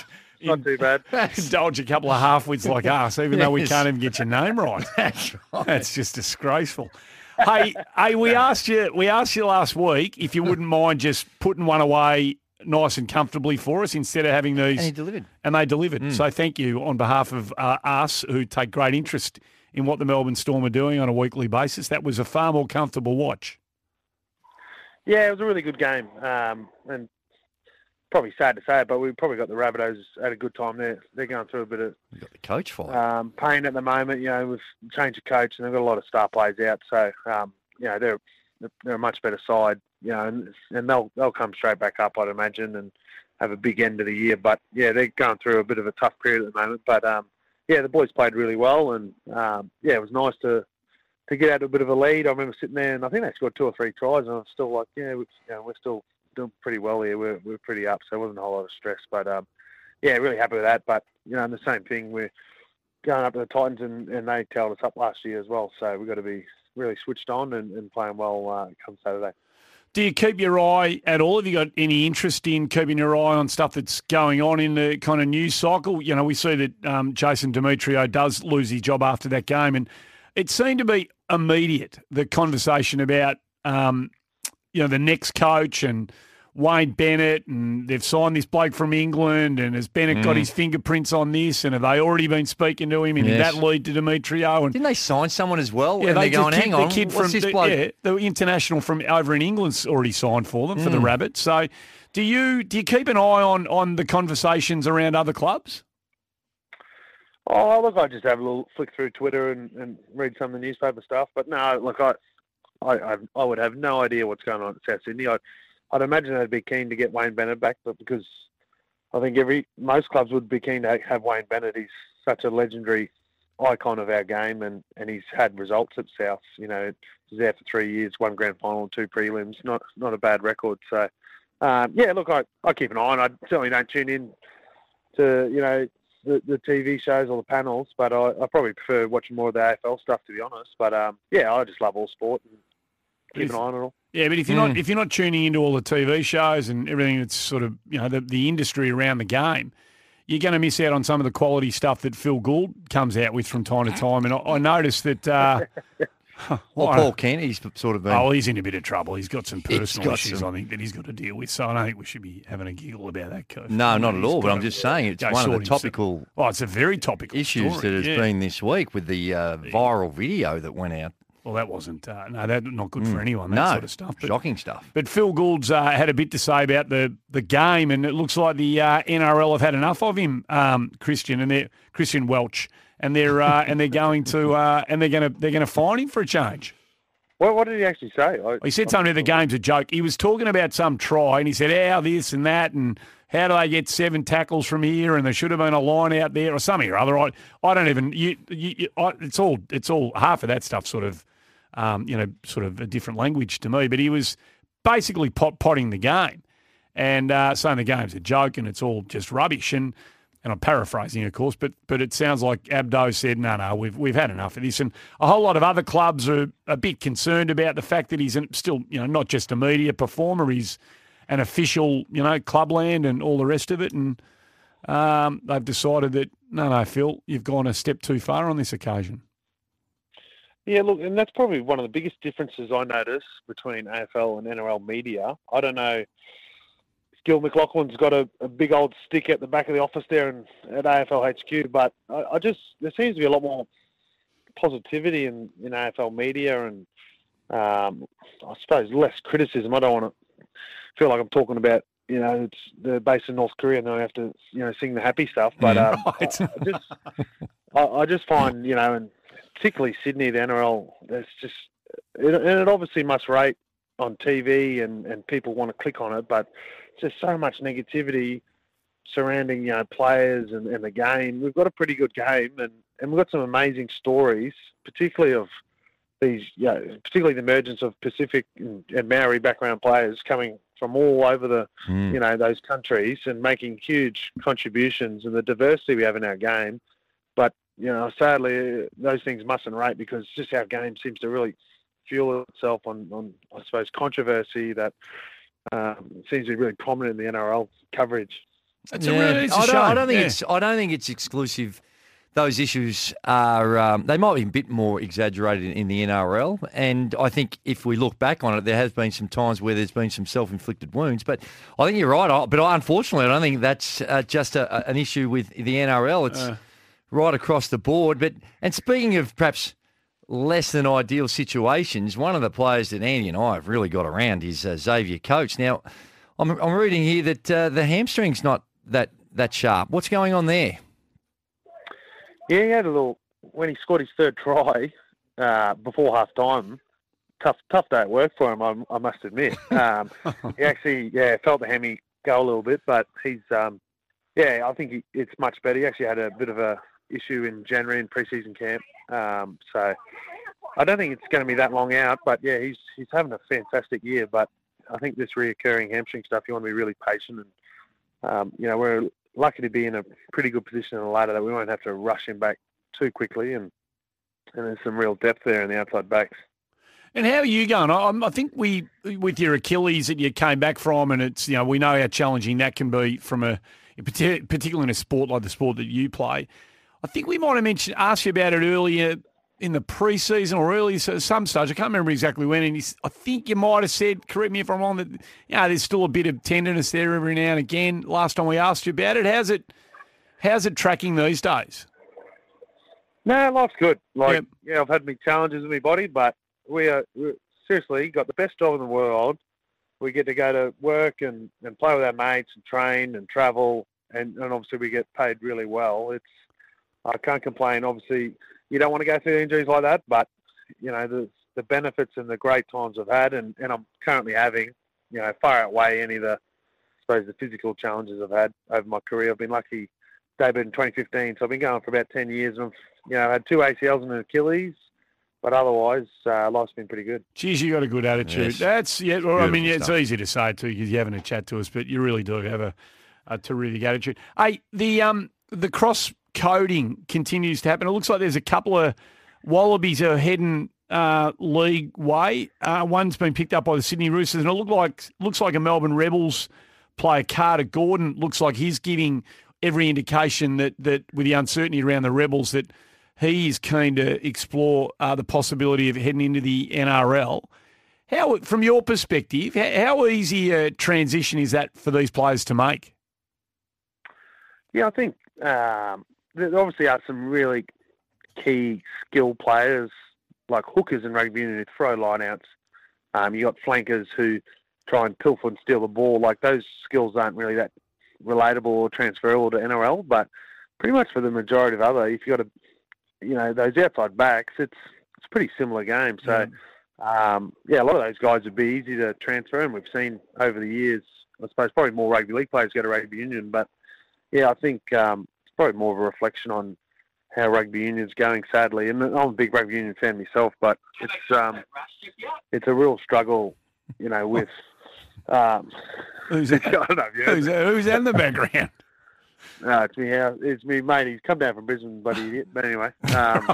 [SPEAKER 14] not too bad.
[SPEAKER 8] Indulge a couple of half-wits like us, even though we
[SPEAKER 10] Yes.
[SPEAKER 8] can't even get your name right.
[SPEAKER 10] That's right.
[SPEAKER 8] That's just disgraceful. Hey, hey, we asked you, we asked you last week if you wouldn't mind just putting one away nice and comfortably for us instead of having these.
[SPEAKER 10] And he delivered.
[SPEAKER 8] And they delivered.
[SPEAKER 10] Mm.
[SPEAKER 8] So thank you on behalf of uh, us who take great interest in what the Melbourne Storm are doing on a weekly basis. That was a far more comfortable watch.
[SPEAKER 14] Yeah, it was a really good game, um, and probably sad to say it, but we probably got the Rabbitohs at a good time there. They're going through a bit of
[SPEAKER 10] You got the coach fight.
[SPEAKER 14] um, pain at the moment. You know, with change of coach, and they've got a lot of star players out. So, um, you know, they're they're a much better side. You know, and, and they'll they'll come straight back up, I'd imagine, and have a big end of the year. But yeah, they're going through a bit of a tough period at the moment. But um, yeah, the boys played really well, and um, yeah, it was nice to to get out to a bit of a lead. I remember sitting there, and I think they scored two or three tries, and I was still like, yeah, we, you know, we're still doing pretty well here. We're we're pretty up, so it wasn't a whole lot of stress. But um, yeah, really happy with that. But you know, and the same thing, we're going up to the Titans, and, and they tailed us up last year as well. So we've got to be really switched on and, and playing well uh, come Saturday.
[SPEAKER 8] Do you keep your eye at all? Have you got any interest in keeping your eye on stuff that's going on in the kind of news cycle? You know, we see that um, Jason Demetrio does lose his job after that game, and it seemed to be immediate, the conversation about, um, you know, the next coach and Wayne Bennett, and they've signed this bloke from England, and has Bennett mm. got his fingerprints on this, and have they already been speaking to him, and
[SPEAKER 10] yes.
[SPEAKER 8] did that lead to Demetrio? And
[SPEAKER 10] didn't they sign someone as well?
[SPEAKER 8] yeah,
[SPEAKER 10] and
[SPEAKER 8] they
[SPEAKER 10] they're going,
[SPEAKER 8] just
[SPEAKER 10] hang
[SPEAKER 8] keep-
[SPEAKER 10] on,
[SPEAKER 8] the kid
[SPEAKER 10] what's
[SPEAKER 8] from
[SPEAKER 10] this
[SPEAKER 8] the,
[SPEAKER 10] bloke?
[SPEAKER 8] yeah, the international from over in England's already signed for them for the
[SPEAKER 10] Mm.
[SPEAKER 8] Rabbits. So, do you do you keep an eye on on the conversations around other clubs?
[SPEAKER 14] Oh, look, I just have a little flick through Twitter and, and read some of the newspaper stuff. But no, look, I, I, I, I would have no idea what's going on at South Sydney. I, I'd imagine they'd be keen to get Wayne Bennett back, but because I think every most clubs would be keen to have Wayne Bennett. He's such a legendary icon of our game, and, and he's had results at South. You know, he's there for three years, one grand final and two prelims. Not not a bad record. So, um, yeah, look, I, I keep an eye on. I certainly don't tune in to, you know, the, the T V shows or the panels, but I, I probably prefer watching more of the A F L stuff, to be honest. But um, yeah, I just love all sport and keep an eye on it all.
[SPEAKER 8] Yeah, but if you're not if you're not tuning into all the T V shows and everything that's sort of, you know, the, the industry around the game, you're going to miss out on some of the quality stuff that Phil Gould comes out with from time to time. And I, I noticed that. Uh,
[SPEAKER 10] Well,
[SPEAKER 8] I-
[SPEAKER 10] Paul Kent, he's sort of been...
[SPEAKER 8] Oh, he's in a bit of trouble. He's got some
[SPEAKER 10] He's
[SPEAKER 8] personal
[SPEAKER 10] got
[SPEAKER 8] issues,
[SPEAKER 10] some-
[SPEAKER 8] I think, that he's got to deal with. So I don't think we should be having a giggle about that, Coach.
[SPEAKER 10] No, not at
[SPEAKER 8] He's
[SPEAKER 10] all. But
[SPEAKER 8] gotta
[SPEAKER 10] I'm just saying it's
[SPEAKER 8] go
[SPEAKER 10] one of
[SPEAKER 8] sort
[SPEAKER 10] the
[SPEAKER 8] himself.
[SPEAKER 10] topical
[SPEAKER 8] Oh, it's a very topical
[SPEAKER 10] issues
[SPEAKER 8] story,
[SPEAKER 10] that has
[SPEAKER 8] yeah.
[SPEAKER 10] been this week with the uh, viral video that went out.
[SPEAKER 8] Well, that wasn't, uh, no, that's not good
[SPEAKER 10] Mm.
[SPEAKER 8] for anyone, that
[SPEAKER 10] No,
[SPEAKER 8] sort of stuff. But,
[SPEAKER 10] shocking stuff.
[SPEAKER 8] But Phil Gould's uh, had a bit to say about the, the game, and it looks like the uh, N R L have had enough of him, um, Christian, and they're Christian Welch, and they're uh, and they're going to uh, and they're going to they're going to fine him for a change.
[SPEAKER 14] What, what did he actually say? I,
[SPEAKER 8] He said something about the game's a joke. He was talking about some try, and he said, how this and that, and how do they get seven tackles from here, and there should have been a line out there, or something or other. I, I don't even. You, you, you, I, it's all. It's all half of that stuff. Sort of, um, you know, sort of a different language to me. But he was basically pot potting the game, and uh, saying the game's a joke, and it's all just rubbish. And and I'm paraphrasing, of course, but but it sounds like Abdo said, no, no, we've we've had enough of this. And a whole lot of other clubs are a bit concerned about the fact that he's an, still, you know, not just a media performer, he's an official, you know, clubland and all the rest of it. And um, they've decided that, no, no, Phil, you've gone a step too far on this occasion.
[SPEAKER 14] Yeah, look, and that's probably one of the biggest differences I notice between A F L and N R L media. I don't know if Gil McLaughlin's got a, a big old stick at the back of the office there in, at A F L H Q, but I, I just, there seems to be a lot more positivity in, in A F L media and um, I suppose less criticism. I don't want to feel like I'm talking about, you know, it's they're based in North Korea and I have to, you know, sing the happy stuff. But um,
[SPEAKER 8] Right.
[SPEAKER 14] I, I just, I, I just find, you know, and particularly Sydney, the N R L, there's just, it, and it obviously must rate on T V and, and people want to click on it, but just so much negativity surrounding, you know, players and, and the game. We've got a pretty good game and, and we've got some amazing stories, particularly of these, you know, particularly the emergence of Pacific and, and Maori background players coming from all over the,
[SPEAKER 10] Mm.
[SPEAKER 14] you know, those countries and making huge contributions and the diversity we have in our game. But, you know, sadly, those things mustn't rate because just our game seems to really fuel itself on, on I suppose, controversy that um, seems to be really prominent in the N R L coverage.
[SPEAKER 8] It's a really, it's a
[SPEAKER 10] I, don't,
[SPEAKER 8] shame.
[SPEAKER 10] I don't think
[SPEAKER 8] Yeah.
[SPEAKER 10] it's. I don't think it's exclusive. Those issues are. Um, they might be a bit more exaggerated in, in the N R L, and I think if we look back on it, there has been some times where there's been some self-inflicted wounds. But I think you're right. I, but I, unfortunately, I don't think that's uh, just a, a, an issue with the N R L. It's
[SPEAKER 8] Uh.
[SPEAKER 10] right across the board. But and speaking of perhaps less than ideal situations, one of the players that Andy and I have really got around is uh, Xavier Coates. Now, I'm, I'm reading here that uh, the hamstring's not that that sharp. What's going on there?
[SPEAKER 14] Yeah, he had a little when he scored his third try uh, before half time. Tough, tough day at work for him, I, I must admit. Um, he actually, yeah, felt the hammy go a little bit, but he's, um, yeah, I think he, it's much better. He actually had a bit of a issue in January in pre-season camp, um, so I don't think it's going to be that long out. But yeah, he's he's having a fantastic year. But I think this reoccurring hamstring stuff, you want to be really patient, and um, you know, we're lucky to be in a pretty good position in the ladder that we won't have to rush him back too quickly, and and there's some real depth there in the outside backs.
[SPEAKER 8] And how are you going? I, I think we, with your Achilles that you came back from, and it's, you know, we know how challenging that can be from a, particularly in a sport like the sport that you play. I think we might have mentioned, asked you about it earlier in the pre-season or early some stage. I can't remember exactly when. And he's, I think you might have said, correct me if I'm wrong, that you know, there's still a bit of tenderness there every now and again. Last time we asked you about it, how's it, how's it tracking these days?
[SPEAKER 14] No, life's good. Like,
[SPEAKER 8] Yep.
[SPEAKER 14] yeah, I've had my challenges with my body, but we are we're, seriously got the best job in the world. We get to go to work and, and play with our mates and train and travel, and, and obviously we get paid really well. It's I can't complain. Obviously, you don't want to go through injuries like that, but you know the the benefits and the great times I've had, and, and I'm currently having, you know, far outweigh any of the, I suppose, the physical challenges I've had over my career. I've been lucky. Debuted in twenty fifteen, so I've been going for about ten years, and I've you know had two A C Ls and an Achilles. But otherwise, uh, life's been pretty good.
[SPEAKER 8] Geez, you got a good attitude.
[SPEAKER 14] Yes.
[SPEAKER 8] That's yeah. Well, I mean, yeah,
[SPEAKER 14] Beautiful
[SPEAKER 8] it's
[SPEAKER 14] stuff.
[SPEAKER 8] easy to say too because you're having a chat to us, but you really do have a, a terrific attitude. Hey, the um the cross coding continues to happen. It looks like there's a couple of Wallabies are heading uh, league way. Uh, one's been picked up by the Sydney Roosters, and it look like looks like a Melbourne Rebels player, Carter Gordon. Looks like he's giving every indication that that with the uncertainty around the Rebels that he is keen to explore uh, the possibility of heading into the N R L. How, from your perspective, how, how easy a transition is that for these players to make?
[SPEAKER 14] Yeah, I think um, there obviously are some really key skill players like hookers in rugby union who throw lineouts. Um, you got flankers who try and pilfer and steal the ball. Like those skills aren't really that relatable or transferable to N R L, but pretty much for the majority of other, if you got a you know, those outside backs, it's it's a pretty similar game. So, um, yeah, a lot of those guys would be easy to transfer, and we've seen over the years, I suppose, probably more rugby league players go to rugby union. But, yeah, I think um, it's probably more of a reflection on how rugby union's going, sadly. And I'm a big rugby union fan myself, but it's um, it's a real struggle, you know, with... Um,
[SPEAKER 8] Who's that?
[SPEAKER 14] I don't know if you heard
[SPEAKER 8] Who's
[SPEAKER 14] that.
[SPEAKER 8] that? Who's that in the background?
[SPEAKER 14] No, it's me. How it's me, mate. He's come down from Brisbane, but he did. But anyway, um,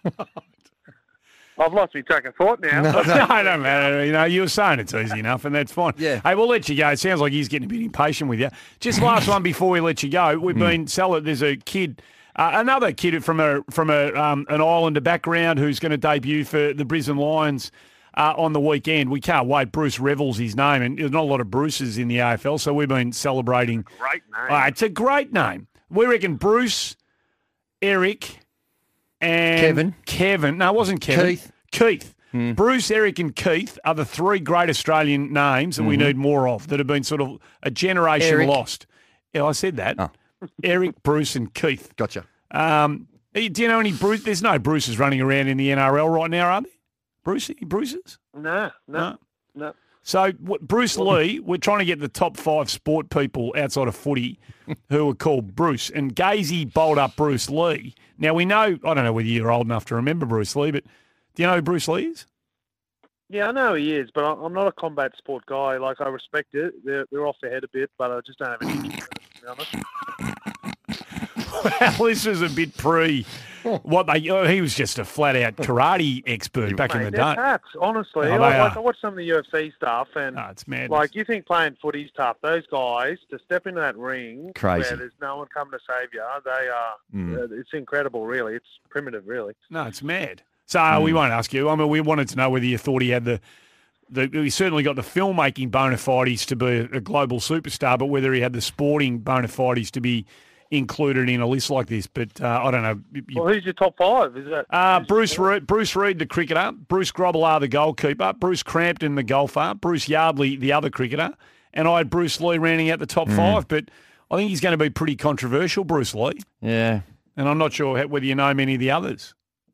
[SPEAKER 14] I've lost my track of thought now.
[SPEAKER 8] No, no, don't matter. You know, you were saying it's easy enough, and that's fine.
[SPEAKER 10] Yeah.
[SPEAKER 8] Hey, we'll let you go. It sounds like he's getting a bit impatient with you. Just last one before we let you go. We've been selling. There's a kid, uh, another kid from a from a um, an Islander background who's going to debut for the Brisbane Lions. Uh, on the weekend. We can't wait. Bruce Revels, his name, and there's not a lot of Bruces in the A F L, so we've been celebrating.
[SPEAKER 14] Great name.
[SPEAKER 8] Uh, it's a great name. We reckon Bruce, Eric, and
[SPEAKER 10] Kevin.
[SPEAKER 8] Kevin. No, it wasn't Kevin.
[SPEAKER 10] Keith.
[SPEAKER 8] Keith. Bruce, Eric, and Keith are the three great Australian names that we
[SPEAKER 10] Mhm.
[SPEAKER 8] need more of that have been sort of a generation
[SPEAKER 10] Eric.
[SPEAKER 8] lost. Yeah, I said that.
[SPEAKER 10] Oh.
[SPEAKER 8] Eric, Bruce, and Keith.
[SPEAKER 10] Gotcha.
[SPEAKER 8] Um, do you know any Bruce? There's no Bruces running around in the N R L right now, are there? Bruce, Bruces?
[SPEAKER 14] No, no, no.
[SPEAKER 8] So what, Bruce Lee, we're trying to get the top five sport people outside of footy who are called Bruce. And Gazy bowled up Bruce Lee. Now, we know, I don't know whether you're old enough to remember Bruce Lee, but do you know who Bruce Lee is?
[SPEAKER 14] Yeah, I know he is, but I- I'm not a combat sport guy. Like, I respect it. They're, they're off their head a bit, but I just don't have any interest in it, to be honest.
[SPEAKER 8] Well, this was a bit pre what they, oh, he was just a flat out karate expert back in
[SPEAKER 14] Mate,
[SPEAKER 8] the
[SPEAKER 14] they're
[SPEAKER 8] day.
[SPEAKER 14] taps, honestly.
[SPEAKER 8] Oh,
[SPEAKER 14] I,
[SPEAKER 8] they
[SPEAKER 14] like,
[SPEAKER 8] are.
[SPEAKER 14] I watch some of the U F C stuff, and
[SPEAKER 8] No, it's madness.
[SPEAKER 14] like you think playing footy's tough. Those guys to step into that ring
[SPEAKER 10] Crazy.
[SPEAKER 14] where there's no one coming to save you, they are.
[SPEAKER 8] Mm.
[SPEAKER 14] uh, It's incredible, really. It's primitive, really.
[SPEAKER 8] No, it's mad. So uh, we won't ask you. I mean, we wanted to know whether you thought he had the, the he certainly got the filmmaking bona fides to be a global superstar, but whether he had the sporting bona fides to be included in a list like this. But uh, I don't know. You-
[SPEAKER 14] Well, who's your top five? Is that
[SPEAKER 8] Uh, Bruce Reed, Bruce Reed, the cricketer, Bruce Grobbelaar, the goalkeeper, Bruce Crampton, the golfer, Bruce Yardley, the other cricketer, and I had Bruce Lee rounding out the top
[SPEAKER 10] Mm.
[SPEAKER 8] five. But I think he's going to be pretty controversial, Bruce Lee.
[SPEAKER 10] Yeah.
[SPEAKER 8] And I'm not sure how- whether you know many of the others.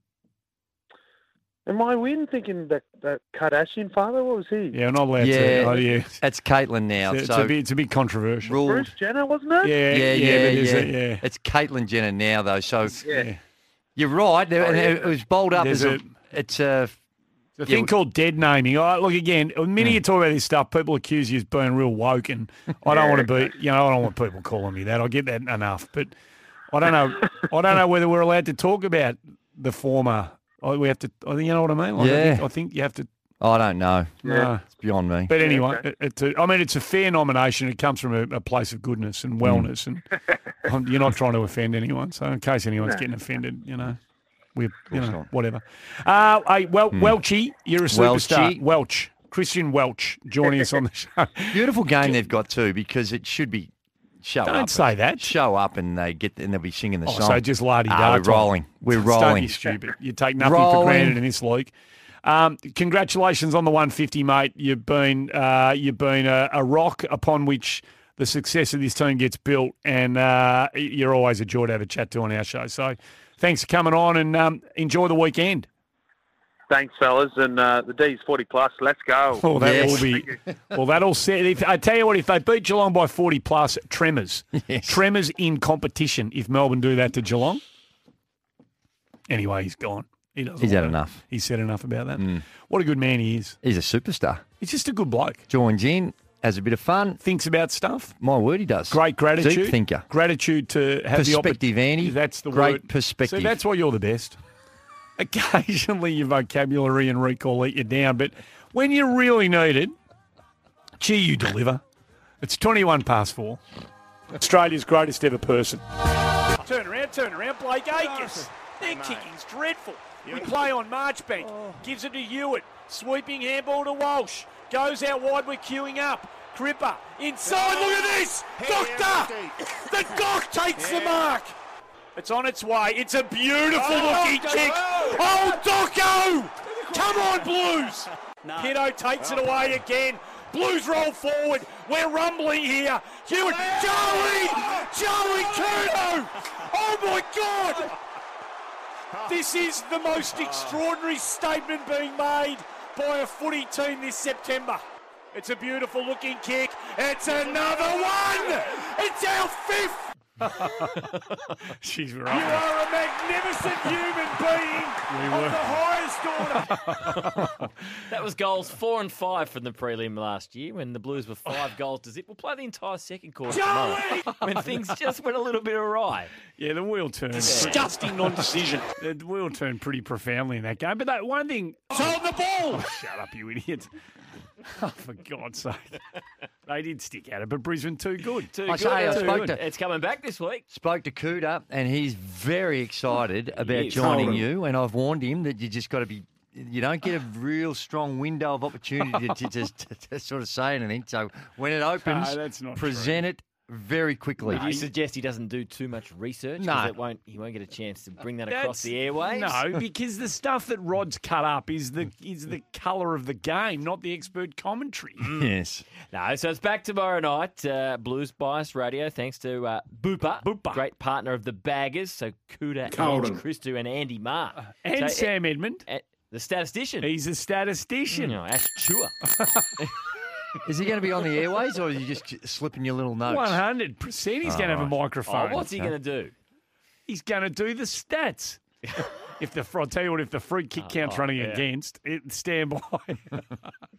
[SPEAKER 14] Am I weird thinking that that Kardashian father? What was he?
[SPEAKER 8] Yeah, I'm not allowed
[SPEAKER 10] Yeah,
[SPEAKER 8] to. Oh, yeah.
[SPEAKER 10] It's Caitlin now.
[SPEAKER 8] It's,
[SPEAKER 10] so
[SPEAKER 8] a bit, it's a bit controversial.
[SPEAKER 10] ruled-
[SPEAKER 14] Bruce Jenner, wasn't it?
[SPEAKER 8] Yeah,
[SPEAKER 10] yeah,
[SPEAKER 8] yeah,
[SPEAKER 10] yeah,
[SPEAKER 8] but is
[SPEAKER 10] yeah.
[SPEAKER 8] it? Yeah.
[SPEAKER 10] It's Caitlin Jenner now, though. So
[SPEAKER 14] Yeah.
[SPEAKER 10] you're right.
[SPEAKER 14] Oh,
[SPEAKER 10] and
[SPEAKER 14] yeah.
[SPEAKER 10] It was bowled up
[SPEAKER 8] There's
[SPEAKER 10] as a.
[SPEAKER 8] a-
[SPEAKER 10] It's a.
[SPEAKER 8] The
[SPEAKER 10] Yeah,
[SPEAKER 8] thing called dead naming. Oh, look, again, the minute you talk about this stuff, people accuse you of being real woke, and I don't
[SPEAKER 14] Yeah,
[SPEAKER 8] want to be, you know, I don't want people calling me that. I get that enough, but I don't know. I don't know whether we're allowed to talk about the former. Oh, we have to. I think you know what I mean. Like, I,
[SPEAKER 10] Yeah.
[SPEAKER 8] think, I think you have to.
[SPEAKER 10] I don't know.
[SPEAKER 8] No.
[SPEAKER 10] It's beyond me.
[SPEAKER 8] But anyway,
[SPEAKER 14] okay.
[SPEAKER 8] it, it's a, I mean, it's a fair nomination. It comes from a, a place of goodness and wellness, and um, you're not trying to offend anyone. So, in case anyone's
[SPEAKER 14] No.
[SPEAKER 8] getting offended, you know, we, you
[SPEAKER 10] course
[SPEAKER 8] know,
[SPEAKER 10] not.
[SPEAKER 8] whatever. Uh, hey, well, Welchie, you're a superstar.
[SPEAKER 10] Welchie.
[SPEAKER 8] Welch, Christian Welch, joining us on the show.
[SPEAKER 10] Beautiful game they've got too, because it should be show
[SPEAKER 8] Don't
[SPEAKER 10] up.
[SPEAKER 8] say that.
[SPEAKER 10] Show up and they get and they'll be singing the
[SPEAKER 8] Oh,
[SPEAKER 10] song.
[SPEAKER 8] so just la-di-da,
[SPEAKER 10] Ah, we're
[SPEAKER 8] Tom.
[SPEAKER 10] rolling. We're
[SPEAKER 8] Don't
[SPEAKER 10] rolling.
[SPEAKER 8] be stupid. You take nothing for
[SPEAKER 10] Rolling.
[SPEAKER 8] granted in this league. Um, congratulations on the one fifty, mate. You've been uh, you've been a, a rock upon which the success of this team gets built, and uh, you're always a joy to have a chat to on our show. So thanks for coming on, and um, enjoy the weekend.
[SPEAKER 14] Thanks, fellas, and uh, the D's forty plus. Let's go.
[SPEAKER 8] Oh, that
[SPEAKER 10] Yes.
[SPEAKER 8] will be. Well, that'll set. If, I tell you what, if they beat Geelong by forty plus, tremors,
[SPEAKER 10] Yes.
[SPEAKER 8] tremors in competition. If Melbourne do that to Geelong, anyway, he's gone. He doesn't
[SPEAKER 10] He's had
[SPEAKER 8] want it.
[SPEAKER 10] enough.
[SPEAKER 8] He's said enough about that.
[SPEAKER 10] Mm.
[SPEAKER 8] What a good man he is.
[SPEAKER 10] He's a superstar.
[SPEAKER 8] He's just a good bloke.
[SPEAKER 10] Joins in, has a bit of fun.
[SPEAKER 8] Thinks about stuff.
[SPEAKER 10] My word, he does.
[SPEAKER 8] Great gratitude.
[SPEAKER 10] Deep thinker.
[SPEAKER 8] Gratitude to have the
[SPEAKER 10] Perspective,
[SPEAKER 8] opportunity.
[SPEAKER 10] Andy.
[SPEAKER 8] That's the
[SPEAKER 10] Great
[SPEAKER 8] word.
[SPEAKER 10] perspective.
[SPEAKER 8] See, that's why you're the best. Occasionally your vocabulary and recall eat you down, but when you really need it, gee, you deliver. It's twenty-one past four. Australia's greatest ever person. Turn around, turn around, Blake Acres. Their kicking's dreadful. We play on Marchbank. Gives it to Hewitt. Sweeping handball to Walsh. Goes out wide, we're queuing up. Cripper. Inside, look at this! Doctor! The Doc takes the mark! It's on its way. It's a beautiful looking kick. Oh, Docco! Come on, Blues! Kiddo takes it away again. Blues roll forward. We're rumbling here. Hewitt. Joey! Joey Curnow! Oh, my God! This is the most extraordinary statement being made by a footy team this September. It's a beautiful looking kick. It's another one! It's our fifth! She's right. You are a magnificent human being
[SPEAKER 2] We
[SPEAKER 8] of
[SPEAKER 2] were.
[SPEAKER 8] the highest order.
[SPEAKER 2] That was goals four and five from the prelim last year when the Blues were five goals to zip. We'll play the entire second quarter tomorrow when things just went a little bit awry.
[SPEAKER 8] Yeah, the wheel turned.
[SPEAKER 2] Disgusting
[SPEAKER 8] non-decision. The wheel turned pretty profoundly in that game. But that one thing... Hold the ball! Shut up, you idiot. Oh, for God's sake. They did stick at it, but Brisbane too good.
[SPEAKER 2] Too
[SPEAKER 10] I
[SPEAKER 2] good.
[SPEAKER 10] say, I
[SPEAKER 2] Too
[SPEAKER 10] spoke
[SPEAKER 2] good.
[SPEAKER 10] to-
[SPEAKER 2] It's coming back this week.
[SPEAKER 10] Spoke to Cooter, and he's very excited about
[SPEAKER 2] is.
[SPEAKER 10] joining
[SPEAKER 2] Told him.
[SPEAKER 10] you. And I've warned him that you just got to be, you don't get a real strong window of opportunity to, to, to, to, to sort of say anything. So when it opens,
[SPEAKER 8] No, that's not
[SPEAKER 10] present it very quickly.
[SPEAKER 2] Would you suggest he doesn't do too much research? 'Cause
[SPEAKER 10] No.
[SPEAKER 2] it won't, he won't get a chance to bring that
[SPEAKER 8] That's-
[SPEAKER 2] across the airwaves?
[SPEAKER 8] No, because the stuff that Rod's cut up is the is the colour of the game, not the expert commentary.
[SPEAKER 10] Yes.
[SPEAKER 2] No, so it's back tomorrow night. Uh, Blues Bias Radio, thanks to uh, Booper, Booper, great partner of the Baggers. So Cooter,
[SPEAKER 8] Cold
[SPEAKER 2] Ange
[SPEAKER 8] him.
[SPEAKER 2] Christou, and Andy Marr.
[SPEAKER 8] And
[SPEAKER 2] So,
[SPEAKER 8] Sam Edmund.
[SPEAKER 2] uh, the statistician.
[SPEAKER 8] He's a statistician.
[SPEAKER 2] No, that's true.
[SPEAKER 10] Is he going to be on the airways, or are you just slipping your little notes?
[SPEAKER 8] One hundred percent. He's going to have a
[SPEAKER 10] All right.
[SPEAKER 8] microphone.
[SPEAKER 2] Oh, what's he going to do?
[SPEAKER 8] He's going to do the stats. If the I'll tell you what, if the free kick count's
[SPEAKER 2] oh,
[SPEAKER 8] running
[SPEAKER 2] yeah.
[SPEAKER 8] against, it stand by.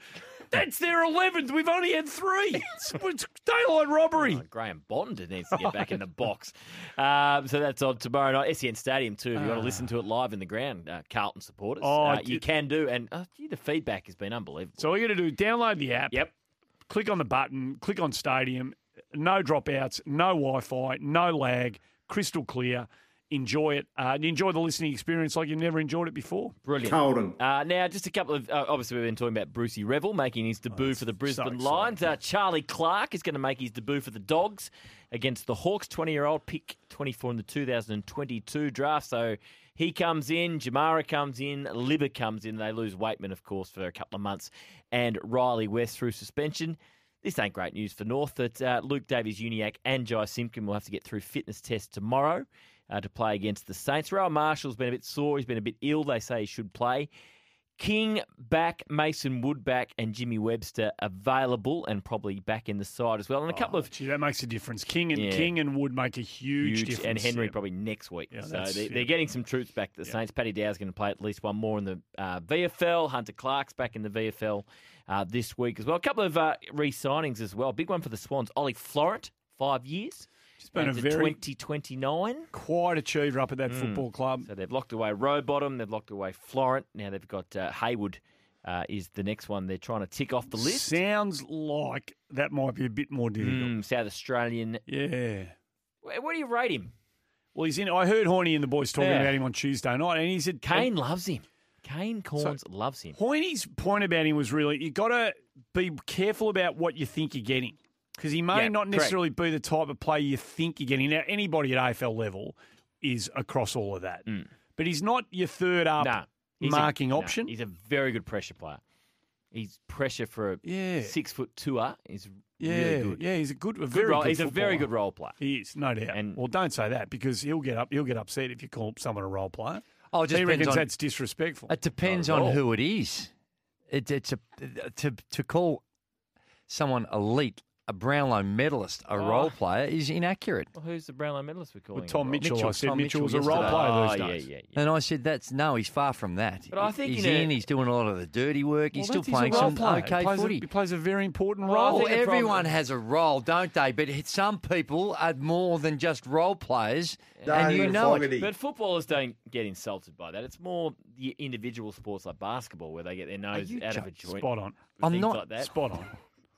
[SPEAKER 8] That's their eleventh. We've only had three. It's, it's daylight robbery.
[SPEAKER 2] Oh, Graham Bond needs to get back in the box. Um, so that's on tomorrow night. S E N Stadium, too, if you want to listen to it live in the ground. Uh, Carlton supporters.
[SPEAKER 8] Oh,
[SPEAKER 2] uh,
[SPEAKER 8] d-
[SPEAKER 2] you can do. And uh, gee, the feedback has been unbelievable.
[SPEAKER 8] So all you got to do, download the app.
[SPEAKER 2] Yep.
[SPEAKER 8] Click on the button. Click on Stadium. No dropouts. No Wi-Fi. No lag. Crystal clear. Enjoy it. Uh, and enjoy the listening experience like you've never enjoyed it before.
[SPEAKER 2] Brilliant.
[SPEAKER 4] Carlton.
[SPEAKER 2] Uh, now, just a couple of, uh, obviously we've been talking about Brucey Revel making his debut for the Brisbane Lions. Uh, Charlie Clark is going to make his debut for the Dogs against the Hawks, twenty-year-old, pick twenty-four in the two thousand twenty-two draft. So he comes in, Jamara comes in, Libba comes in. They lose Waitman, of course, for a couple of months, and Riley West through suspension. This ain't great news for North, that uh, Luke Davies-Uniacke and Jai Simpkin will have to get through fitness tests tomorrow uh, to play against the Saints. Rowan Marshall's been a bit sore. He's been a bit ill. They say he should play. King back, Mason Wood back, and Jimmy Webster available and probably back in the side as well. And a couple
[SPEAKER 8] Oh,
[SPEAKER 2] of
[SPEAKER 8] gee, that makes a difference. King and
[SPEAKER 2] Yeah.
[SPEAKER 8] King and Wood make a huge,
[SPEAKER 2] huge,
[SPEAKER 8] difference.
[SPEAKER 2] and Henry
[SPEAKER 8] Yeah.
[SPEAKER 2] probably next week.
[SPEAKER 8] Yeah,
[SPEAKER 2] so
[SPEAKER 8] that's-
[SPEAKER 2] they,
[SPEAKER 8] yeah.
[SPEAKER 2] they're getting some troops back to the Saints. Paddy Dow's going to play at least one more in the uh, V F L. Hunter Clark's back in the V F L uh, this week as well. A couple of uh, re-signings as well. Big one for the Swans. Ollie Florent, five years.
[SPEAKER 8] It's been a
[SPEAKER 2] out to
[SPEAKER 8] very
[SPEAKER 2] twenty twenty-nine.
[SPEAKER 8] Quite achiever up at that
[SPEAKER 2] Mm.
[SPEAKER 8] football club.
[SPEAKER 2] So they've locked away Rowbottom, they've locked away Florent. Now they've got uh, Haywood uh, is the next one they're trying to tick off the list.
[SPEAKER 8] Sounds like that might be a bit more difficult.
[SPEAKER 2] Mm, South Australian.
[SPEAKER 8] Yeah.
[SPEAKER 2] Where, where do you rate him?
[SPEAKER 8] Well, he's in. I heard Horney and the boys talking
[SPEAKER 2] Yeah.
[SPEAKER 8] about him on Tuesday night, and he said
[SPEAKER 2] Kane loves him. Kane Corns loves him.
[SPEAKER 8] Horney's point about him was really you got to be careful about what you think you're getting because he may
[SPEAKER 2] Yeah,
[SPEAKER 8] not
[SPEAKER 2] correct.
[SPEAKER 8] necessarily be the type of player you think you're getting. Now, anybody at A F L level is across all of that, but he's not your third up
[SPEAKER 2] Nah, he's a-
[SPEAKER 8] marking
[SPEAKER 2] nah,
[SPEAKER 8] option.
[SPEAKER 2] he's a very good pressure player. He's pressure for a
[SPEAKER 8] Yeah.
[SPEAKER 2] six foot tour is
[SPEAKER 8] Yeah,
[SPEAKER 2] really good.
[SPEAKER 8] yeah, he's a good, a
[SPEAKER 2] Good
[SPEAKER 8] very
[SPEAKER 2] role-
[SPEAKER 8] good
[SPEAKER 2] He's a very
[SPEAKER 8] footballer.
[SPEAKER 2] good role player.
[SPEAKER 8] He is, no doubt.
[SPEAKER 2] And-
[SPEAKER 8] well, don't say that because he'll get up. He'll get upset if you call someone a role player.
[SPEAKER 10] Oh, it just
[SPEAKER 8] he
[SPEAKER 10] depends
[SPEAKER 8] reckons
[SPEAKER 10] on-
[SPEAKER 8] that's disrespectful.
[SPEAKER 10] It depends
[SPEAKER 8] Not at
[SPEAKER 10] on
[SPEAKER 8] all.
[SPEAKER 10] who it is. It, it's a to to call someone elite, a Brownlow medalist, a
[SPEAKER 2] Oh.
[SPEAKER 10] role player is inaccurate.
[SPEAKER 2] Well, who's the Brownlow medalist we're calling?
[SPEAKER 8] With Tom
[SPEAKER 2] him?
[SPEAKER 8] Mitchell, I said
[SPEAKER 10] Tom
[SPEAKER 8] Mitchell,
[SPEAKER 10] Mitchell
[SPEAKER 8] was a role
[SPEAKER 10] yesterday.
[SPEAKER 8] player
[SPEAKER 2] Oh,
[SPEAKER 8] these
[SPEAKER 2] yeah,
[SPEAKER 8] days.
[SPEAKER 2] yeah, yeah.
[SPEAKER 10] And I said, "That's no, he's far from that.
[SPEAKER 2] But I think
[SPEAKER 10] he's
[SPEAKER 2] in a-
[SPEAKER 10] in, he's doing a lot of the dirty work. He's
[SPEAKER 8] Well,
[SPEAKER 10] still
[SPEAKER 8] that's-
[SPEAKER 10] playing
[SPEAKER 8] he's a role
[SPEAKER 10] some
[SPEAKER 8] player.
[SPEAKER 10] okay
[SPEAKER 8] he plays
[SPEAKER 10] footy.
[SPEAKER 8] A, he plays a very important
[SPEAKER 2] Well, I
[SPEAKER 8] role.
[SPEAKER 2] think
[SPEAKER 10] Well,
[SPEAKER 2] the problem-
[SPEAKER 10] everyone has a role, don't they? But some people are more than just role players, and you know it.
[SPEAKER 2] But footballers don't get insulted by that. It's more the individual sports like basketball where they get their nose
[SPEAKER 10] you
[SPEAKER 2] out of a
[SPEAKER 10] just-
[SPEAKER 2] joint.
[SPEAKER 8] Spot on.
[SPEAKER 2] with
[SPEAKER 10] I'm
[SPEAKER 2] things
[SPEAKER 10] not-
[SPEAKER 2] like that.
[SPEAKER 8] Spot on.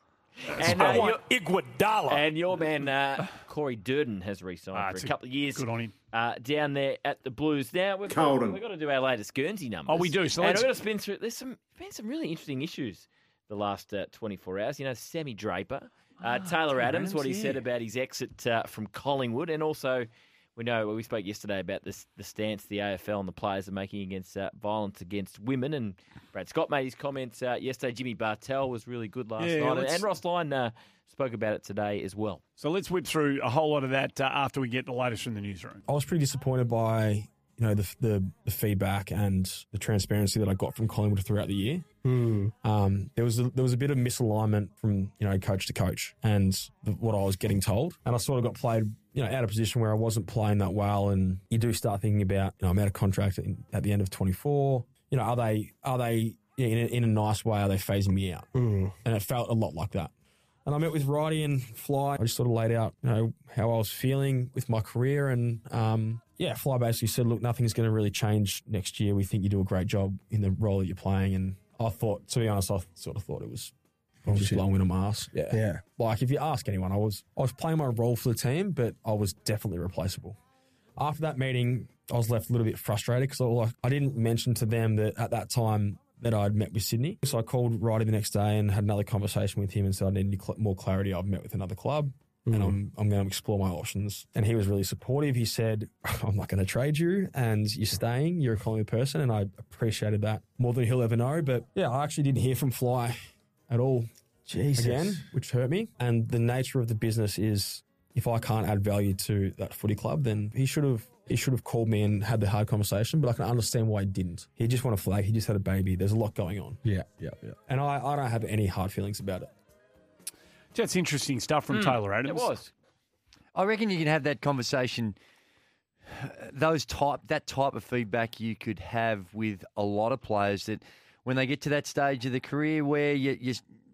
[SPEAKER 2] And,
[SPEAKER 3] I
[SPEAKER 2] uh,
[SPEAKER 3] want
[SPEAKER 2] your,
[SPEAKER 3] Iguodala.
[SPEAKER 2] and your man uh, Corey Durden has re-signed
[SPEAKER 8] Ah,
[SPEAKER 2] for
[SPEAKER 8] it's
[SPEAKER 2] a
[SPEAKER 8] a-
[SPEAKER 2] couple of years.
[SPEAKER 8] good on him.
[SPEAKER 2] Uh, down there at the Blues. Now we've got,
[SPEAKER 4] Carlton.
[SPEAKER 2] we've got to do our latest Guernsey numbers.
[SPEAKER 8] Oh, we do, so
[SPEAKER 2] and
[SPEAKER 8] let's-
[SPEAKER 2] we've got to spin through. There's some been some really interesting issues the last uh, twenty-four hours. You know, Sammy Draper, uh, Taylor
[SPEAKER 8] Taylor
[SPEAKER 2] Adams,
[SPEAKER 8] Adams,
[SPEAKER 2] what he
[SPEAKER 8] yeah.
[SPEAKER 2] said about his exit uh, from Collingwood, and also we know we spoke yesterday about this, the stance the A F L and the players are making against uh, violence against women. And Brad Scott made his comments uh, yesterday. Jimmy Bartell was really good last
[SPEAKER 8] Yeah,
[SPEAKER 2] night, and,
[SPEAKER 8] let's-
[SPEAKER 2] and Ross Lyon uh, spoke about it today as well.
[SPEAKER 8] So let's whip through a whole lot of that uh, after we get the latest from the newsroom.
[SPEAKER 7] I was pretty disappointed by you know the, the the feedback and the transparency that I got from Collingwood throughout the year. Um, there was a, there was a bit of misalignment from you know coach to coach and the, what I was getting told, and I sort of got played you know out of position where I wasn't playing that well, and you do start thinking about you know I'm out of contract in, at the end of twenty-four. You know are they are they in a, in a nice way are they phasing me out? And it felt a lot like that. And I met with Righty and Fly. I just sort of laid out, you know, how I was feeling with my career. And, um, yeah, Fly basically said, look, nothing's going to really change next year. We think you do a great job in the role that you're playing. And I thought, to be honest, I sort of thought it was I was just blowing on my ass. Yeah.
[SPEAKER 11] Yeah.
[SPEAKER 7] Like, if you ask anyone, I was I was playing my role for the team, but I was definitely replaceable. After that meeting, I was left a little bit frustrated because I, like, I didn't mention to them that at that time that I'd met with Sydney. So I called Righty the next day and had another conversation with him and said I need cl- more clarity. I've met with another club and I'm I'm going to explore my options. And he was really supportive. He said, I'm not going to trade you and you're staying. You're a Collingwood person. And I appreciated that more than he'll ever know. But yeah, I actually didn't hear from Fly at all
[SPEAKER 11] Jesus.
[SPEAKER 7] again, which hurt me. And the nature of the business is if I can't add value to that footy club, then he should have He should have called me and had the hard conversation, but I can understand why he didn't. He just wanted a flag. He just had a baby. There's a lot going on.
[SPEAKER 11] Yeah, yeah, yeah.
[SPEAKER 7] And I, I don't have any hard feelings about it.
[SPEAKER 8] That's interesting stuff from
[SPEAKER 2] Mm,
[SPEAKER 8] Taylor Adams.
[SPEAKER 2] It was.
[SPEAKER 10] I reckon you can have that conversation. Those type that type of feedback you could have with a lot of players that when they get to that stage of the career where you, you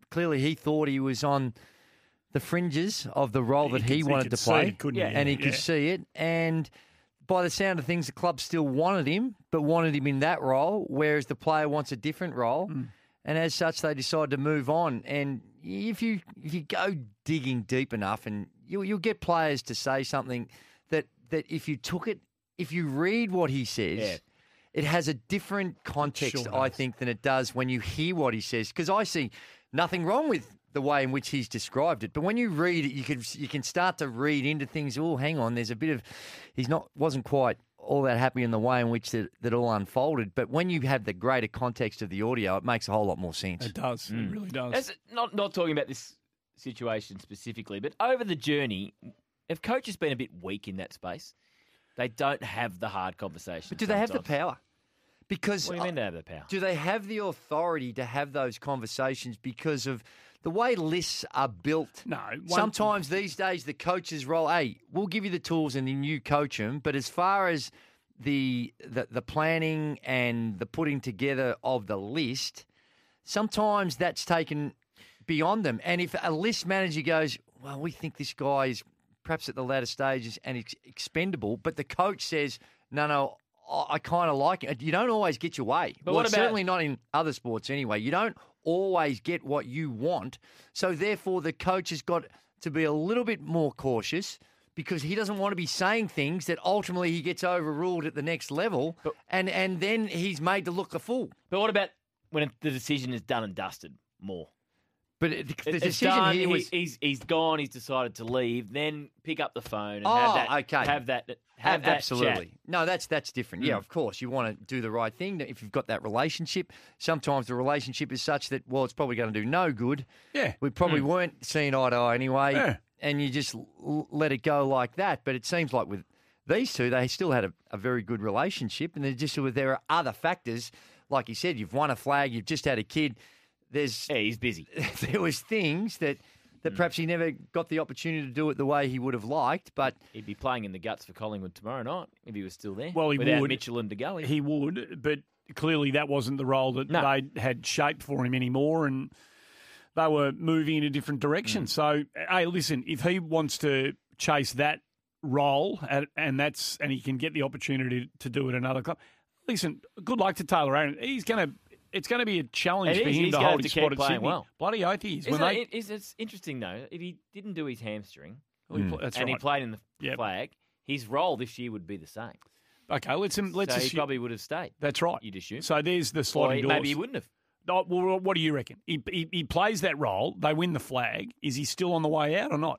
[SPEAKER 10] clearly he thought he was on the fringes of the role that he,
[SPEAKER 8] he
[SPEAKER 10] wanted
[SPEAKER 8] could
[SPEAKER 10] to
[SPEAKER 8] see
[SPEAKER 10] play,
[SPEAKER 8] it, couldn't he?
[SPEAKER 10] and he
[SPEAKER 8] Yeah.
[SPEAKER 10] could see it. And by the sound of things, the club still wanted him, but wanted him in that role, whereas the player wants a different role.
[SPEAKER 8] Mm.
[SPEAKER 10] And as such, they decided to move on. And if you if you go digging deep enough, and you, you'll get players to say something that, that if you took it, if you read what he says,
[SPEAKER 2] Yeah.
[SPEAKER 10] it has a different context,
[SPEAKER 8] Sure
[SPEAKER 10] I
[SPEAKER 8] does.
[SPEAKER 10] think, than it does when you hear what he says. Because I see nothing wrong with the way in which he's described it, but when you read it, you can you can start to read into things. Oh, hang on, there's a bit of he's not wasn't quite all that happy in the way in which that, that all unfolded. But when you have the greater context of the audio, it makes a whole lot more sense.
[SPEAKER 8] It does. It really does.
[SPEAKER 2] As, not not talking about this situation specifically, but over the journey, have coaches been a bit weak in that space? They don't have the hard conversations.
[SPEAKER 10] But do they have the
[SPEAKER 2] sometimes.
[SPEAKER 10] power? Because
[SPEAKER 2] What do you mean they have the power?
[SPEAKER 10] Do they have the authority to have those conversations because of the way lists are built?
[SPEAKER 8] No. one-
[SPEAKER 10] Sometimes these days the coaches roll, hey, we'll give you the tools and then you coach them. But as far as the, the the planning and the putting together of the list, sometimes that's taken beyond them. And if a list manager goes, well, we think this guy is perhaps at the latter stages and ex- expendable, but the coach says, no, no, I, I kind of like it. You don't always get your way.
[SPEAKER 2] But
[SPEAKER 10] well,
[SPEAKER 2] what about-
[SPEAKER 10] certainly not in other sports anyway. You don't always get what you want. So therefore, the coach has got to be a little bit more cautious because he doesn't want to be saying things that ultimately he gets overruled at the next level, and, and then he's made to look a fool.
[SPEAKER 2] But what about when the decision is done and dusted more?
[SPEAKER 10] But it, the
[SPEAKER 2] It- it's
[SPEAKER 10] decision
[SPEAKER 2] done,
[SPEAKER 10] here
[SPEAKER 2] he-
[SPEAKER 10] was...
[SPEAKER 2] he's he's gone. He's decided to leave. Then pick up the phone and
[SPEAKER 10] Oh,
[SPEAKER 2] have that.
[SPEAKER 10] okay.
[SPEAKER 2] Have that. Have that
[SPEAKER 10] Absolutely.
[SPEAKER 2] chat.
[SPEAKER 10] No, that's that's different. Yeah,
[SPEAKER 2] Mm.
[SPEAKER 10] of course. You want to do the right thing. If you've got that relationship, sometimes the relationship is such that, well, it's probably going to do no good.
[SPEAKER 8] Yeah.
[SPEAKER 10] We probably
[SPEAKER 8] Mm.
[SPEAKER 10] weren't seeing eye to eye anyway,
[SPEAKER 8] Yeah.
[SPEAKER 10] and you just l- let it go like that. But it seems like with these two, they still had a, a very good relationship, and there just there are other factors. Like you said, you've won a flag, you've just had a kid. There's
[SPEAKER 2] yeah, he's busy.
[SPEAKER 10] There was things that that
[SPEAKER 2] Mm.
[SPEAKER 10] perhaps he never got the opportunity to do it the way he would have liked, but
[SPEAKER 2] He'd be playing in the guts for Collingwood tomorrow night if he was still there.
[SPEAKER 8] Well, he
[SPEAKER 2] without
[SPEAKER 8] would.
[SPEAKER 2] Mitchell and DeGully.
[SPEAKER 8] He would, but clearly that wasn't the role that
[SPEAKER 2] No.
[SPEAKER 8] they had shaped for him anymore, and they were moving in a different direction.
[SPEAKER 2] Mm.
[SPEAKER 8] So, hey, listen, if he wants to chase that role, and, and that's and he can get the opportunity to do it at another club, listen, good luck to Taylor Aaron. He's going to. It's going to be a challenge
[SPEAKER 2] It
[SPEAKER 8] for
[SPEAKER 2] is.
[SPEAKER 8] him
[SPEAKER 2] He's
[SPEAKER 8] to
[SPEAKER 2] gonna
[SPEAKER 8] hold
[SPEAKER 2] have
[SPEAKER 8] his
[SPEAKER 2] to
[SPEAKER 8] spot
[SPEAKER 2] keep
[SPEAKER 8] at
[SPEAKER 2] playing
[SPEAKER 8] Sydney.
[SPEAKER 2] well.
[SPEAKER 8] Bloody oath he is.
[SPEAKER 2] Isn't
[SPEAKER 8] When they,
[SPEAKER 2] it, it's, it's interesting though. If he didn't do his hamstring,
[SPEAKER 8] Well, he pl- that's
[SPEAKER 2] and he
[SPEAKER 8] right.
[SPEAKER 2] played in the
[SPEAKER 8] Yep.
[SPEAKER 2] flag, his role this year would be the same.
[SPEAKER 8] okay, let's let's
[SPEAKER 2] so he
[SPEAKER 8] assume
[SPEAKER 2] probably would have stayed.
[SPEAKER 8] that's right.
[SPEAKER 2] You'd assume.
[SPEAKER 8] So there's the
[SPEAKER 2] Or
[SPEAKER 8] sliding
[SPEAKER 2] he-
[SPEAKER 8] doors.
[SPEAKER 2] maybe he wouldn't have.
[SPEAKER 8] Oh, well, what do you reckon? He, he he plays that role. They win the flag. Is he still on the way out or not?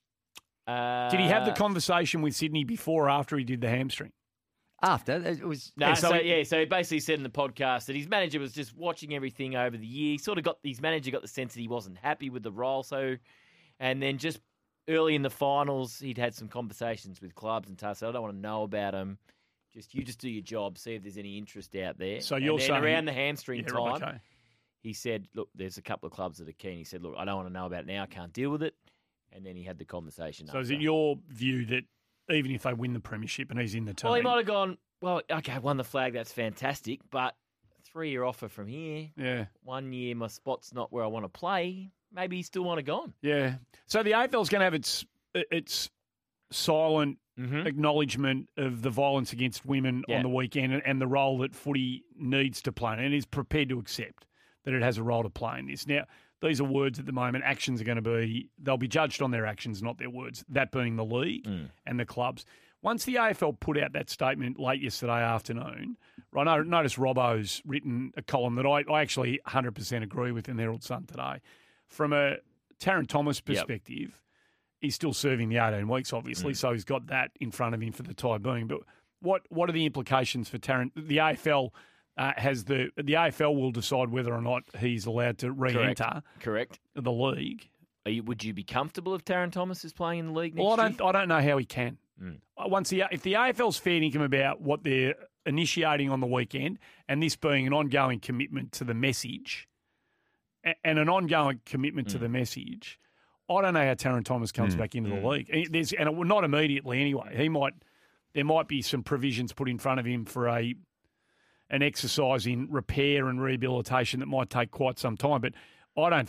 [SPEAKER 2] Uh,
[SPEAKER 8] Did he have the conversation with Sydney before or after he did the hamstring?
[SPEAKER 10] after it was
[SPEAKER 2] No,
[SPEAKER 8] Yeah,
[SPEAKER 2] so,
[SPEAKER 8] so he-
[SPEAKER 2] yeah, so he basically said in the podcast that his manager was just watching everything over the year. He sort of got his manager got the sense that he wasn't happy with the role. So, and then just early in the finals, he'd had some conversations with clubs and said, "I don't want to know about them. Just you just do your job. See if there's any interest out there."
[SPEAKER 8] So
[SPEAKER 2] And
[SPEAKER 8] you're
[SPEAKER 2] then
[SPEAKER 8] saying-
[SPEAKER 2] around the hamstring
[SPEAKER 8] Yeah,
[SPEAKER 2] time,
[SPEAKER 8] right, okay.
[SPEAKER 2] he said, "Look, there's a couple of clubs that are keen." He said, "Look, I don't want to know about it now. I can't deal with it." And then he had the conversation.
[SPEAKER 8] So is
[SPEAKER 2] after.
[SPEAKER 8] it your view that even if they win the premiership and he's in the team,
[SPEAKER 2] Well, he might have gone, well, okay, won the flag, that's fantastic, but three-year offer from here,
[SPEAKER 8] yeah,
[SPEAKER 2] one year my spot's not where I want to play, maybe he still want to go on.
[SPEAKER 8] yeah. So the A F L is going to have its its silent
[SPEAKER 2] Mm-hmm.
[SPEAKER 8] acknowledgement of the violence against women
[SPEAKER 2] Yeah.
[SPEAKER 8] on the weekend and, and the role that footy needs to play, and is prepared to accept that it has a role to play in this. Now, these are words at the moment. Actions are going to be, they'll be judged on their actions, not their words, that being the league
[SPEAKER 2] Mm.
[SPEAKER 8] and the clubs. Once the A F L put out that statement late yesterday afternoon, I no- noticed Robbo's written a column that I, I actually one hundred percent agree with in the Herald Sun today. From a Taron Thomas perspective, he's still serving the eighteen weeks, obviously,
[SPEAKER 2] Mm.
[SPEAKER 8] so he's got that in front of him for the time being. But what what are the implications for Taron? The A F L uh, has the the A F L will decide whether or not he's allowed to re-enter
[SPEAKER 2] Correct. Correct.
[SPEAKER 8] the league.
[SPEAKER 2] Are you, would you be comfortable if Taron Thomas is playing in the league next
[SPEAKER 8] Well, I
[SPEAKER 2] year?
[SPEAKER 8] don't I don't know how he can.
[SPEAKER 2] Mm.
[SPEAKER 8] Once the if the A F L's fair income about what they're initiating on the weekend, and this being an ongoing commitment to the message, a- and an ongoing commitment to
[SPEAKER 2] Mm.
[SPEAKER 8] the message, I don't know how Taron Thomas comes
[SPEAKER 2] Mm.
[SPEAKER 8] back into the
[SPEAKER 2] Mm.
[SPEAKER 8] league. And There's and it, will not immediately anyway. He might there might be some provisions put in front of him for a an exercise in repair and rehabilitation that might take quite some time. But I don't think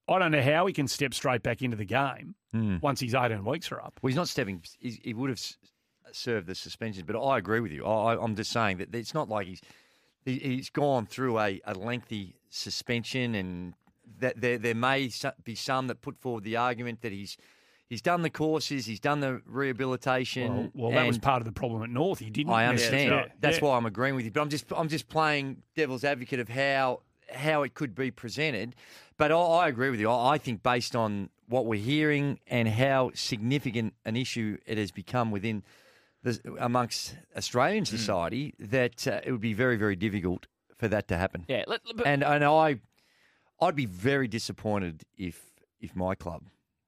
[SPEAKER 8] I don't know how he can step straight back into the game
[SPEAKER 10] Mm.
[SPEAKER 8] once his eighteen weeks are up.
[SPEAKER 10] Well, he's not stepping. He's, he would have s- served the suspension, but I agree with you. I, I'm just saying that it's not like he's he, he's gone through a, a lengthy suspension, and that there there may be some that put forward the argument that he's he's done the courses, he's done the rehabilitation.
[SPEAKER 8] Well, well that was
[SPEAKER 10] and
[SPEAKER 8] part of the problem at North. He didn't.
[SPEAKER 10] I understand.
[SPEAKER 8] Yeah,
[SPEAKER 10] That's
[SPEAKER 8] yeah.
[SPEAKER 10] why I'm agreeing with you. But I'm just I'm just playing devil's advocate of how how it could be presented. But I, I agree with you. I, I think based on what we're hearing and how significant an issue it has become within the, amongst Australian society, mm. that uh, it would be very, very difficult for that to happen.
[SPEAKER 2] Yeah, let, but,
[SPEAKER 10] and and I, I'd be very disappointed if if my club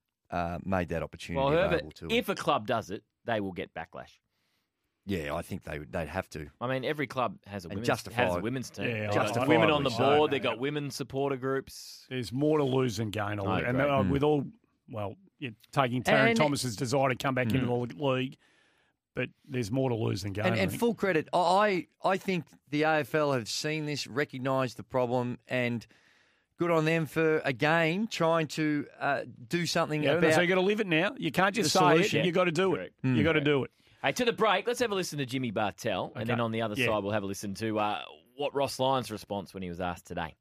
[SPEAKER 10] uh, made that opportunity
[SPEAKER 2] well,
[SPEAKER 10] available
[SPEAKER 2] Herbert,
[SPEAKER 10] to them.
[SPEAKER 2] if a club does it, they will get backlash.
[SPEAKER 10] Yeah, I think they would- they'd have to.
[SPEAKER 2] I mean, every club has a
[SPEAKER 10] And
[SPEAKER 2] women's,
[SPEAKER 10] justified-
[SPEAKER 2] has a women's team.
[SPEAKER 10] Yeah,
[SPEAKER 2] They've got
[SPEAKER 10] justifiably
[SPEAKER 2] women on the
[SPEAKER 10] so.
[SPEAKER 2] board. They've got women's supporter groups.
[SPEAKER 8] There's more to lose than gain.
[SPEAKER 2] I
[SPEAKER 8] And
[SPEAKER 2] agree.
[SPEAKER 8] uh,
[SPEAKER 2] Mm.
[SPEAKER 8] with all, well, you're taking Taryn
[SPEAKER 10] And-
[SPEAKER 8] Thomas's desire to come back into
[SPEAKER 10] Mm.
[SPEAKER 8] the league, but there's more to lose than gain.
[SPEAKER 10] And,
[SPEAKER 8] I
[SPEAKER 10] and
[SPEAKER 8] think.
[SPEAKER 10] full credit, I I think the A F L have seen this, recognised the problem, and good on them for again trying to uh, do something
[SPEAKER 8] Yeah,
[SPEAKER 10] about.
[SPEAKER 8] so you got to live it now. You can't just
[SPEAKER 10] the
[SPEAKER 8] say
[SPEAKER 10] solution.
[SPEAKER 8] it. You got to do it.
[SPEAKER 10] Mm.
[SPEAKER 8] You got to do it.
[SPEAKER 2] Hey, to the break, let's have a listen to Jimmy Bartell, and
[SPEAKER 8] Okay.
[SPEAKER 2] then on the other
[SPEAKER 8] Yeah.
[SPEAKER 2] side, we'll have a listen to uh, what Ross Lyon's response when he was asked today.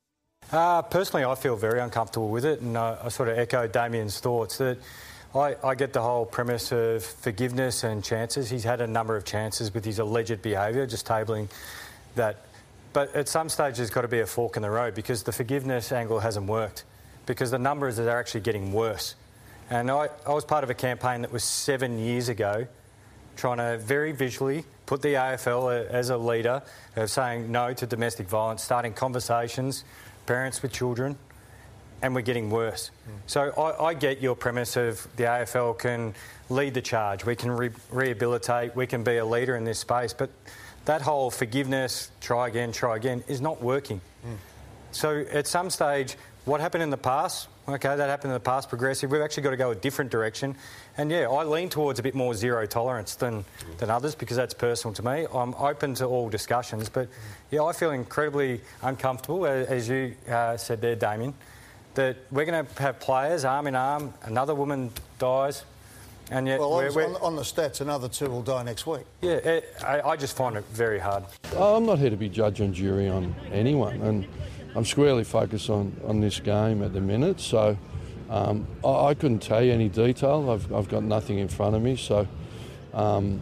[SPEAKER 4] Uh, personally, I feel very uncomfortable with it, and uh, I sort of echo Damien's thoughts that I, I get the whole premise of forgiveness and chances. He's had a number of chances with his alleged behaviour, just tabling that. But at some stage, there's got to be a fork in the road because the forgiveness angle hasn't worked, because the numbers are actually getting worse. And I, I was part of a campaign that was seven years ago, trying to very visually put the A F L as a leader of saying no to domestic violence, starting conversations, parents with children, and we're getting worse. Mm. So I, I get your premise of the A F L can lead the charge, we can re- rehabilitate, we can be a leader in this space, but that whole forgiveness, try again, try again, is not working. Mm. So at some stage, what happened in the past, okay, that happened in the past, progressive, we've actually got to go a different direction. And yeah, I lean towards a bit more zero tolerance than, than others because that's personal to me. I'm open to all discussions, but yeah, I feel incredibly uncomfortable, as, as you uh, said there, Damien, that we're going to have players arm in arm, another woman dies, and yet
[SPEAKER 5] Well,
[SPEAKER 4] we're,
[SPEAKER 5] on,
[SPEAKER 4] we're,
[SPEAKER 5] on, on the stats, another two will die next week.
[SPEAKER 4] yeah, it, I, I just find it very hard.
[SPEAKER 11] I'm not here to be judge and jury on anyone, and I'm squarely focused on, on this game at the minute, so um, I, I couldn't tell you any detail. I've, I've got nothing in front of me, so um,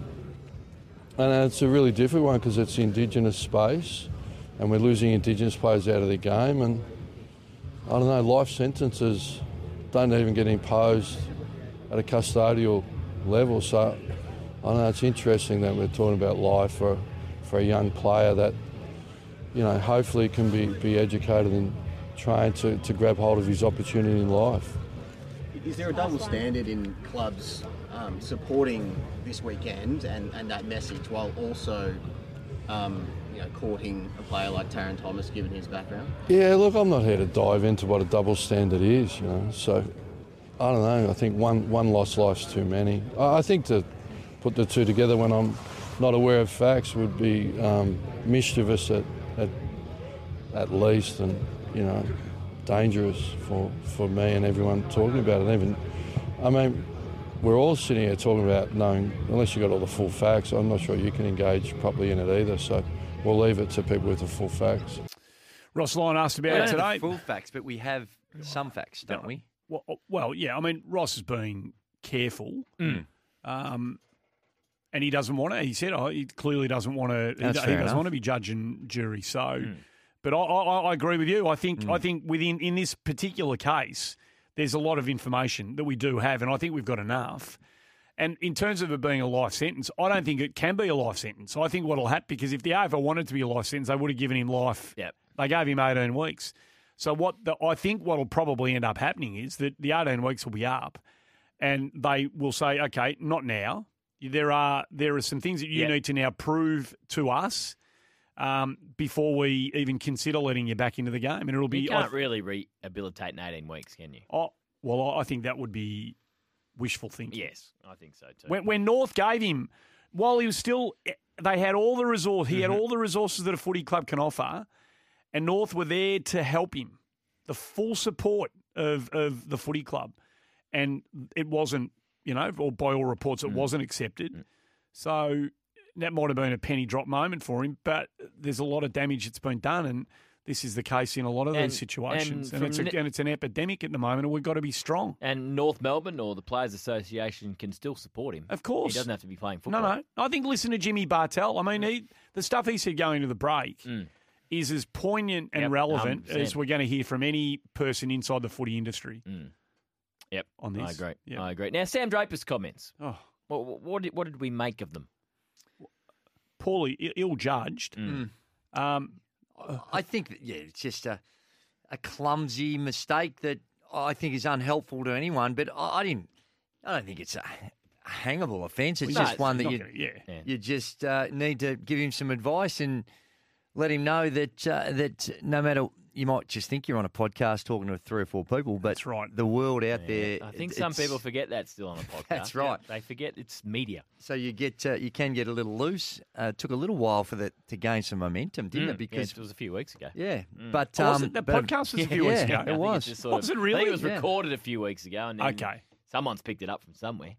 [SPEAKER 11] and it's a really difficult one because it's Indigenous space, and we're losing Indigenous players out of the game, and I don't know, life sentences don't even get imposed at a custodial level, so I don't know, it's interesting that we're talking about life for for a young player that, you know, hopefully can be, be educated and trained to, to grab hold of his opportunity in life.
[SPEAKER 24] Is there a double standard in clubs um, supporting this weekend and, and that message while also um, you know, courting a player like Taryn Thomas given his background?
[SPEAKER 11] Yeah, look, I'm not here to dive into what a double standard is, you know, so I don't know, I think one, one lost life's too many. I, I think to put the two together when I'm not aware of facts would be um, mischievous at, at at least, and you know, dangerous for, for me and everyone talking about it. Even, I mean, we're all sitting here talking about knowing, unless you've got all the full facts, I'm not sure you can engage properly in it either. So we'll leave it to people with the full facts.
[SPEAKER 8] Ross Lyon asked about
[SPEAKER 10] We
[SPEAKER 8] it
[SPEAKER 10] don't
[SPEAKER 8] today.
[SPEAKER 10] have the full facts, but we have some facts, don't we?
[SPEAKER 8] Well, well, yeah. I mean, Ross is being careful,
[SPEAKER 10] Mm.
[SPEAKER 8] um, and he doesn't want to. He said, "Oh, he clearly doesn't want to. He,
[SPEAKER 10] That's
[SPEAKER 8] he
[SPEAKER 10] fair
[SPEAKER 8] doesn't
[SPEAKER 10] enough.
[SPEAKER 8] want to be judge and jury." So, but I, I, I agree with you. I think I think within in this particular case, there's a lot of information that we do have, and I think we've got enough. And in terms of it being a life sentence, I don't think it can be a life sentence. I think what'll happen, because if the A F L wanted to be a life sentence, they would have given him life.
[SPEAKER 2] Yep.
[SPEAKER 8] They gave him eighteen weeks. So what the, I think what will probably end up happening is that the eighteen weeks will be up, and they will say, okay, not now. There are there are some things that you
[SPEAKER 2] Yep.
[SPEAKER 8] need to now prove to us um, before we even consider letting you back into the game. And it'll be
[SPEAKER 2] You can't
[SPEAKER 8] I,
[SPEAKER 2] really rehabilitate in eighteen weeks, can you?
[SPEAKER 8] oh, well, I think that would be wishful thinking.
[SPEAKER 2] Yes, I think so too.
[SPEAKER 8] When, when North gave him, while he was still, they had all the resource. He
[SPEAKER 2] Mhm.
[SPEAKER 8] had all the resources that a footy club can offer, and North were there to help him. The full support of, of the footy club. And it wasn't, you know, or by all reports, it
[SPEAKER 2] Mm.
[SPEAKER 8] wasn't accepted. Mm. So that might have been a penny drop moment for him, but there's a lot of damage that's been done, and this is the case in a lot of
[SPEAKER 2] And-
[SPEAKER 8] these situations.
[SPEAKER 2] and
[SPEAKER 8] And, it's,
[SPEAKER 2] from
[SPEAKER 8] a,
[SPEAKER 2] ne-
[SPEAKER 8] and it's an epidemic at the moment, and we've got to be strong.
[SPEAKER 2] And North Melbourne or the Players Association can still support him.
[SPEAKER 8] Of course.
[SPEAKER 2] He doesn't have to be playing
[SPEAKER 8] No,
[SPEAKER 2] football.
[SPEAKER 8] no. I think listen to Jimmy Bartell. I mean, he, the stuff he said going to the break is as poignant and
[SPEAKER 2] Mm. Yep,
[SPEAKER 8] relevant
[SPEAKER 2] one hundred percent.
[SPEAKER 8] as we're going to hear from any person inside the footy industry.
[SPEAKER 2] Yep,
[SPEAKER 8] on this.
[SPEAKER 2] I agree.
[SPEAKER 8] Yep.
[SPEAKER 2] I agree. Now, Sam Draper's comments.
[SPEAKER 8] Oh.
[SPEAKER 2] What, what, what, did, what did we make of them?
[SPEAKER 8] Poorly, i- ill-judged.
[SPEAKER 10] Mm.
[SPEAKER 8] Um,
[SPEAKER 10] I think, that, yeah, it's just a, a clumsy mistake that I think is unhelpful to anyone. But I, I didn't. I don't think it's a hangable offence. It's
[SPEAKER 8] No,
[SPEAKER 10] just
[SPEAKER 8] it's
[SPEAKER 10] one that
[SPEAKER 8] not
[SPEAKER 10] you
[SPEAKER 8] gonna- yeah. Yeah.
[SPEAKER 10] you just uh, need to give him some advice and let him know that uh, that no matter. You might just think you're on a podcast talking to three or four people, but
[SPEAKER 8] that's right.
[SPEAKER 10] the world out there.
[SPEAKER 2] I think
[SPEAKER 10] it-
[SPEAKER 2] some
[SPEAKER 10] it's-
[SPEAKER 2] people forget that's still on a podcast.
[SPEAKER 10] That's right.
[SPEAKER 2] They forget it's media.
[SPEAKER 10] So you get uh, you can get a little loose. Uh, it took a little while for that to gain some momentum, didn't
[SPEAKER 2] Mm.
[SPEAKER 10] it? Because
[SPEAKER 2] Yeah, it was a few weeks ago.
[SPEAKER 10] Yeah,
[SPEAKER 2] Mm.
[SPEAKER 10] but
[SPEAKER 2] Oh,
[SPEAKER 10] um,
[SPEAKER 2] was it? The
[SPEAKER 10] but-
[SPEAKER 2] podcast was a
[SPEAKER 10] yeah,
[SPEAKER 2] few weeks
[SPEAKER 10] yeah,
[SPEAKER 2] ago. I
[SPEAKER 10] It
[SPEAKER 2] think
[SPEAKER 10] was.
[SPEAKER 2] it's just sort of-
[SPEAKER 8] Was it
[SPEAKER 2] I
[SPEAKER 8] really?
[SPEAKER 2] think it was
[SPEAKER 10] Yeah.
[SPEAKER 2] recorded a few weeks ago, and then
[SPEAKER 8] Okay.
[SPEAKER 2] someone's picked it up from somewhere.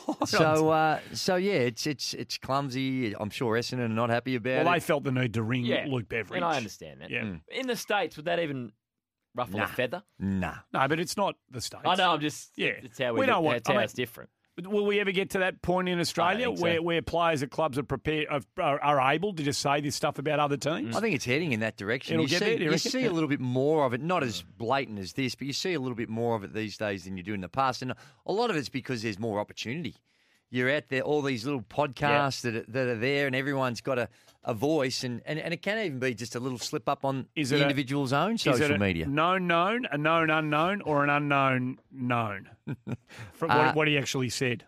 [SPEAKER 10] So, uh, so yeah, it's it's it's clumsy. I'm sure Essendon are not happy about
[SPEAKER 8] well,
[SPEAKER 10] it.
[SPEAKER 8] they felt the need to ring
[SPEAKER 2] Yeah,
[SPEAKER 8] Luke Beveridge.
[SPEAKER 2] and I understand that.
[SPEAKER 8] Yeah.
[SPEAKER 10] Mm.
[SPEAKER 2] In the States, would that even ruffle
[SPEAKER 10] Nah.
[SPEAKER 2] a feather?
[SPEAKER 10] Nah.
[SPEAKER 8] No, but it's not the States.
[SPEAKER 2] I know. I'm just.
[SPEAKER 8] Yeah.
[SPEAKER 2] It's how we.
[SPEAKER 8] We
[SPEAKER 2] do-
[SPEAKER 8] don't want-
[SPEAKER 2] That's
[SPEAKER 8] I
[SPEAKER 2] how
[SPEAKER 8] mean-
[SPEAKER 2] it's different.
[SPEAKER 8] But will we ever get to that point in Australia
[SPEAKER 2] think so.
[SPEAKER 8] where, where players at clubs are prepared are, are able to just say this stuff about other teams?
[SPEAKER 10] I think it's heading in that direction.
[SPEAKER 8] It'll
[SPEAKER 10] you
[SPEAKER 8] get
[SPEAKER 10] see,
[SPEAKER 8] there, do you
[SPEAKER 10] you
[SPEAKER 8] reckon?
[SPEAKER 10] see a little bit more of it, not as blatant as this, but you see a little bit more of it these days than you do in the past. And a lot of it's because there's more opportunity. You're out there, all these little podcasts that, are, that are there, and everyone's got a, a voice. And, and, and it can even be just a little slip up on
[SPEAKER 8] Is
[SPEAKER 10] the
[SPEAKER 8] it a-
[SPEAKER 10] individual's own
[SPEAKER 8] Is it
[SPEAKER 10] social
[SPEAKER 8] a
[SPEAKER 10] media.
[SPEAKER 8] known known, a known unknown, or an unknown known? From
[SPEAKER 10] Uh,
[SPEAKER 8] what, what he actually said.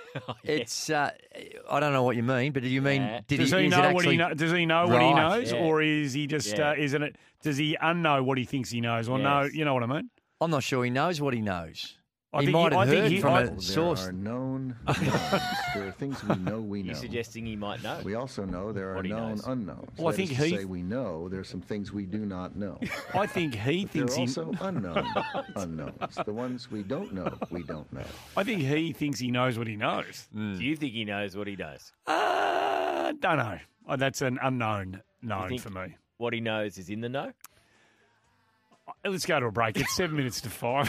[SPEAKER 10] It's uh, I don't know what you mean, but do you mean
[SPEAKER 2] Yeah.
[SPEAKER 10] did
[SPEAKER 8] does
[SPEAKER 10] he,
[SPEAKER 8] he
[SPEAKER 10] is
[SPEAKER 8] know
[SPEAKER 10] it
[SPEAKER 8] what he
[SPEAKER 10] actually-
[SPEAKER 8] know, Does he know what he
[SPEAKER 10] Right.
[SPEAKER 8] knows,
[SPEAKER 2] Yeah.
[SPEAKER 8] or is he just
[SPEAKER 2] Yeah.
[SPEAKER 8] uh, isn't it? Does he unknow what he thinks he knows, or no?
[SPEAKER 2] Yes.
[SPEAKER 8] You know what I mean?
[SPEAKER 10] I'm not sure he knows what he knows.
[SPEAKER 8] I
[SPEAKER 10] he
[SPEAKER 8] think he-
[SPEAKER 10] might have
[SPEAKER 8] I think
[SPEAKER 10] heard
[SPEAKER 8] he-
[SPEAKER 10] from
[SPEAKER 8] I-
[SPEAKER 10] a
[SPEAKER 8] There
[SPEAKER 10] source.
[SPEAKER 6] There are known knowns. There are things we know we know.
[SPEAKER 2] You're suggesting he might know.
[SPEAKER 6] We also know there are
[SPEAKER 2] What he
[SPEAKER 6] known
[SPEAKER 2] knows.
[SPEAKER 6] unknowns.
[SPEAKER 8] Well, I
[SPEAKER 6] That
[SPEAKER 8] think
[SPEAKER 6] is to
[SPEAKER 8] he-
[SPEAKER 6] say we know there are some things we do not know.
[SPEAKER 8] I think he
[SPEAKER 6] But there
[SPEAKER 8] thinks
[SPEAKER 6] are
[SPEAKER 8] he.
[SPEAKER 6] also unknown unknowns. The ones we don't know, we don't know.
[SPEAKER 8] I think he thinks he knows what he knows.
[SPEAKER 10] Hmm.
[SPEAKER 2] Do you think he knows what he knows?
[SPEAKER 8] Uh, don't know. Oh, that's an unknown
[SPEAKER 2] You
[SPEAKER 8] known
[SPEAKER 2] think
[SPEAKER 8] for me.
[SPEAKER 2] What he knows is in the know.
[SPEAKER 8] Uh, Let's go to a break. It's seven minutes to five.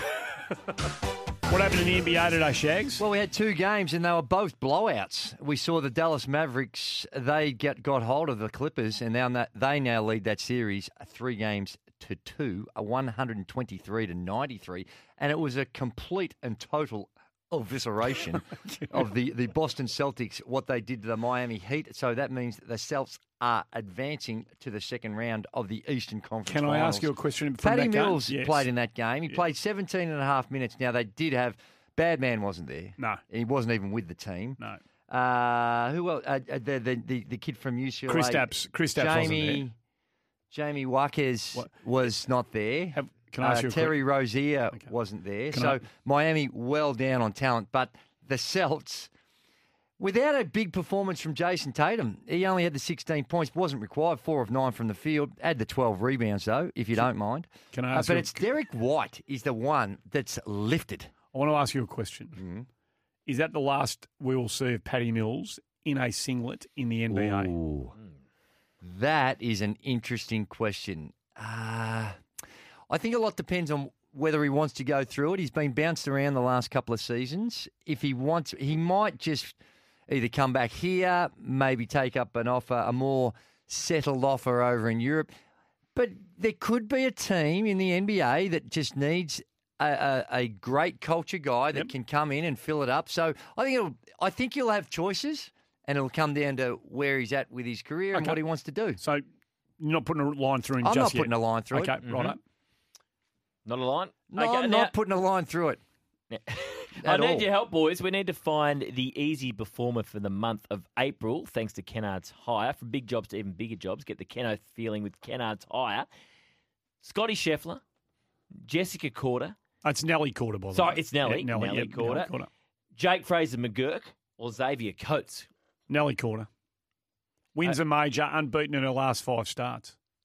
[SPEAKER 8] What happened in the N B A today, Shags?
[SPEAKER 10] Well, we had two games and they were both blowouts. We saw the Dallas Mavericks, they get, got hold of the Clippers and now that, they now lead that series three games to two, a one twenty-three to ninety-three. And it was a complete and total evisceration of the, the Boston Celtics, what they did to the Miami Heat. So that means that the Celts are advancing to the second round of the Eastern Conference
[SPEAKER 8] Can I
[SPEAKER 10] Finals.
[SPEAKER 8] ask you a question from
[SPEAKER 10] Paddy
[SPEAKER 8] that game?
[SPEAKER 10] Mills
[SPEAKER 8] Yes.
[SPEAKER 10] played in that game. He
[SPEAKER 8] Yeah.
[SPEAKER 10] played seventeen and a half minutes. Now, they did have... Bad Man wasn't there.
[SPEAKER 8] No.
[SPEAKER 10] He wasn't even with the team.
[SPEAKER 8] No.
[SPEAKER 10] Uh, who else? Uh, uh, the, the, the, the kid from U C L A.
[SPEAKER 8] Kristaps- Kristaps wasn't
[SPEAKER 10] Jamie,
[SPEAKER 8] there.
[SPEAKER 10] Jamie Wackes
[SPEAKER 8] What?
[SPEAKER 10] was not there.
[SPEAKER 8] Have- can I ask
[SPEAKER 10] uh,
[SPEAKER 8] you a
[SPEAKER 10] Terry
[SPEAKER 8] quick-
[SPEAKER 10] Rozier wasn't there.
[SPEAKER 8] Can
[SPEAKER 10] so
[SPEAKER 8] I-
[SPEAKER 10] Miami well down on talent. But the Celts... Without a big performance from Jason Tatum, he only had the sixteen points, wasn't required, four of nine from the field, had the twelve rebounds, though, if you don't mind.
[SPEAKER 8] Can I
[SPEAKER 10] Uh,
[SPEAKER 8] ask
[SPEAKER 10] but
[SPEAKER 8] you a-
[SPEAKER 10] it's Derek White is the one that's lifted.
[SPEAKER 8] I want to ask you a question.
[SPEAKER 10] Mm-hmm.
[SPEAKER 8] Is that the last we will see of Paddy Mills in a singlet in the N B A?
[SPEAKER 10] Ooh. That is an interesting question. Uh, I think a lot depends on whether he wants to go through it. He's been bounced around the last couple of seasons. If he wants, he might just either come back here, maybe take up an offer, a more settled offer over in Europe. But there could be a team in the N B A that just needs a, a, a great culture guy that can come in and fill it up. So I think it'll, I think you'll have choices, and it'll come down to where he's at with his career and
[SPEAKER 8] Okay.
[SPEAKER 10] what he wants to do.
[SPEAKER 8] So you're not putting a line through him
[SPEAKER 10] I'm
[SPEAKER 8] just
[SPEAKER 10] not putting
[SPEAKER 8] yet?
[SPEAKER 10] a line through
[SPEAKER 8] okay,
[SPEAKER 10] it.
[SPEAKER 8] right up.
[SPEAKER 2] Not a line?
[SPEAKER 10] No,
[SPEAKER 2] Okay,
[SPEAKER 10] I'm
[SPEAKER 2] now-
[SPEAKER 10] not putting a line through it.
[SPEAKER 2] I
[SPEAKER 10] At
[SPEAKER 2] need
[SPEAKER 10] all.
[SPEAKER 2] your help, boys. We need to find the easy performer for the month of April, thanks to Kennard's Hire. From big jobs to even bigger jobs, get the Keno feeling with Kennard's Hire. Scotty Scheffler, Jessica Corder.
[SPEAKER 8] It's Nelly Corder, by the
[SPEAKER 2] Sorry,
[SPEAKER 8] way.
[SPEAKER 2] it's Nelly.
[SPEAKER 8] Yeah, Nelly,
[SPEAKER 2] Nelly
[SPEAKER 8] yep,
[SPEAKER 2] Corder.
[SPEAKER 8] Nelly Corder.
[SPEAKER 2] Jake Fraser McGurk or Xavier Coates.
[SPEAKER 8] Nelly Corder. Wins
[SPEAKER 2] Uh,
[SPEAKER 8] a major, unbeaten in her last five starts.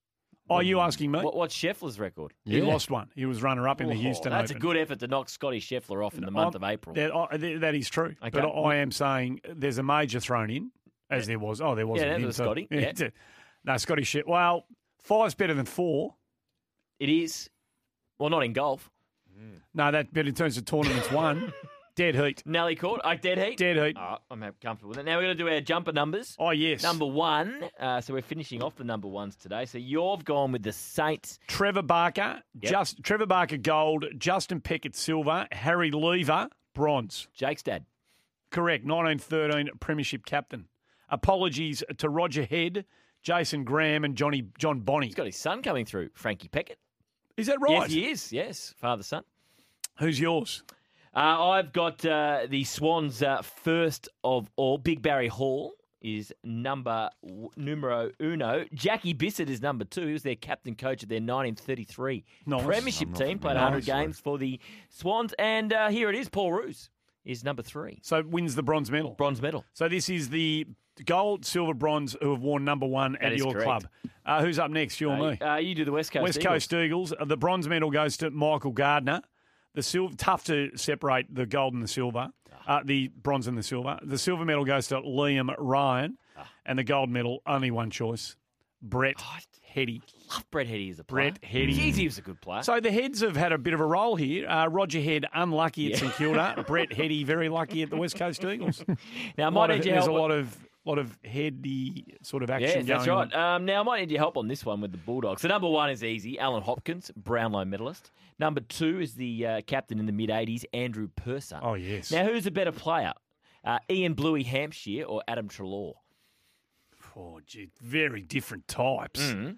[SPEAKER 8] Oh, are you asking me?
[SPEAKER 2] What, what's Scheffler's record?
[SPEAKER 8] He lost one. He was runner-up in the
[SPEAKER 2] Oh,
[SPEAKER 8] Houston
[SPEAKER 2] That's
[SPEAKER 8] Open.
[SPEAKER 2] a good effort to knock Scotty Scheffler off in the month
[SPEAKER 8] I'm-
[SPEAKER 2] of April.
[SPEAKER 8] That, I- that- that is true.
[SPEAKER 2] Okay.
[SPEAKER 8] But I am saying there's a major thrown in, as there was. Oh, there was.
[SPEAKER 2] Yeah,
[SPEAKER 8] with
[SPEAKER 2] that
[SPEAKER 8] him
[SPEAKER 2] was
[SPEAKER 8] too.
[SPEAKER 2] Scotty, yeah.
[SPEAKER 8] it's a- no, Scotty shit. Well, five's better than four.
[SPEAKER 2] It is. Well, not in golf.
[SPEAKER 8] No, that. But in terms of tournaments, one dead heat.
[SPEAKER 2] Nelly Court. Oh, dead heat?
[SPEAKER 8] Dead heat.
[SPEAKER 2] Oh, I'm comfortable with it. Now we're going to do our jumper numbers.
[SPEAKER 8] Oh, yes.
[SPEAKER 2] Number one. Uh, so we're finishing off the number ones today. So you've gone with the Saints.
[SPEAKER 8] Trevor Barker,
[SPEAKER 2] Yep.
[SPEAKER 8] just Trevor Barker gold, Justin Peckett silver, Harry Lever bronze.
[SPEAKER 2] Jake's dad.
[SPEAKER 8] Correct. nineteen thirteen Premiership captain. Apologies to Roger Head, Jason Graham, and Johnny John Bonney.
[SPEAKER 2] He's got his son coming through, Frankie Peckett.
[SPEAKER 8] Is that right?
[SPEAKER 2] Yes, he is. Yes, father son.
[SPEAKER 8] Who's yours?
[SPEAKER 2] Uh, I've got uh, the Swans uh, first of all. Big Barry Hall is number w- numero uno. Jackie Bissett is number two. He was their captain coach of their nineteen thirty-three
[SPEAKER 8] Nice.
[SPEAKER 2] Premiership
[SPEAKER 8] I'm not
[SPEAKER 2] team. Played
[SPEAKER 8] familiar.
[SPEAKER 2] one hundred
[SPEAKER 8] Nice.
[SPEAKER 2] games for the Swans. And uh, here it is. Paul Roos is number three.
[SPEAKER 8] So wins the bronze medal.
[SPEAKER 2] Bronze medal.
[SPEAKER 8] So this is the gold, silver, bronze who have worn number one
[SPEAKER 2] That
[SPEAKER 8] at
[SPEAKER 2] is
[SPEAKER 8] your
[SPEAKER 2] correct.
[SPEAKER 8] club. Uh, who's up next? You or
[SPEAKER 2] Uh,
[SPEAKER 8] me?
[SPEAKER 2] uh, you do the West Coast
[SPEAKER 8] West
[SPEAKER 2] Eagles.
[SPEAKER 8] Coast Eagles. Uh, The bronze medal goes to Michael Gardner. The silver, tough to separate the gold and the silver. Uh, the bronze and the silver. The silver medal goes to Liam Ryan, and the gold medal only one choice, Brett Heady.
[SPEAKER 2] Love Brett Heady as a player.
[SPEAKER 8] Brett Heady.
[SPEAKER 2] Jeez, he was a good player.
[SPEAKER 8] So the Heads have had a bit of a role here. Uh, Roger Head unlucky at
[SPEAKER 2] Yeah.
[SPEAKER 8] St Kilda. Brett Heady very lucky at the West Coast Eagles.
[SPEAKER 2] Now, I
[SPEAKER 8] A
[SPEAKER 2] might
[SPEAKER 8] lot of-
[SPEAKER 2] need your
[SPEAKER 8] there's a
[SPEAKER 2] help.
[SPEAKER 8] lot of lot of heady sort of action
[SPEAKER 2] Yes, that's
[SPEAKER 8] going
[SPEAKER 2] right.
[SPEAKER 8] on.
[SPEAKER 2] Um, now, I might need your help on this one with the Bulldogs. So, number one is easy. Alan Hopkins, Brownlow medalist. Number two is the uh, captain in the mid-eighties, Andrew Purser.
[SPEAKER 8] Oh, yes.
[SPEAKER 2] Now, who's a better player? Uh, Ian Bluey Hampshire or Adam Treloar?
[SPEAKER 8] Oh, gee, very different types.
[SPEAKER 2] Mm-hmm.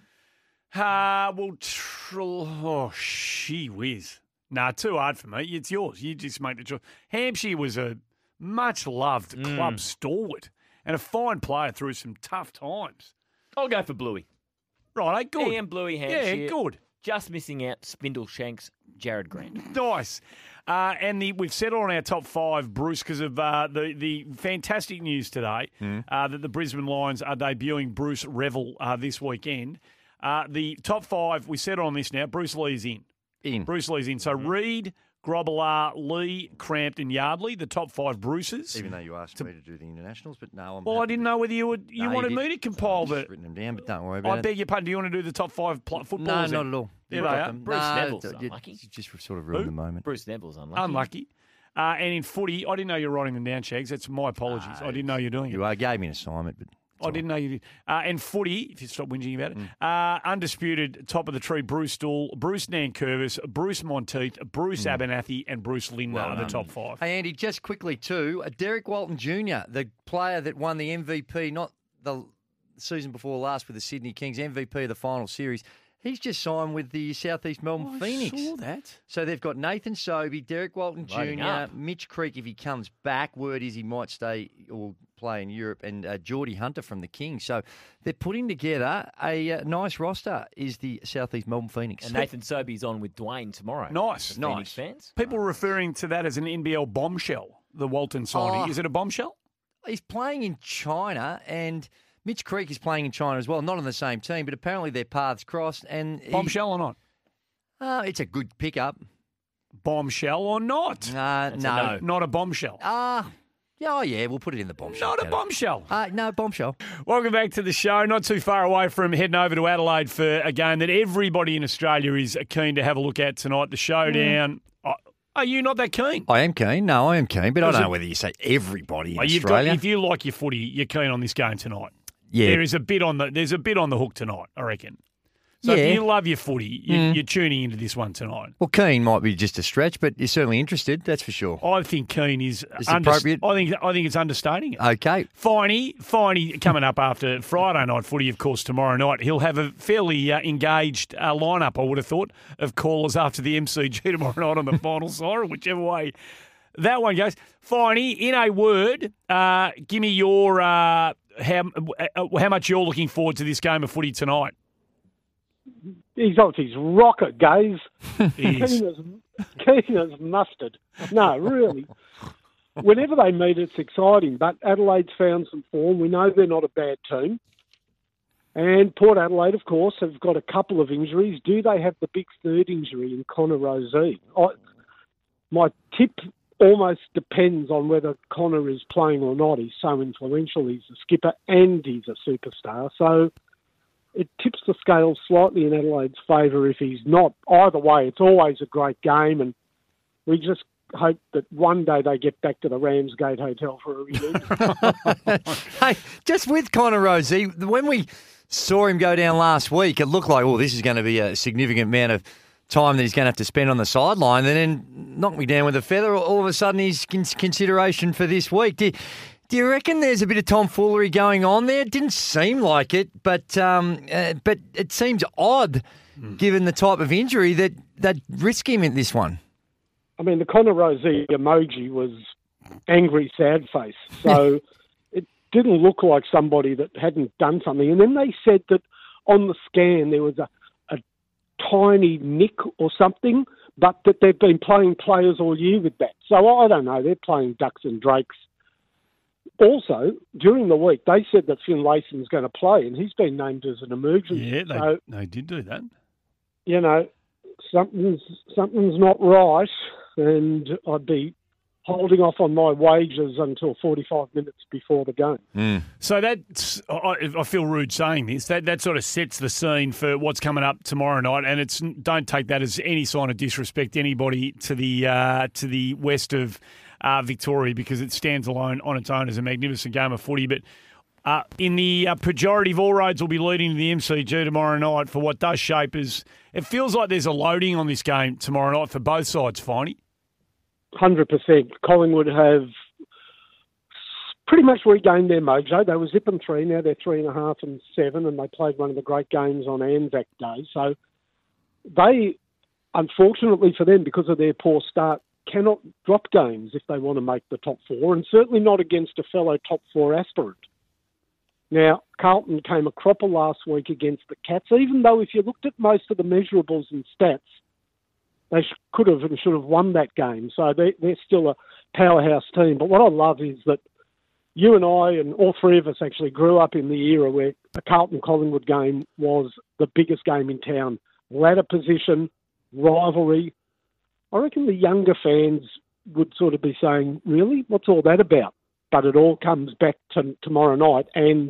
[SPEAKER 8] Ah, well, Trill, oh, she whiz. Nah, too hard for me. It's yours. You just make the choice. Hampshire was a much-loved
[SPEAKER 2] Mm.
[SPEAKER 8] club stalwart and a fine player through some tough times.
[SPEAKER 2] I'll go for Bluey.
[SPEAKER 8] Right, good.
[SPEAKER 2] Ian Bluey Hampshire.
[SPEAKER 8] Yeah, good.
[SPEAKER 2] Just missing out Spindle Shanks, Jared Grant.
[SPEAKER 8] Nice. Uh, and the, we've settled on our top five, Bruce, because of uh, the, the fantastic news today uh, that the Brisbane Lions are debuting Bruce Revel uh, this weekend. Uh, the top five, we settled on this now. Bruce Lee's in.
[SPEAKER 10] In.
[SPEAKER 8] Bruce Lee's in. So Reed, Grobbelaar, Lee, Crampton, Yardley, the top five Bruces.
[SPEAKER 10] Even though you asked me to do the internationals, but no, I'm
[SPEAKER 8] Well, I
[SPEAKER 10] happy
[SPEAKER 8] didn't know whether you would you
[SPEAKER 10] No, you
[SPEAKER 8] wanted
[SPEAKER 10] did.
[SPEAKER 8] me to compile
[SPEAKER 10] I've
[SPEAKER 8] the.
[SPEAKER 10] just written them down, but don't worry about
[SPEAKER 8] I
[SPEAKER 10] it.
[SPEAKER 8] beg your pardon. Do you want to do the top five pl-
[SPEAKER 10] No,
[SPEAKER 8] footballers?
[SPEAKER 10] not
[SPEAKER 8] then?
[SPEAKER 10] at all.
[SPEAKER 8] There
[SPEAKER 10] You
[SPEAKER 8] they
[SPEAKER 10] got
[SPEAKER 8] are.
[SPEAKER 10] them.
[SPEAKER 2] Bruce
[SPEAKER 10] No,
[SPEAKER 2] Neville's
[SPEAKER 10] d- d-
[SPEAKER 2] unlucky.
[SPEAKER 10] you just sort of ruined
[SPEAKER 8] Who?
[SPEAKER 10] the moment.
[SPEAKER 2] Bruce Neville's unlucky.
[SPEAKER 8] Unlucky. Uh, and in footy, I didn't know you were writing them down, Shags. That's my apologies. I didn't know you were doing it.
[SPEAKER 10] You uh, gave me an assignment, but
[SPEAKER 8] I didn't know you did. Uh, and footy, if you stop whinging about it,
[SPEAKER 10] Mm.
[SPEAKER 8] uh, undisputed top of the tree, Bruce Stool, Bruce Nankervis, Bruce Monteith, Bruce
[SPEAKER 10] Mm.
[SPEAKER 8] Abernathy, and Bruce Linder
[SPEAKER 10] Well
[SPEAKER 8] are the
[SPEAKER 10] done.
[SPEAKER 8] top five.
[SPEAKER 10] Hey, Andy, just quickly too, uh, Derek Walton Junior, the player that won the M V P, not the season before last with the Sydney Kings, M V P of the final series. He's just signed with the Southeast Melbourne
[SPEAKER 8] Oh, I
[SPEAKER 10] Phoenix.
[SPEAKER 8] saw that.
[SPEAKER 10] So they've got Nathan Sobey, Derek Walton
[SPEAKER 2] Loading
[SPEAKER 10] Junior,
[SPEAKER 2] up.
[SPEAKER 10] Mitch Creek if he comes back. Word is he might stay or play in Europe, and uh, Geordie Hunter from the Kings. So they're putting together a uh, nice roster. Is the Southeast Melbourne Phoenix?
[SPEAKER 2] And Nathan Sobey's on with Dwayne tomorrow.
[SPEAKER 8] Nice.
[SPEAKER 2] For
[SPEAKER 10] Nice.
[SPEAKER 2] Phoenix fans.
[SPEAKER 8] People referring to that as an N B L bombshell, the Walton signing.
[SPEAKER 10] Oh.
[SPEAKER 8] Is it a bombshell?
[SPEAKER 10] He's playing in China, and Mitch Creek is playing in China as well. Not on the same team, but apparently their paths crossed. And he-
[SPEAKER 8] Bombshell or not?
[SPEAKER 10] Uh, it's a good pickup.
[SPEAKER 8] Bombshell or not?
[SPEAKER 10] Uh,
[SPEAKER 2] That's a
[SPEAKER 10] no.
[SPEAKER 2] no.
[SPEAKER 8] Not a bombshell.
[SPEAKER 10] Ah, yeah, oh yeah, we'll put it in the bombshell.
[SPEAKER 8] Not a
[SPEAKER 10] category.
[SPEAKER 8] bombshell.
[SPEAKER 10] Uh, no, bombshell.
[SPEAKER 8] Welcome back to the show. Not too far away from heading over to Adelaide for a game that everybody in Australia is keen to have a look at tonight. The showdown. Oh, are you not that keen?
[SPEAKER 10] I am keen. No, I am keen, but I
[SPEAKER 8] Is
[SPEAKER 10] don't
[SPEAKER 8] it-
[SPEAKER 10] know whether you say everybody in
[SPEAKER 8] Well, you've
[SPEAKER 10] Australia.
[SPEAKER 8] got, if you like your footy, you're keen on this game tonight.
[SPEAKER 10] Yeah.
[SPEAKER 8] There is a bit on the there's a bit on the hook tonight, I reckon. So
[SPEAKER 10] Yeah.
[SPEAKER 8] if you love your footy, you,
[SPEAKER 10] Mm.
[SPEAKER 8] you're tuning into this one tonight.
[SPEAKER 10] Well, keen might be just a stretch, but you're certainly interested. That's for sure.
[SPEAKER 8] I think keen is
[SPEAKER 10] It's
[SPEAKER 8] under-
[SPEAKER 10] appropriate.
[SPEAKER 8] I think I think it's understating it.
[SPEAKER 10] Okay.
[SPEAKER 8] Finey, Finey coming up after Friday night footy, of course, tomorrow night. He'll have a fairly uh, engaged uh, lineup, I would have thought, of callers after the M C G tomorrow night on the final siren, whichever way that one goes. Finey, in a word, uh, give me your uh, how uh, how much you're looking forward to this game of footy tonight.
[SPEAKER 19] He's obviously he's rocket, guys.
[SPEAKER 8] He is.
[SPEAKER 19] Keen as, keen as mustard. No, really. Whenever they meet, it's exciting. But Adelaide's found some form. We know they're not a bad team.
[SPEAKER 9] And Port Adelaide, of course, have got a couple of injuries. Do they have the big third injury in Connor Rozee? I, my tip almost depends on whether Connor is playing or not. He's so influential. He's a skipper and he's a superstar. So it tips the scale slightly in Adelaide's favour if he's not. Either way, it's always a great game, and we just hope that one day they get back to the Ramsgate Hotel for a reunion.
[SPEAKER 10] Hey, just with Connor Rozee, when we saw him go down last week, it looked like, oh, this is going to be a significant amount of time that he's going to have to spend on the sideline. And then knocked me down with a feather. All of a sudden, he's in consideration for this week. Do, do you reckon there's a bit of tomfoolery going on there? It didn't seem like it, but um, uh, but it seems odd, mm. given the type of injury, that they'd risk him in this one.
[SPEAKER 9] I mean, the Connor Rozee emoji was angry, sad face. So it didn't look like somebody that hadn't done something. And then they said that on the scan there was a, a tiny nick or something, but that they've been playing players all year with that. So I don't know. They're playing ducks and drakes. Also, during the week, they said that Finn Lason's going to play, and he's been named as an emergency.
[SPEAKER 8] Yeah, they,
[SPEAKER 9] so,
[SPEAKER 8] they did do that.
[SPEAKER 9] You know, something's something's not right, and I'd be holding off on my wages until forty-five minutes before the game.
[SPEAKER 8] Mm. So that's, I, I feel rude saying this, that, that sort of sets the scene for what's coming up tomorrow night, and it's don't take that as any sign of disrespect to anybody to the uh, to the west of uh, Victoria, because it stands alone on its own as a magnificent game of footy. But uh, in the uh, pejorative, all roads will be leading to the M C G tomorrow night for what does shape as, it feels like there's a loading on this game tomorrow night for both sides, Finey.
[SPEAKER 9] one hundred percent. Collingwood have pretty much regained their mojo. They were zipping three, now they're three and a half and seven, and they played one of the great games on Anzac Day. So they, unfortunately for them, because of their poor start, cannot drop games if they want to make the top four, and certainly not against a fellow top four aspirant. Now, Carlton came a cropper last week against the Cats, even though if you looked at most of the measurables and stats, they sh- could have and should have won that game. So they, they're still a powerhouse team. But what I love is that you and I and all three of us actually grew up in the era where a Carlton-Collingwood game was the biggest game in town. Ladder position, rivalry. I reckon the younger fans would sort of be saying, really, what's all that about? But it all comes back to tomorrow night, and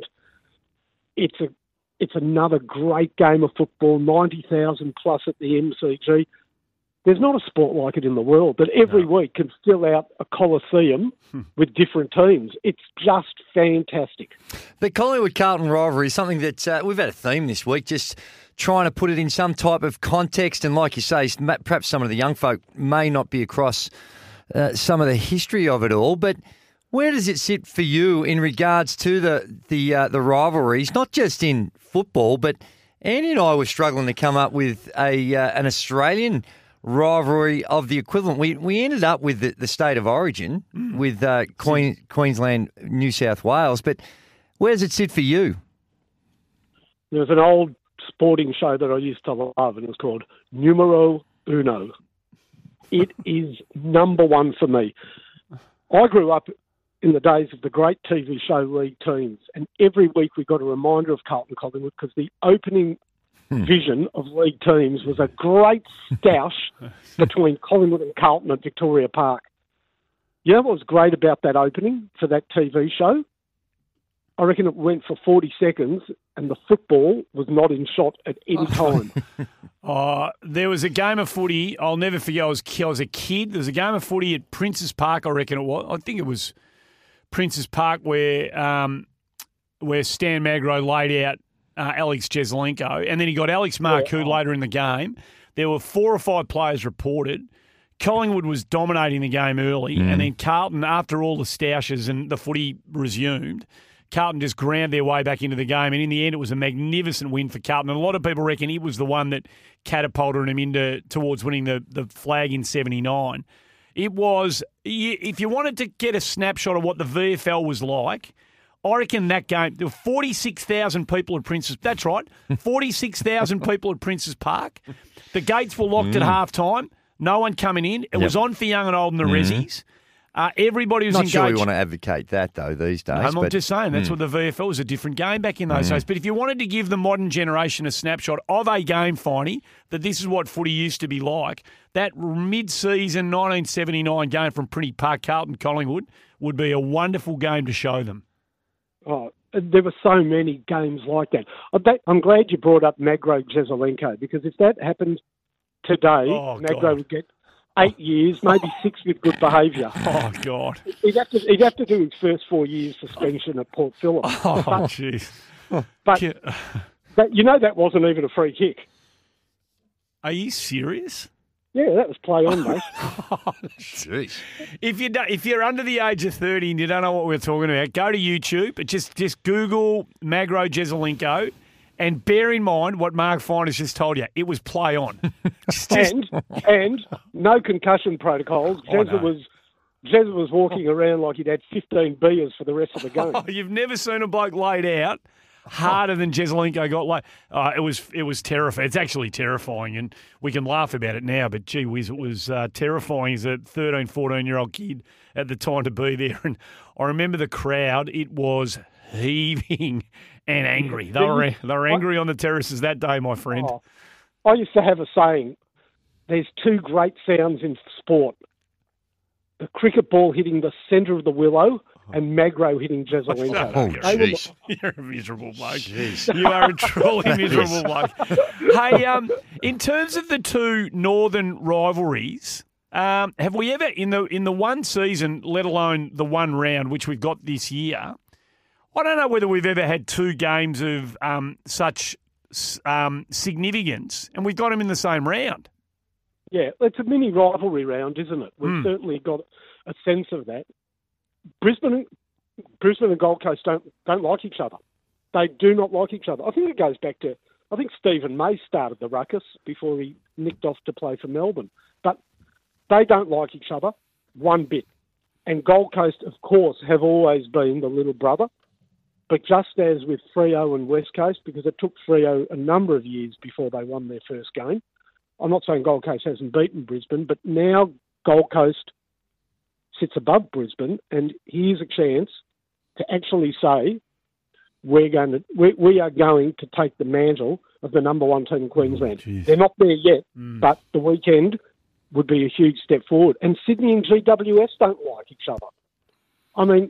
[SPEAKER 9] it's a it's another great game of football, ninety thousand plus at the M C G. There's not a sport like it in the world that every no. week can fill out a coliseum hmm. with different teams. It's just fantastic.
[SPEAKER 10] The Collingwood-Carlton rivalry is something that uh, we've had a theme this week, just trying to put it in some type of context. And like you say, perhaps some of the young folk may not be across uh, some of the history of it all. But where does it sit for you in regards to the the uh, the rivalries, not just in football, but Andy and I were struggling to come up with a uh, an Australian rivalry of the equivalent. We we ended up with the, the state of origin, mm. with uh, Queen, Queensland, New South Wales. But where does it sit for you?
[SPEAKER 9] There's an old sporting show that I used to love, and it was called Numero Uno. It is number one for me. I grew up in the days of the great T V show League Teams, and every week we got a reminder of Carlton Collingwood because the opening Hmm. vision of League Teams was a great stoush between Collingwood and Carlton at Victoria Park. You know what was great about that opening for that T V show? I reckon it went for forty seconds and the football was not in shot at any time.
[SPEAKER 8] uh, there was a game of footy, I'll never forget, I was, I was a kid. There was a game of footy at Princes Park, I reckon it was. I think it was Princes Park where, um, where Stan Magro laid out Uh, Alex Jeslenko, and then he got Alex Marcoux yeah. later in the game. There were four or five players reported. Collingwood was dominating the game early, mm. and then Carlton, after all the stoushes and the footy resumed, Carlton just ground their way back into the game, and in the end it was a magnificent win for Carlton. And a lot of people reckon it was the one that catapulted him into towards winning the, the flag in seventy-nine. It was, if you wanted to get a snapshot of what the V F L was like, I reckon that game, there were forty-six thousand people at Princes. That's right, forty-six thousand people at Princes Park. The gates were locked mm. at half time. No one coming in. It yep. was on for young and old in the mm. Rezzies. Uh, everybody was
[SPEAKER 10] Not
[SPEAKER 8] engaged.
[SPEAKER 10] sure we want to advocate that, though, these days.
[SPEAKER 8] I'm
[SPEAKER 10] but,
[SPEAKER 8] just saying, that's
[SPEAKER 10] mm.
[SPEAKER 8] what the V F L was, a different game back in those
[SPEAKER 10] Mm.
[SPEAKER 8] days. But if you wanted to give the modern generation a snapshot of a game, Finey, that this is what footy used to be like, that mid-season nineteen seventy-nine game from Prinny Park, Carlton, Collingwood, would be a wonderful game to show them.
[SPEAKER 9] Oh, there were so many games like that. I bet, I'm glad you brought up Magro Jezelenko, because if that happened today,
[SPEAKER 8] Oh,
[SPEAKER 9] Magro
[SPEAKER 8] God.
[SPEAKER 9] would get eight years, maybe six with good behaviour.
[SPEAKER 8] Oh, God.
[SPEAKER 9] He'd have to he'd have to do his first four years suspension at Port Phillip.
[SPEAKER 8] Oh, jeez.
[SPEAKER 9] But, but you know that wasn't even a free kick.
[SPEAKER 8] Are you serious?
[SPEAKER 9] Yeah, that was play on, mate.
[SPEAKER 10] Jeez.
[SPEAKER 8] If you don't, if you're under the age of thirty and you don't know what we're talking about, go to YouTube. Just just Google Magro Jezelenko, and bear in mind what Mark Fine has just told you. It was play on. Just- just-
[SPEAKER 9] and and no concussion protocols.
[SPEAKER 8] Oh,
[SPEAKER 9] Jezza
[SPEAKER 8] no.
[SPEAKER 9] was Jezza was walking around like he'd had fifteen beers for the rest of the game.
[SPEAKER 8] You've never seen a bloke laid out harder than Jezelenko got laid. Uh, it was it was terrifying. It's actually terrifying, and we can laugh about it now, but gee whiz, it was uh, terrifying as a thirteen, fourteen-year-old kid at the time to be there. And I remember the crowd. It was heaving and angry. They were, they were angry on the terraces that day, my friend.
[SPEAKER 9] Oh, I used to have a saying, there's two great sounds in sport. The cricket ball hitting the centre of the willow and Magro hitting Jezelenko.
[SPEAKER 10] Oh,
[SPEAKER 9] They were-
[SPEAKER 10] jeez.
[SPEAKER 8] You're a miserable bloke. You are a truly miserable bloke. Hey, um, in terms of the two northern rivalries, um, have we ever in the in the one season, let alone the one round which we've got this year? I don't know whether we've ever had two games of um, such um, significance, and we've got them in the same round.
[SPEAKER 9] Yeah, it's a mini rivalry round, isn't it? We've
[SPEAKER 8] Mm.
[SPEAKER 9] certainly got a sense of that. Brisbane, Brisbane and Gold Coast don't don't like each other. They do not like each other. I think it goes back to, I think Stephen May started the ruckus before he nicked off to play for Melbourne. But they don't like each other one bit. And Gold Coast, of course, have always been the little brother. But just as with Freo and West Coast, because it took Freo a number of years before they won their first game. I'm not saying Gold Coast hasn't beaten Brisbane, but now Gold Coast sits above Brisbane, and here's a chance to actually say we're going to we, we are going to take the mantle of the number one team in Queensland.
[SPEAKER 8] Oh,
[SPEAKER 9] They're not there yet,
[SPEAKER 8] Mm.
[SPEAKER 9] but the weekend would be a huge step forward. And Sydney and G W S don't like each other. I mean,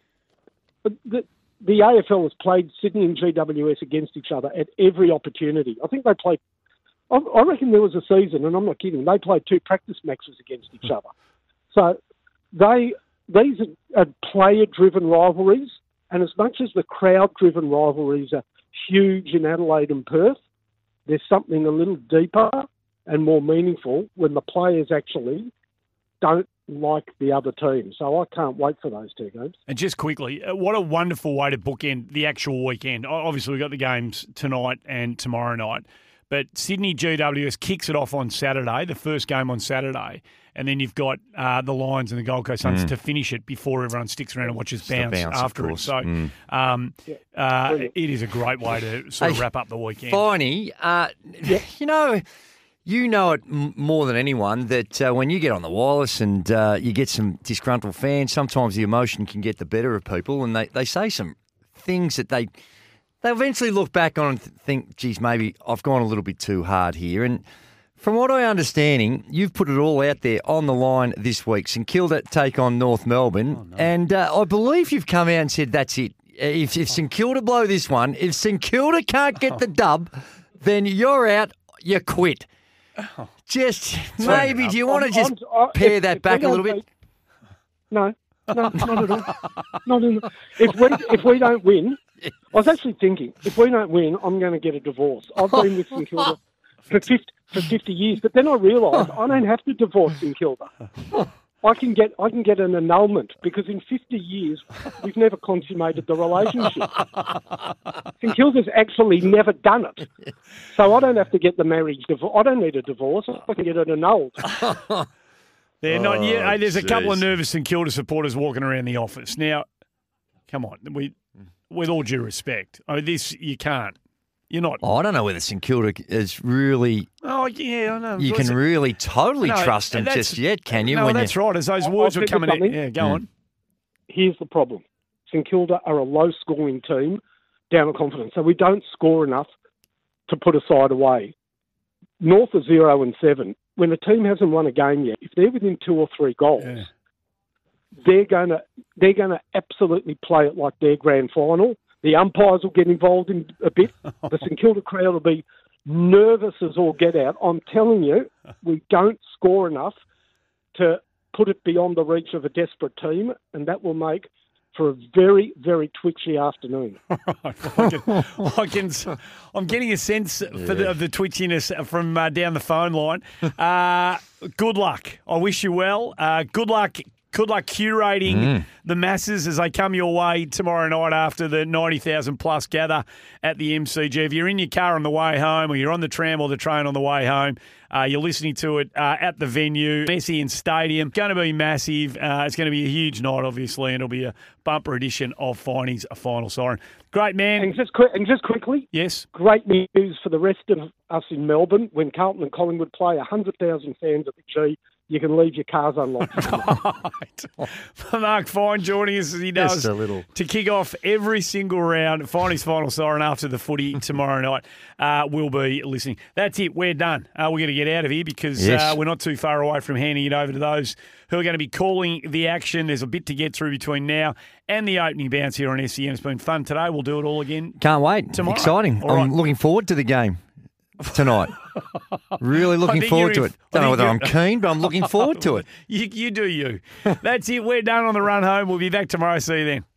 [SPEAKER 9] the, the A F L has played Sydney and G W S against each other at every opportunity. I think they played. I I reckon there was a season, and I'm not kidding. They played two practice matches against each other. So they these are, are player-driven rivalries, and as much as the crowd-driven rivalries are huge in Adelaide and Perth, there's something a little deeper and more meaningful when the players actually don't like the other team. So I can't wait for those two games.
[SPEAKER 8] And just quickly, uh, what a wonderful way to bookend the actual weekend. O- Obviously, we've got the games tonight and tomorrow night. But Sydney G W S kicks it off on Saturday, the first game on Saturday. And then you've got uh, the Lions and the Gold Coast Suns
[SPEAKER 10] Mm.
[SPEAKER 8] to finish it before everyone sticks around and watches
[SPEAKER 10] the
[SPEAKER 8] bounce,
[SPEAKER 10] bounce, of
[SPEAKER 8] after it.
[SPEAKER 10] course.
[SPEAKER 8] So
[SPEAKER 10] Mm.
[SPEAKER 8] um, uh, it is a great way to sort of
[SPEAKER 10] Hey,
[SPEAKER 8] wrap up the weekend.
[SPEAKER 10] Finey, uh, you know, you know it m- more than anyone that uh, when you get on the wireless and uh, you get some disgruntled fans, sometimes the emotion can get the better of people, and they, they say some things that they they eventually look back on and th- think, geez, maybe I've gone a little bit too hard here. And from what I'm understanding, you've put it all out there on the line this week. St Kilda take on North Melbourne,
[SPEAKER 8] Oh, no.
[SPEAKER 10] and uh, I believe you've come out and said that's it. If, if St Kilda blow this one, if St Kilda can't get the dub, then you're out, you quit. Just maybe, do you want to just
[SPEAKER 9] I'm- I-
[SPEAKER 10] pare
[SPEAKER 9] if-
[SPEAKER 10] that
[SPEAKER 9] if
[SPEAKER 10] back
[SPEAKER 9] we
[SPEAKER 10] a little
[SPEAKER 9] don't
[SPEAKER 10] bit?
[SPEAKER 9] take- No, no, not at all. Not in, if we if we don't win, I was actually thinking, if we don't win, I'm going to get a divorce. I've been with St Kilda for fifty, for fifty years, but then I realised I don't have to divorce St Kilda. I can get I can get an annulment because in fifty years we've never consummated the relationship. St Kilda's actually never done it, so I don't have to get the marriage divorce. I don't need a divorce. I can get it annulled.
[SPEAKER 8] They're not yet.
[SPEAKER 10] Oh,
[SPEAKER 8] Hey, there's a couple of
[SPEAKER 10] jeez.
[SPEAKER 8] nervous St Kilda supporters walking around the office. Now, come on, we, with all due respect, I mean, this you can't. You're not.
[SPEAKER 10] Oh, I don't know whether St Kilda is really.
[SPEAKER 8] Oh, yeah, I know.
[SPEAKER 10] You
[SPEAKER 8] What's
[SPEAKER 10] can
[SPEAKER 8] it-
[SPEAKER 10] really totally
[SPEAKER 8] No,
[SPEAKER 10] trust them
[SPEAKER 8] that's-
[SPEAKER 10] just yet, can you?
[SPEAKER 8] No,
[SPEAKER 10] when
[SPEAKER 8] that's
[SPEAKER 10] you...
[SPEAKER 8] right. As those
[SPEAKER 9] I'll
[SPEAKER 8] words were
[SPEAKER 9] tell you
[SPEAKER 8] coming in.
[SPEAKER 9] something.
[SPEAKER 8] Yeah, go
[SPEAKER 10] Mm.
[SPEAKER 8] on.
[SPEAKER 9] here's the problem. St Kilda are a low-scoring team down at Confidence, so we don't score enough to put a side away. North are zero and seven. When a team hasn't won a game yet, if they're within two or three goals, yeah. they're going to they're going to absolutely play it like their grand final. The umpires will get involved in a bit. The St Kilda crowd will be nervous as all get out. I'm telling you, we don't score enough to put it beyond the reach of a desperate team, and that will make for a very, very twitchy afternoon.
[SPEAKER 8] I can, I can, I'm getting a sense for the, of the twitchiness from uh, down the phone line. Uh, good luck. I wish you well. Uh, good luck. Good luck curating mm. the masses as they come your way tomorrow night after the ninety thousand plus gather at the M C G. If you're in your car on the way home or you're on the tram or the train on the way home, uh, you're listening to it uh, at the venue, Messian Stadium. Going to be massive. Uh, it's going to be a huge night, obviously, and it'll be a bumper edition of Finey's Final Siren. Great, man.
[SPEAKER 9] And just, quick, and just quickly,
[SPEAKER 8] yes,
[SPEAKER 9] great news for the rest of us in Melbourne. When Carlton and Collingwood play, one hundred thousand fans at the G, you can leave your cars unlocked.
[SPEAKER 8] Right. Mark Fine joining us as he does
[SPEAKER 10] Just a little.
[SPEAKER 8] to kick off every single round. Finey's Final Siren after the footy tomorrow night. Uh, we'll be listening. That's it. We're done. Uh, we're going to get out of here because
[SPEAKER 10] Yes.
[SPEAKER 8] uh, we're not too far away from handing it over to those who are going to be calling the action. There's a bit to get through between now and the opening bounce here on S E N. It's been fun today. We'll do it all again
[SPEAKER 10] Can't wait.
[SPEAKER 8] tomorrow.
[SPEAKER 10] Exciting.
[SPEAKER 8] All
[SPEAKER 10] I'm
[SPEAKER 8] right.
[SPEAKER 10] looking forward to the game tonight. Really looking
[SPEAKER 8] think
[SPEAKER 10] forward to
[SPEAKER 8] you're
[SPEAKER 10] it.
[SPEAKER 8] in- I
[SPEAKER 10] Don't know
[SPEAKER 8] think
[SPEAKER 10] whether I'm
[SPEAKER 8] you're-
[SPEAKER 10] keen, but I'm looking forward to it.
[SPEAKER 8] You, you do you. That's it. We're done on the run home. We'll be back tomorrow. See you then.